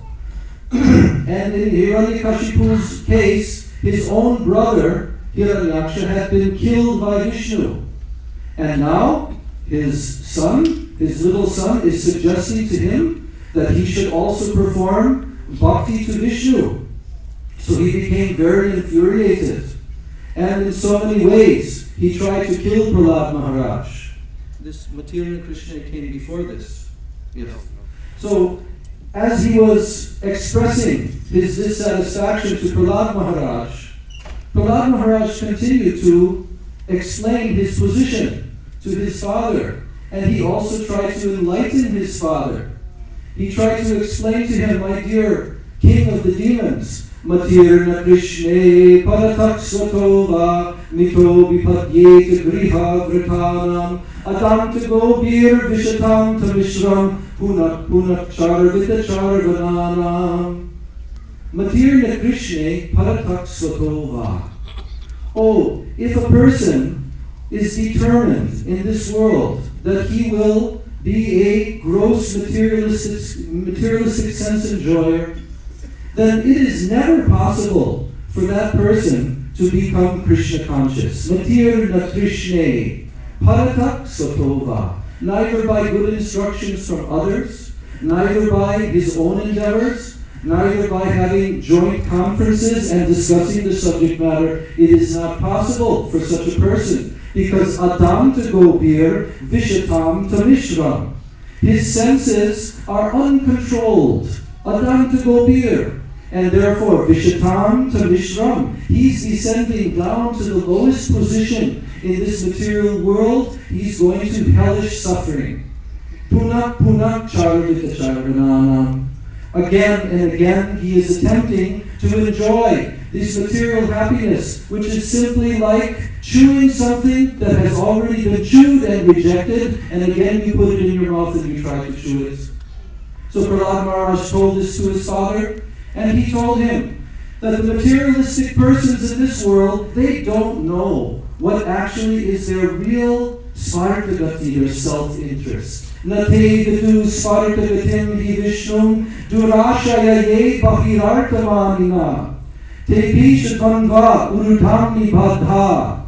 And in Hiranyakashipu's case, his own brother, Hiranyaksha, had been killed by Vishnu. And now, his son, his little son, is suggesting to him that he should also perform bhakti to Vishnu. So he became very infuriated. And in so many ways, he tried to kill Prahlad Maharaj. This Matirna Krishna came before this. Yes. So, as he was expressing his dissatisfaction to Prahlad Maharaj, Prahlad Maharaj continued to explain his position to his father, and he also tried to enlighten his father. He tried to explain to him, my dear king of the demons, Matirna Krishna Parataksvatova Mito Vipadyeta Griha Vritanam Adam Tagobir Vishatam Tamishram Punak Punak Charvita Charvananam. Matirna Krishna Parataksvatova. Oh, if a person is determined in this world that he will be a gross materialistic, materialistic sense enjoyer, then it is never possible for that person to become Krishna conscious. Matirna Krishna Parataksvatova. Neither by good instructions from others, neither by his own endeavors, neither by having joint conferences and discussing the subject matter. It is not possible for such a person, because Adam to Gobir, Vishatam to Mishram. His senses are uncontrolled. Adam to Gobir. And therefore, Vishatam to Mishram. He's descending down to the lowest position in this material world. He's going to hellish suffering. Punak Punak Charvita Charvananam. Again and again, he is attempting to enjoy this material happiness, which is simply like chewing something that has already been chewed and rejected, and again you put it in your mouth and you try to chew it. So Prahlad Maharaj told this to his father, and he told him that the materialistic persons in this world, they don't know what actually is their real svartagati, their self-interest. Nate vidu svartagatim hi vishnum durashaya ye bahirartamanina. Tepish Kanva Urudhamni Badha.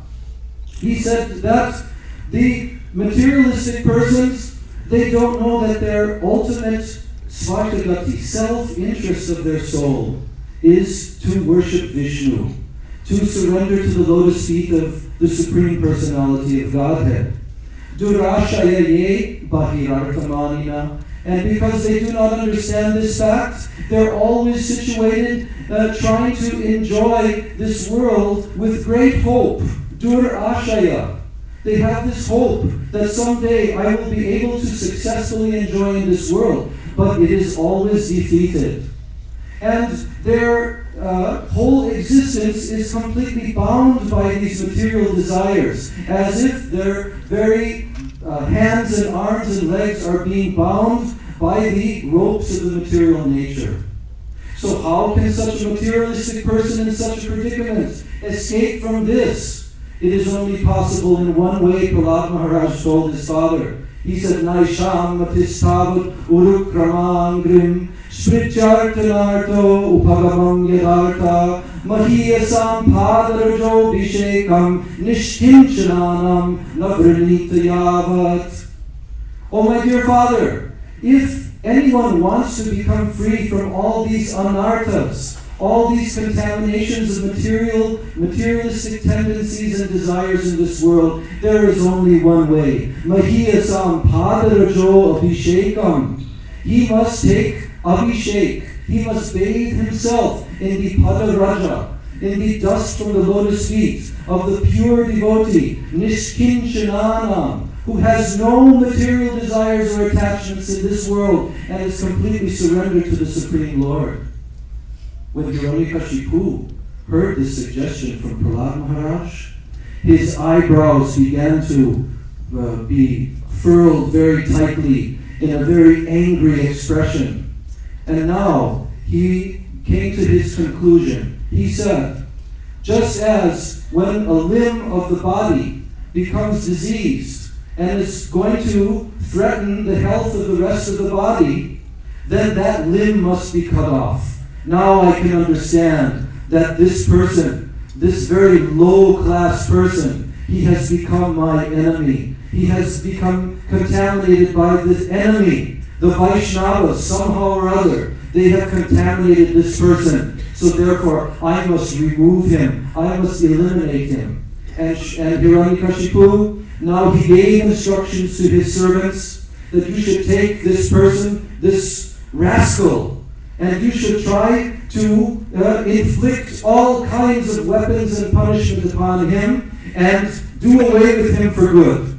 He said that the materialistic persons, they don't know that their ultimate svakagati, self-interest of their soul, is to worship Vishnu, to surrender to the lotus feet of the Supreme Personality of Godhead. Durashaya ye bahirarthamanina. And because they do not understand this fact, they're always situated uh, trying to enjoy this world with great hope. Durashaya. They have this hope that someday I will be able to successfully enjoy in this world, but it is always defeated. And their uh, whole existence is completely bound by these material desires, as if their very uh, hands and arms and legs are being bound by the ropes of the material nature. So how can such a materialistic person in such a predicament escape from this? It is only possible in one way, Prahlad Maharaj told his father. He said, Naisham matistavat urukramangrim Spritchartanarto upagamam yadarta mahiyasam padarajo vishekam nishkinchananam navranita yavat. Oh my dear father, if anyone wants to become free from all these anarthas, all these contaminations of material, materialistic tendencies and desires in this world, there is only one way. Mahiyasam padarajo abhishekam. He must take abhishek. He must bathe himself in the padaraja, in the dust from the lotus feet of the pure devotee, nishkinchananam, who has no material desires or attachments in this world and is completely surrendered to the Supreme Lord. When Hiranyakashipu heard this suggestion from Prahlad Maharaj, his eyebrows began to uh, be furled very tightly in a very angry expression. And now he came to his conclusion. He said, just as when a limb of the body becomes diseased and is going to threaten the health of the rest of the body, then that limb must be cut off. Now I can understand that this person, this very low-class person, he has become my enemy. He has become contaminated by this enemy. The Vaishnavas, somehow or other, they have contaminated this person. So therefore, I must remove him. I must eliminate him. And, and Hiranyakashipu, now he gave instructions to his servants that you should take this person, this rascal, and you should try to uh, inflict all kinds of weapons and punishment upon him and do away with him for good.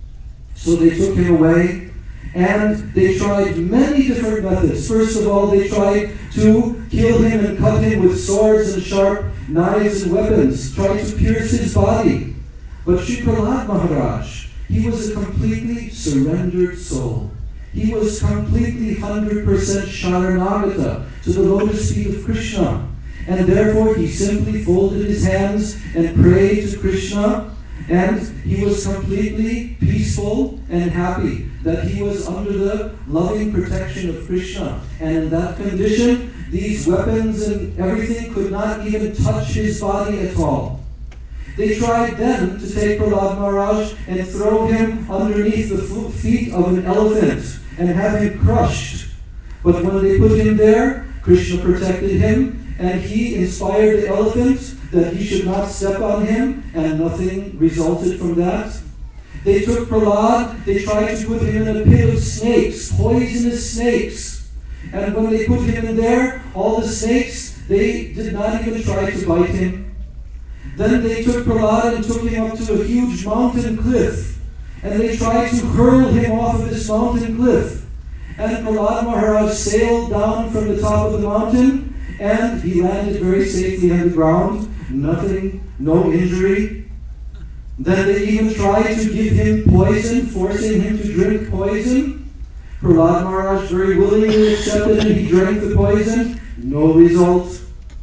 So they took him away, and they tried many different methods. First of all, they tried to kill him and cut him with swords and sharp knives and weapons, tried to pierce his body. But Shri Prahlad Maharaj, he was a completely surrendered soul. He was completely one hundred percent Sharanagata to the lotus feet of Krishna. And therefore he simply folded his hands and prayed to Krishna, and he was completely peaceful and happy that he was under the loving protection of Krishna. And in that condition, these weapons and everything could not even touch his body at all. They tried then to take Prahlad Maharaj and throw him underneath the feet of an elephant and have him crushed. But when they put him there, Krishna protected him, and he inspired the elephant that he should not step on him, and nothing resulted from that. They took Prahlad, they tried to put him in a pit of snakes, poisonous snakes. And when they put him in there, all the snakes, they did not even try to bite him. Then they took Prahlad and took him up to a huge mountain cliff, and they tried to hurl him off of this mountain cliff. And Prahlad Maharaj sailed down from the top of the mountain, and he landed very safely on the ground, nothing, no injury. Then they even tried to give him poison, forcing him to drink poison. Prahlad Maharaj very willingly accepted and he drank the poison, no result.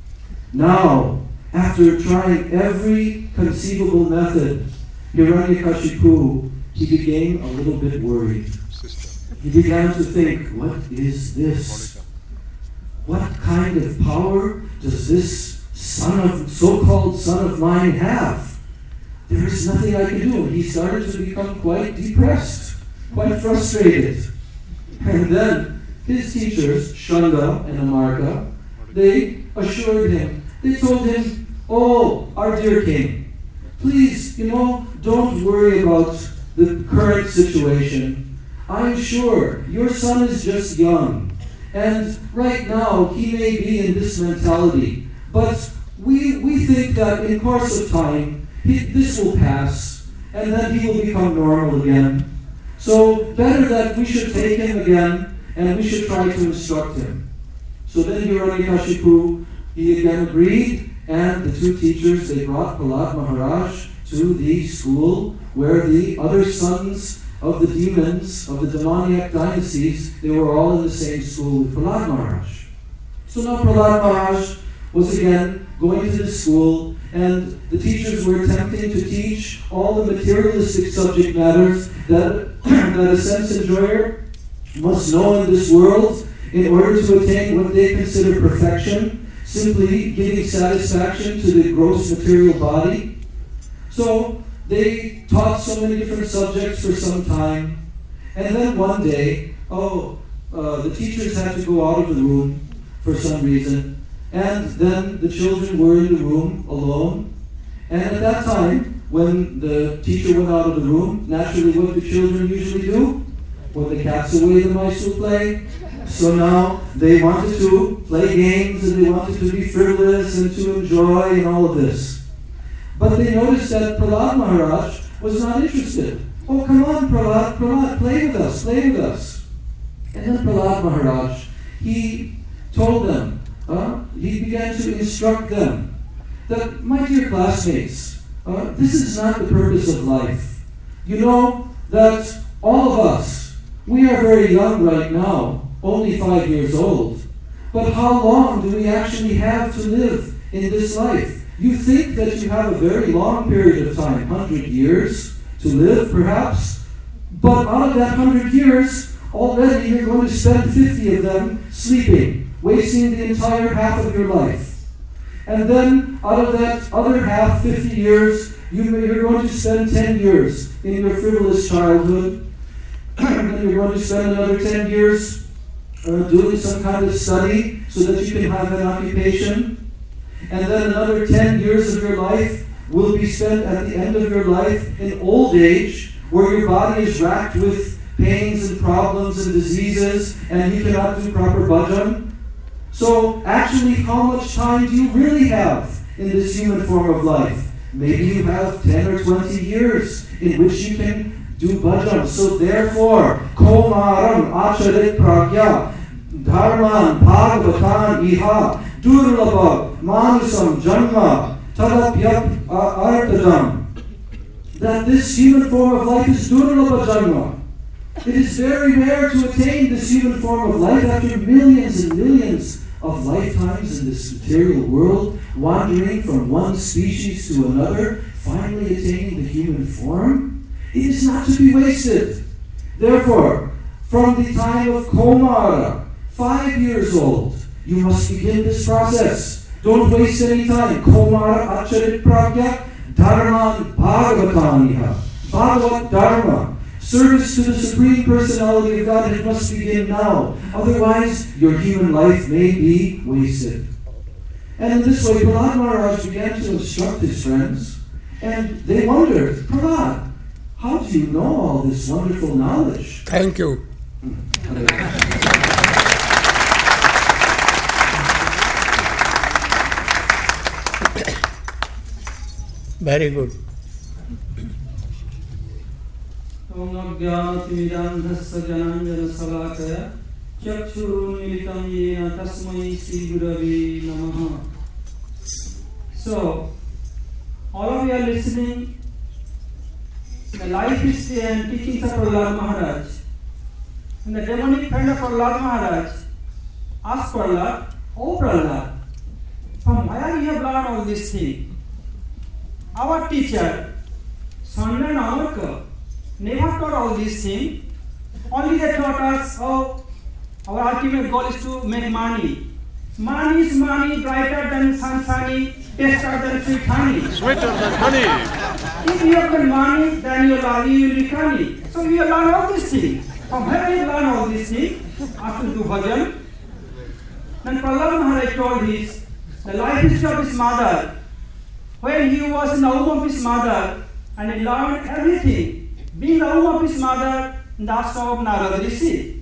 Now, after trying every conceivable method, Hiranyakashipu, he became a little bit worried. He began to think, what is this? What kind of power does this son of, so-called son of mine have? There is nothing I can do. He started to become quite depressed, quite frustrated. And then his teachers, Shanda and Amarka, they assured him, they told him, oh, our dear king, please, you know, don't worry about the current situation. I'm sure your son is just young, and right now he may be in this mentality, but we, we think that in course of time, he, this will pass, and then he will become normal again. So better that we should take him again, and we should try to instruct him. So then Hiranyakashipu, he again agreed, and the two teachers, they brought Prahlad Maharaj to the school where the other sons of the demons, of the demoniac dynasties, they were all in the same school with Prahlad Maharaj. So now Prahlad Maharaj was again going to the school, and the teachers were attempting to teach all the materialistic subject matters that, that a sense enjoyer must know in this world in order to attain what they consider perfection, simply giving satisfaction to the gross material body. So they taught so many different subjects for some time, and then one day, oh, uh, the teachers had to go out of the room for some reason, and then the children were in the room alone. And at that time, when the teacher went out of the room, naturally what do children usually do? When the cat's away, the mice will play. So now they wanted to play games, and they wanted to be frivolous and to enjoy and all of this. But they noticed that Prahlad Maharaj was not interested. Oh, come on, Prahlad, Prahlad, play with us, play with us. And then Prahlad Maharaj, he told them, uh, he began to instruct them that, my dear classmates, uh, this is not the purpose of life. You know that all of us, we are very young right now, only five years old. But how long do we actually have to live in this life? You think that you have a very long period of time, one hundred years to live perhaps, but out of that one hundred years, already you're going to spend fifty of them sleeping, wasting the entire half of your life. And then out of that other half, fifty years, you may, you're going to spend ten years in your frivolous childhood, and then you're going to spend another ten years uh, doing some kind of study so that you can have an occupation. And then another ten years of your life will be spent at the end of your life in old age, where your body is racked with pains and problems and diseases, and you cannot do proper bhajan. So actually, how much time do you really have in this human form of life? Maybe you have ten or twenty years in which you can do bhajan. So therefore, Komaram acharit pragya dharman bhagavatan iha durlabha manusam janma tadapyap artadam. That this human form of life is durlabha janma. It is very rare to attain this human form of life after millions and millions of lifetimes in this material world, wandering from one species to another, finally attaining the human form. It is not to be wasted. Therefore, from the time of Komara, five years old, you must begin this process. Don't waste any time. Komara acharit pragya dharman bhagavataniha. Bhagavat dharma. Service to the Supreme Personality of Godhead must begin now. Otherwise, your human life may be wasted. And in this way, Prahlad Maharaj began to instruct his friends, and they wondered, Prahlad, how do you know all this wonderful knowledge? Thank you. Very good. Om-Ajnana-Timidandhassa Jananjana-Salakaya Chakshurunmilitam Yena Tasmai Sri-Gurave Namaha. So, all of you are listening the life history and teachings of Prahlad Maharaj. And the demonic friend of Prahlad Maharaj asked Prahlad, Oh Prahlad, from where you have learned all these things? Our teacher, Sanda and Amarka, never taught all these things. Only they taught us, oh, our ultimate goal is to make money. Mani is mani, brighter than sunshine, taster than sweet honey. Sweeter than honey. If you have been mani, then you will you will be honey. So you learn all these things. From where you learn all these things? After do bhajan. Then Prahlad Maharaj told his the life history of his mother. When he was in the womb of his mother, and he learned everything, being the womb of his mother in the ashram of Narada Rishi.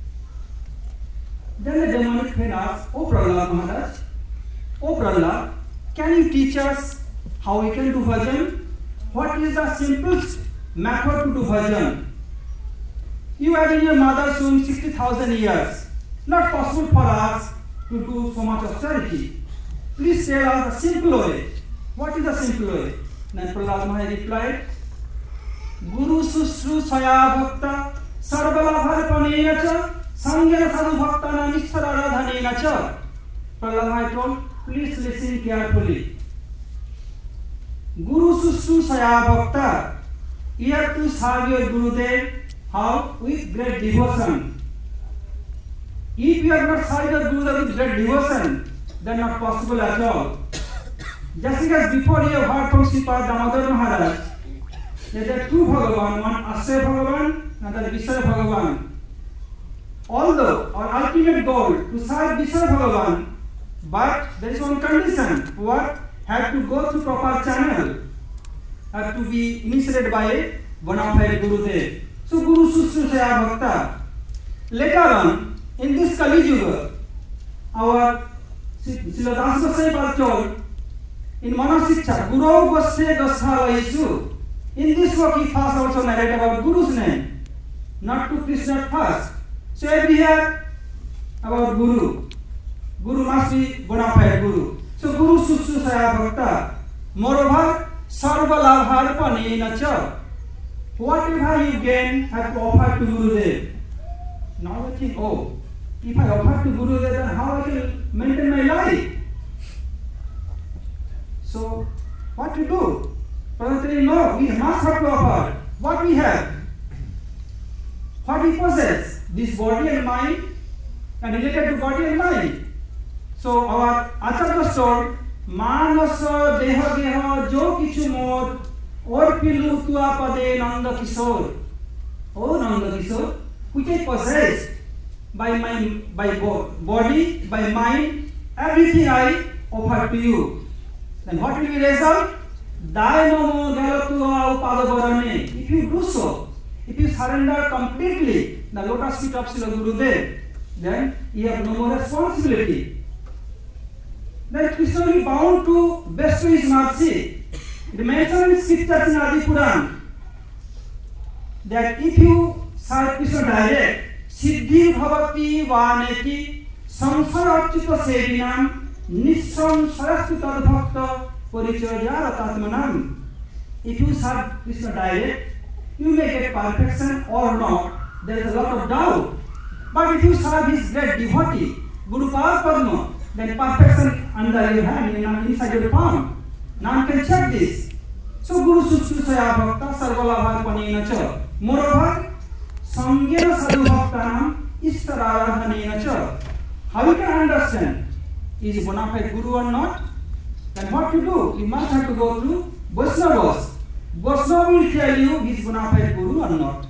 Then the demonic friend asked, "O Prahlad Maharaj, O Prahlad, can you teach us how we can do bhajan? What is the simplest method to do bhajan? You have in your mother's womb sixty thousand years. Not possible for us to do so much austerity. Please tell us the simple way. What is the simple way?" Then Prahlad Maharaj replied, "Guru Sushrusaya Bhakta Sarvalabharpanena cha Sangena Sadhu Bhaktana Nishthara Radhanena cha." Prahlad Maharaj told, please listen carefully. Guru Sushrusaya Bhakta, you have to serve your Gurudev how? With great devotion. If you have not served your Gurudev with great devotion, then not possible at all. Just as before you have heard from Sripad Damodar Maharaj, that there are two Bhagavan, one Asya Bhagavan, another Vishaya Bhagavan. Although our ultimate goal to serve Vishaya Bhagavan, but there is one condition. What? Have to go through proper channel. Have to be initiated by a bona fide Gurudev. So Guru Sushrusaya Bhakta. Later on, in this Kali Yuga, our Srila Das Goswami Pad told, in Manasiksha, Guru Goshe Goshala Yesu. In this work he first also narrated about Guru's name, not to Krishna first. So everywhere about Guru. Guru must be bona fide Guru. So Guru Sushrusaya Bhakta. Moreover, Sarva Labharpanena cha. Whatever you gain, have to offer to Gurudev. Now I think, oh, if I offer to Gurudev, then how I can maintain my life? So, what to do? Prabhupada, no, we must have to offer what we have, what we possess, this body and mind, and related to body and mind. So, our Acharya told, Manasa deha deha jo kichu mor, or pilu tua pade nanda kishore. Oh Nanda Kishore, which I possess by my by body, by mind, everything I offer to you. Then what will be the result? Dai mamo galatua upadavarane. If you do so, if you surrender completely the lotus feet of Srila Gurudev, then you have no more responsibility. Then Krishna will be bound to bestow his mercy. It mentioned in scriptures in Adi Puran that if you serve Krishna direct, Siddhi Bhavati Vaneti Samsarachita Sevinam Nisham Sarastu Tadbhakta Parichaya Tatmanam. If you serve Krishna direct, you may get perfection or not. There is a lot of doubt. But if you serve his great devotee, Guru Padma, then perfection under your hand and inside your palm. None can check this. So Guru Sushrusaya Bhakta Sarvalabharpanena cha. Moreover, Sangena Sadhu Bhaktanam Ishtaradhanena cha. How you can understand? Is he bona fide Guru or not? Then what to do? You must have to go through Vaishnavas. Vaishnava will tell you he is bona fide Guru or not.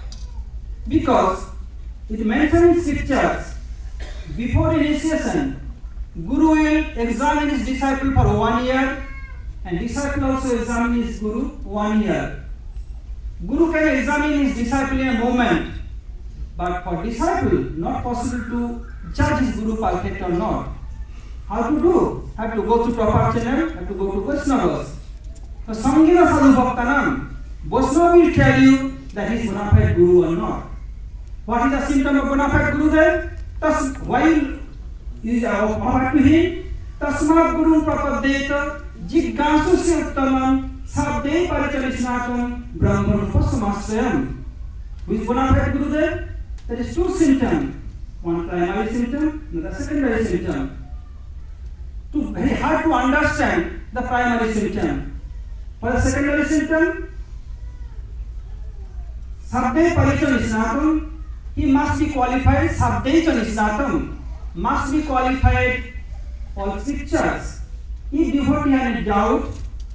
Because it mentioned in scriptures, before initiation, Guru will examine his disciple for one year, and disciple also examine his Guru one year. Guru can examine his disciple in a moment, but for disciple, not possible to judge his Guru perfect or not. How to do? Have to go to proper channel, have to go to Vaishnavas. So Sangena Sadhu Bhaktanam, Vaishnava will tell you that he is bona fide Guru or not. What is the symptom of bona fide Guru then? Thus, while you offer to him, Tasmat Guru Prapadeta Jiggansu se Uttamam Sabde Parichalishnatam Brahman Upasamasrayam. Who is bona fide Guru then? There is two symptoms. One primary symptom, another secondary symptom. To, very hard to understand the primary symptom. For the secondary symptom, Sabde Parichalishnatam, he must be qualified Sabdecha Nisnatam. must be qualified all scriptures. If devotee has any doubt,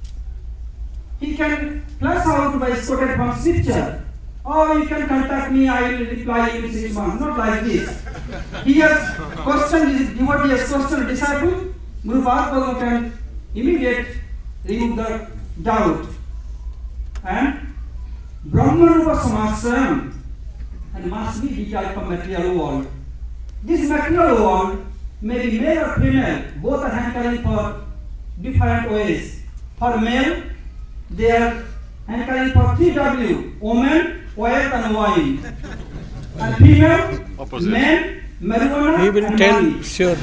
he can flush out by quoted from scripture. Or you can contact me, I will reply in six months. Not like this. He has questioned, his devotee has questioned disciple, Guru Bhagavad can immediately remove the doubt. And Brahma Rupa Samasrayam and must be detached from material world. This material world may be male or female, both are hankering for different ways. For male, they are hankering for three W, woman, wealth and wine. And female, Opposite. men, marijuana He will and tell money. surely.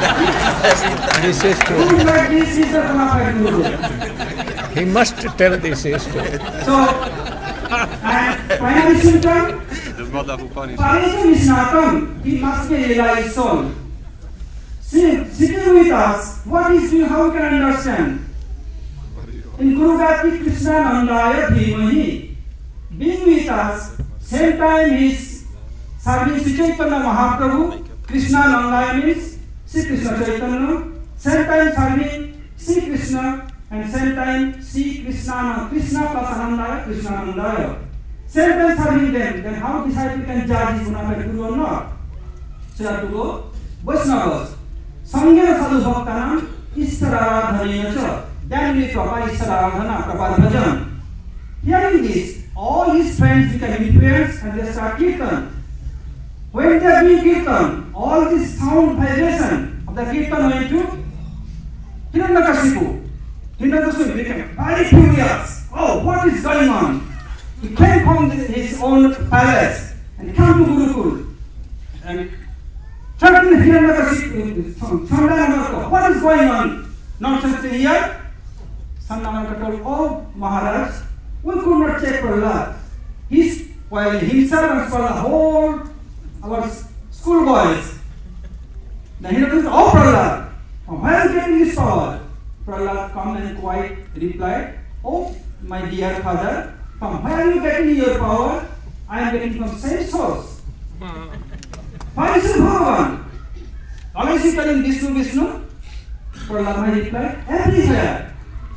This is true. Who like this is the bona fide Guru. He must tell this is true. So, and primary symptom, The mother of Upanishad. Parisa Vishnatam, he must be a realized soul. See, sitting with us, what is doing, how we can understand? In Guru Gati Krishna Nandaya Dhimahi, being with us, same time he is serving Sri Chaitanya Mahaprabhu, Krishna Nandaya means Sri Krishna Chaitanya, same time serving Sri Krishna, and same time Sri Krishna, Krishna plus Anandaya, Krishna Nandaya. Same time serving them, then how disciple can judge his bona fide Guru or not? So you have to go, Vaishnavas. Sangya sadhu bhaktanam ishtaradhanena cha. Then we prabha ishtaradhana, prabha bhajan. Hearing this, all his friends become influenced and they start kirtan. When they are doing kirtan, all this sound vibration of the kirtan went to Hiranyakashipu. Hiranyakashipu became very furious. Oh, what is going on? He came from his own palace and came to Gurukul. And threatened Hiranyakashipu, Chandanamaka, what is going on? Nonsense here. Chandanamaka told, oh Maharaj, we could not check Prahlad. He's, while himself and for the whole our schoolboys. Then he said, oh Prahlad, from where are you getting this power? Prahlad come and quite replied, oh my dear father, from where are you getting your power? I am getting from same source. Why is it Bhagavan? Always he telling Vishnu, Vishnu? Prahlad replied, everywhere.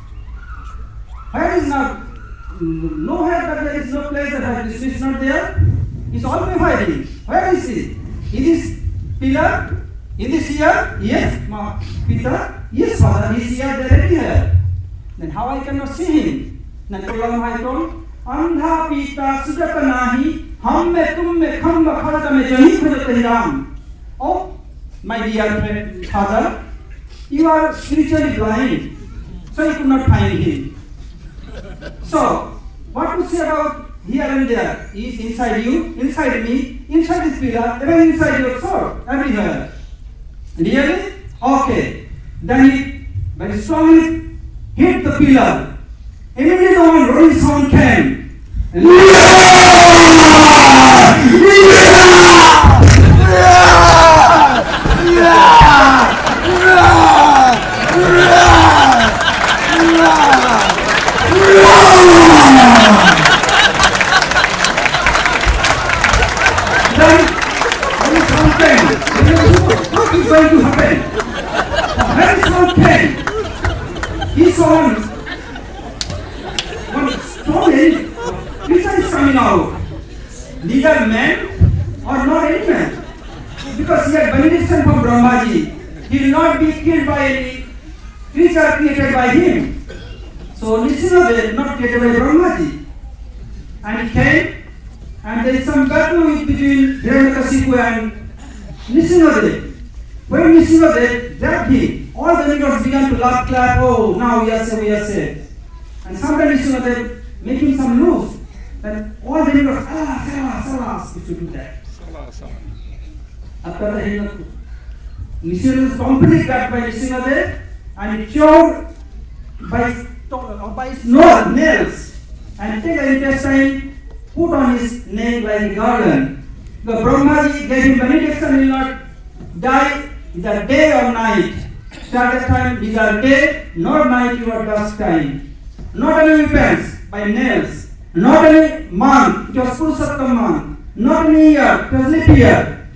Where is not? Nowhere that there is no place that Vishnu is not there. He is all providing. Where is he? In this pillar? In this year? Yes, Ma, Peter. Yes, Father. He is here, there, here. Then how I cannot see him? Then Prahlad Maharaj told, Andha Pita Sujata Nahi, Ham me tum me khamba khalta me jahi khajat ram. Oh, my dear friend, father, you are spiritually blind, so you could not find him. So, what to say about here and there? He is inside you, inside me, inside this pillar, even inside your soul, everywhere. Really? Okay. Then he very strongly hit the pillar. Immediately one rolling sound came. And what is going to happen? When sound came, he saw one, one strong enemy. Krishna is coming out. Neither man or not any man. Because he had benediction from Brahmaji. He will not be killed by any creature created by him. So Nishinade not created by Brahmaji. And he came, and there is some battle between Hiranyakashipu and Nishinade. When Nishinade grabbed him, all the demigods began to laugh, clap, oh, now we are saved, we are saved. And sometimes Nishinade making some loose. Then all the demigods, ah, salas, salas, if you do that. After that, Nishinade was completely grabbed by Nishinade and he chewed by, by his nose, nails, and take the intestine, put on his neck like a garland. The Brahmaji gave him benediction, he will not die either day or night. So at that time, neither day nor night you are dusk time. Not any weapons by nails, not any month, it was Purushottam month, not any year, it was leap year.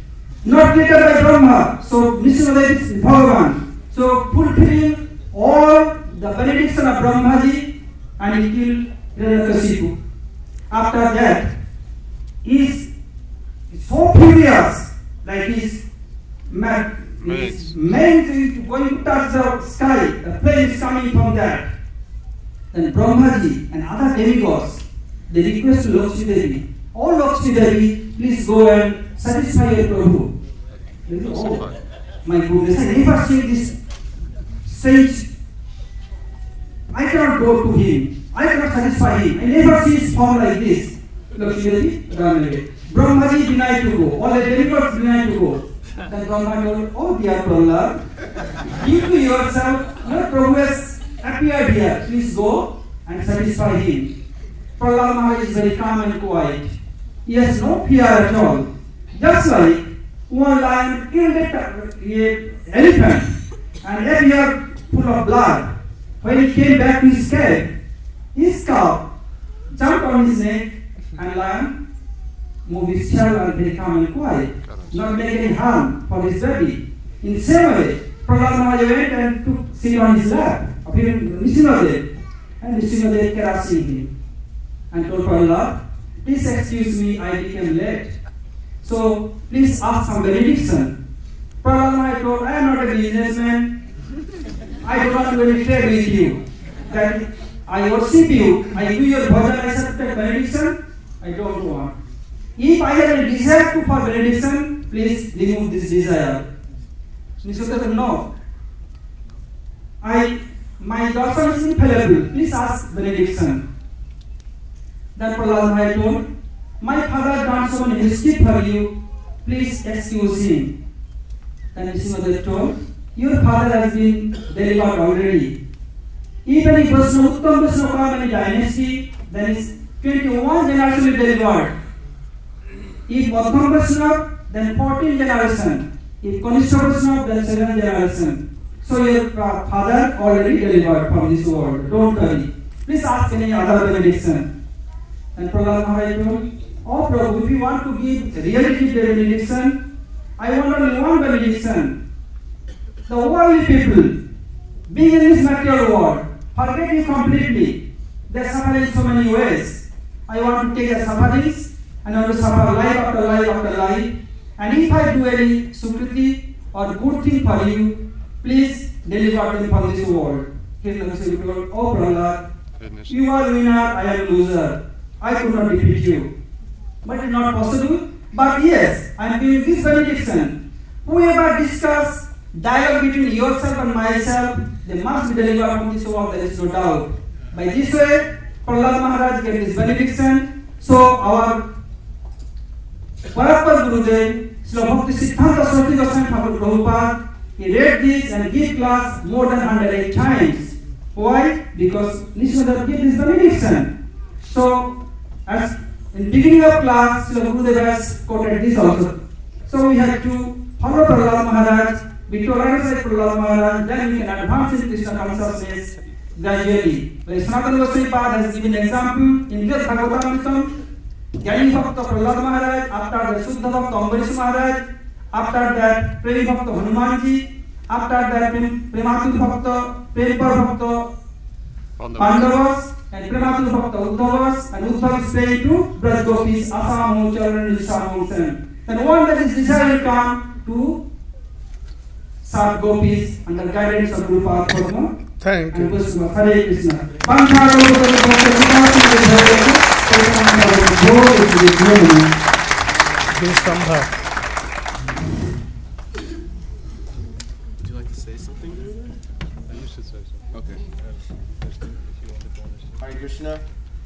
not created by Brahma. So Nrsimhadev is Bhagavan. So fulfilling all the benediction of Brahmaji, and he killed Hiranyakashipu. After that, he is so furious, like his mad, his main is going to touch the sky. The flame is coming from that. Then Brahmaji and other demigods, they request to Lakshmi Devi, oh Lakshmi Devi, please go and satisfy your Prabhu. They say, oh my goodness, I never seen this sage. I cannot go to him. I cannot satisfy him. I never see his form like this. Lakshmi Devi ran away. Brahmaji denied to go. All the demigods denied to go. Then Brahma told, oh dear Prahlad, you to yourself, your Prabhu has appeared here. Please go and satisfy him. Prahlad Maharaj is very calm and quiet. He has no fear at all. Just like one lion killed an elephant and appeared full of blood. When he came back to his cave, his cow jumped on his neck and lion moved his tail and very calm and quiet, not make any harm for his baby. In the same way, Prahlad Maharaj went and took seat on his lap of Nrsimhadev, and Nrsimhadev caressing him and told Prahlad, please excuse me, I became late. So please ask some benediction. Prahlad Maharaj told, I am not a businessman. I do not do any trade with you. That I worship you, I do your bhajan, I accept benediction. I don't want. If I have a desire to for benediction, please remove this desire. Nrsimhadev said, no. I, my darshan is infallible. Please ask benediction. Then Prahlad Maharaj told, my father done so many mischief for you. Please excuse him. Then Nrsimhadev told, your father has been delivered already. If any Vaishnava, Uttam Vaishnava come any dynasty, then is twenty-one generation delivered. If Madhyam Vaishnava, then fourteen generation. If Kanishta Vaishnava, then seven generation. So your father already delivered from this world. Don't worry. Please ask any other benediction. And Prahlad Maharaj told, oh Prabhu, if you want to give, really give the benediction, I want only one benediction. The worldly people, being in this material world, forget you completely. They suffer in so many ways. I want to take the sufferings and I want to suffer life after life after life. And if I do any sukriti or good thing for you, please deliver them from this world. Hiranyakashipu told, oh Prahlad, you are winner, I am loser. I could not defeat you. But it is not possible. But yes, I am giving this benediction. Whoever discuss dialogue between yourself and myself, they must be delivered from this world, there is no doubt. By this way, Prahlad Maharaj gave this benediction. So our Parapar Gurudev, Srila Bhakti Siddhanta Saraswati Goswami Thakur Prabhupada, he read this and gave class more than one hundred eight times. Why? Because Nrsimhadev gave this benediction. So, as in beginning of class, Srila Gurudev has quoted this also. So we have to follow Prahlad Maharaj, be tolerant like Prahlad Maharaj, then we can advance in Krishna consciousness gradually. Like Sanatana Goswami Pad has given example in this Bhagavatamritam. Jnani Bhakta Prahlad Maharaj, after that Suddha Bhakta Ambarish Maharaj, after that Premi Bhakta Hanumanji, after that Prematul Bhakta, Prempar Bhakta Pandavas, and Prematul Bhakta Uddhavas, and Uddhav is praying to Braj Gopis, Asamo, Charan, Nishamam Sen. Then one that is desire will come to Sat Gopis under guidance of Guru Padma. Thank you. And Goswami Hare Krishna. Pancharo Vishambha. Would you like to say something? You should say so. Okay. If you wanted to understand. Hare Krishna.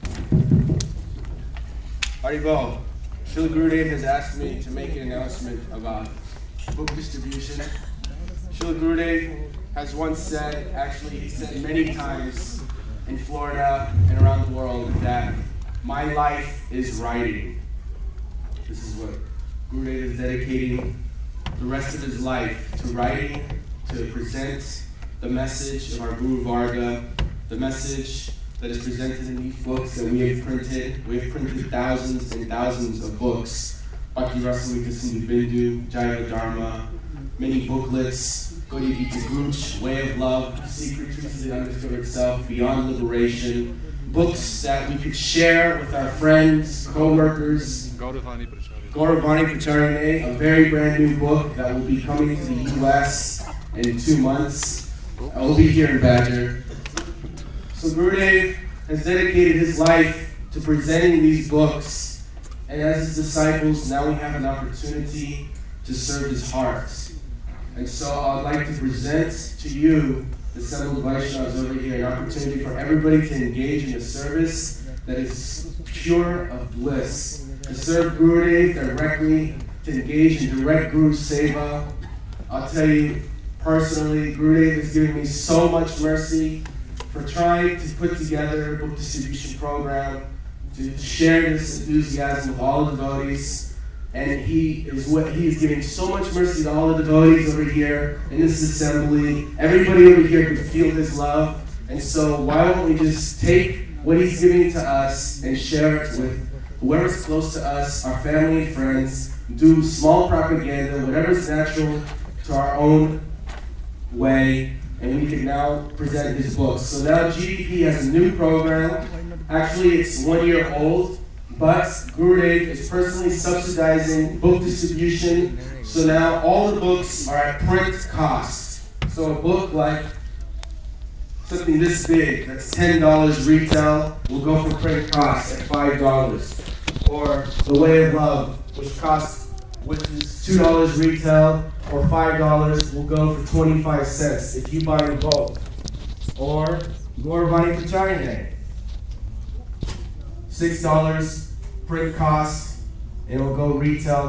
Haribol. Srila Gurudev has asked me to make an announcement about book distribution. Srila Gurudev has once said, actually he said many times in Florida and around the world, that my life is writing. This is what Gurudev is dedicating the rest of his life to writing, to present the message of our Guru Varga, the message that is presented in these books that we have printed. We have printed thousands and thousands of books Bhakti Rasamrita Sindhu Bindu, Jaiva Dharma, many booklets, Gaudiya Gita Gooch, Way of Love, Secret Truths of the Undiscovered Self, Beyond Liberation, books that we could share with our friends, co-workers. Gauravani Pracharya. Gauravani Pracharya, a very brand new book that will be coming to the U S in two months. I will be here in Badger. So Gurudev has dedicated his life to presenting these books, and as his disciples, now we have an opportunity to serve his heart. And so I would like to present to you, the assembled Vaishnavas over here, an opportunity for everybody to engage in a service that is pure of bliss, to serve Gurudev directly, to engage in direct Guru Seva. I'll tell you personally, Gurudev has given me so much mercy for trying to put together a book distribution program, to share this enthusiasm with all the devotees. And he is what he is giving so much mercy to all the devotees over here in this assembly. Everybody over here can feel his love. And so why don't we just take what he's giving to us and share it with whoever's close to us, our family and friends, do small propaganda, whatever's natural to our own way, and we can now present his books. So now G D P has a new program. Actually, it's one year old. But Gurudev is personally subsidizing book distribution, so now all the books are at print cost. So a book like something this big, that's ten dollars retail, will go for print cost at five dollars. Or The Way of Love, which costs, which is two dollars retail, or five dollars, will go for twenty-five cents if you buy them both. Or Gauravani Pracharya, six dollars print cost, and it will go retail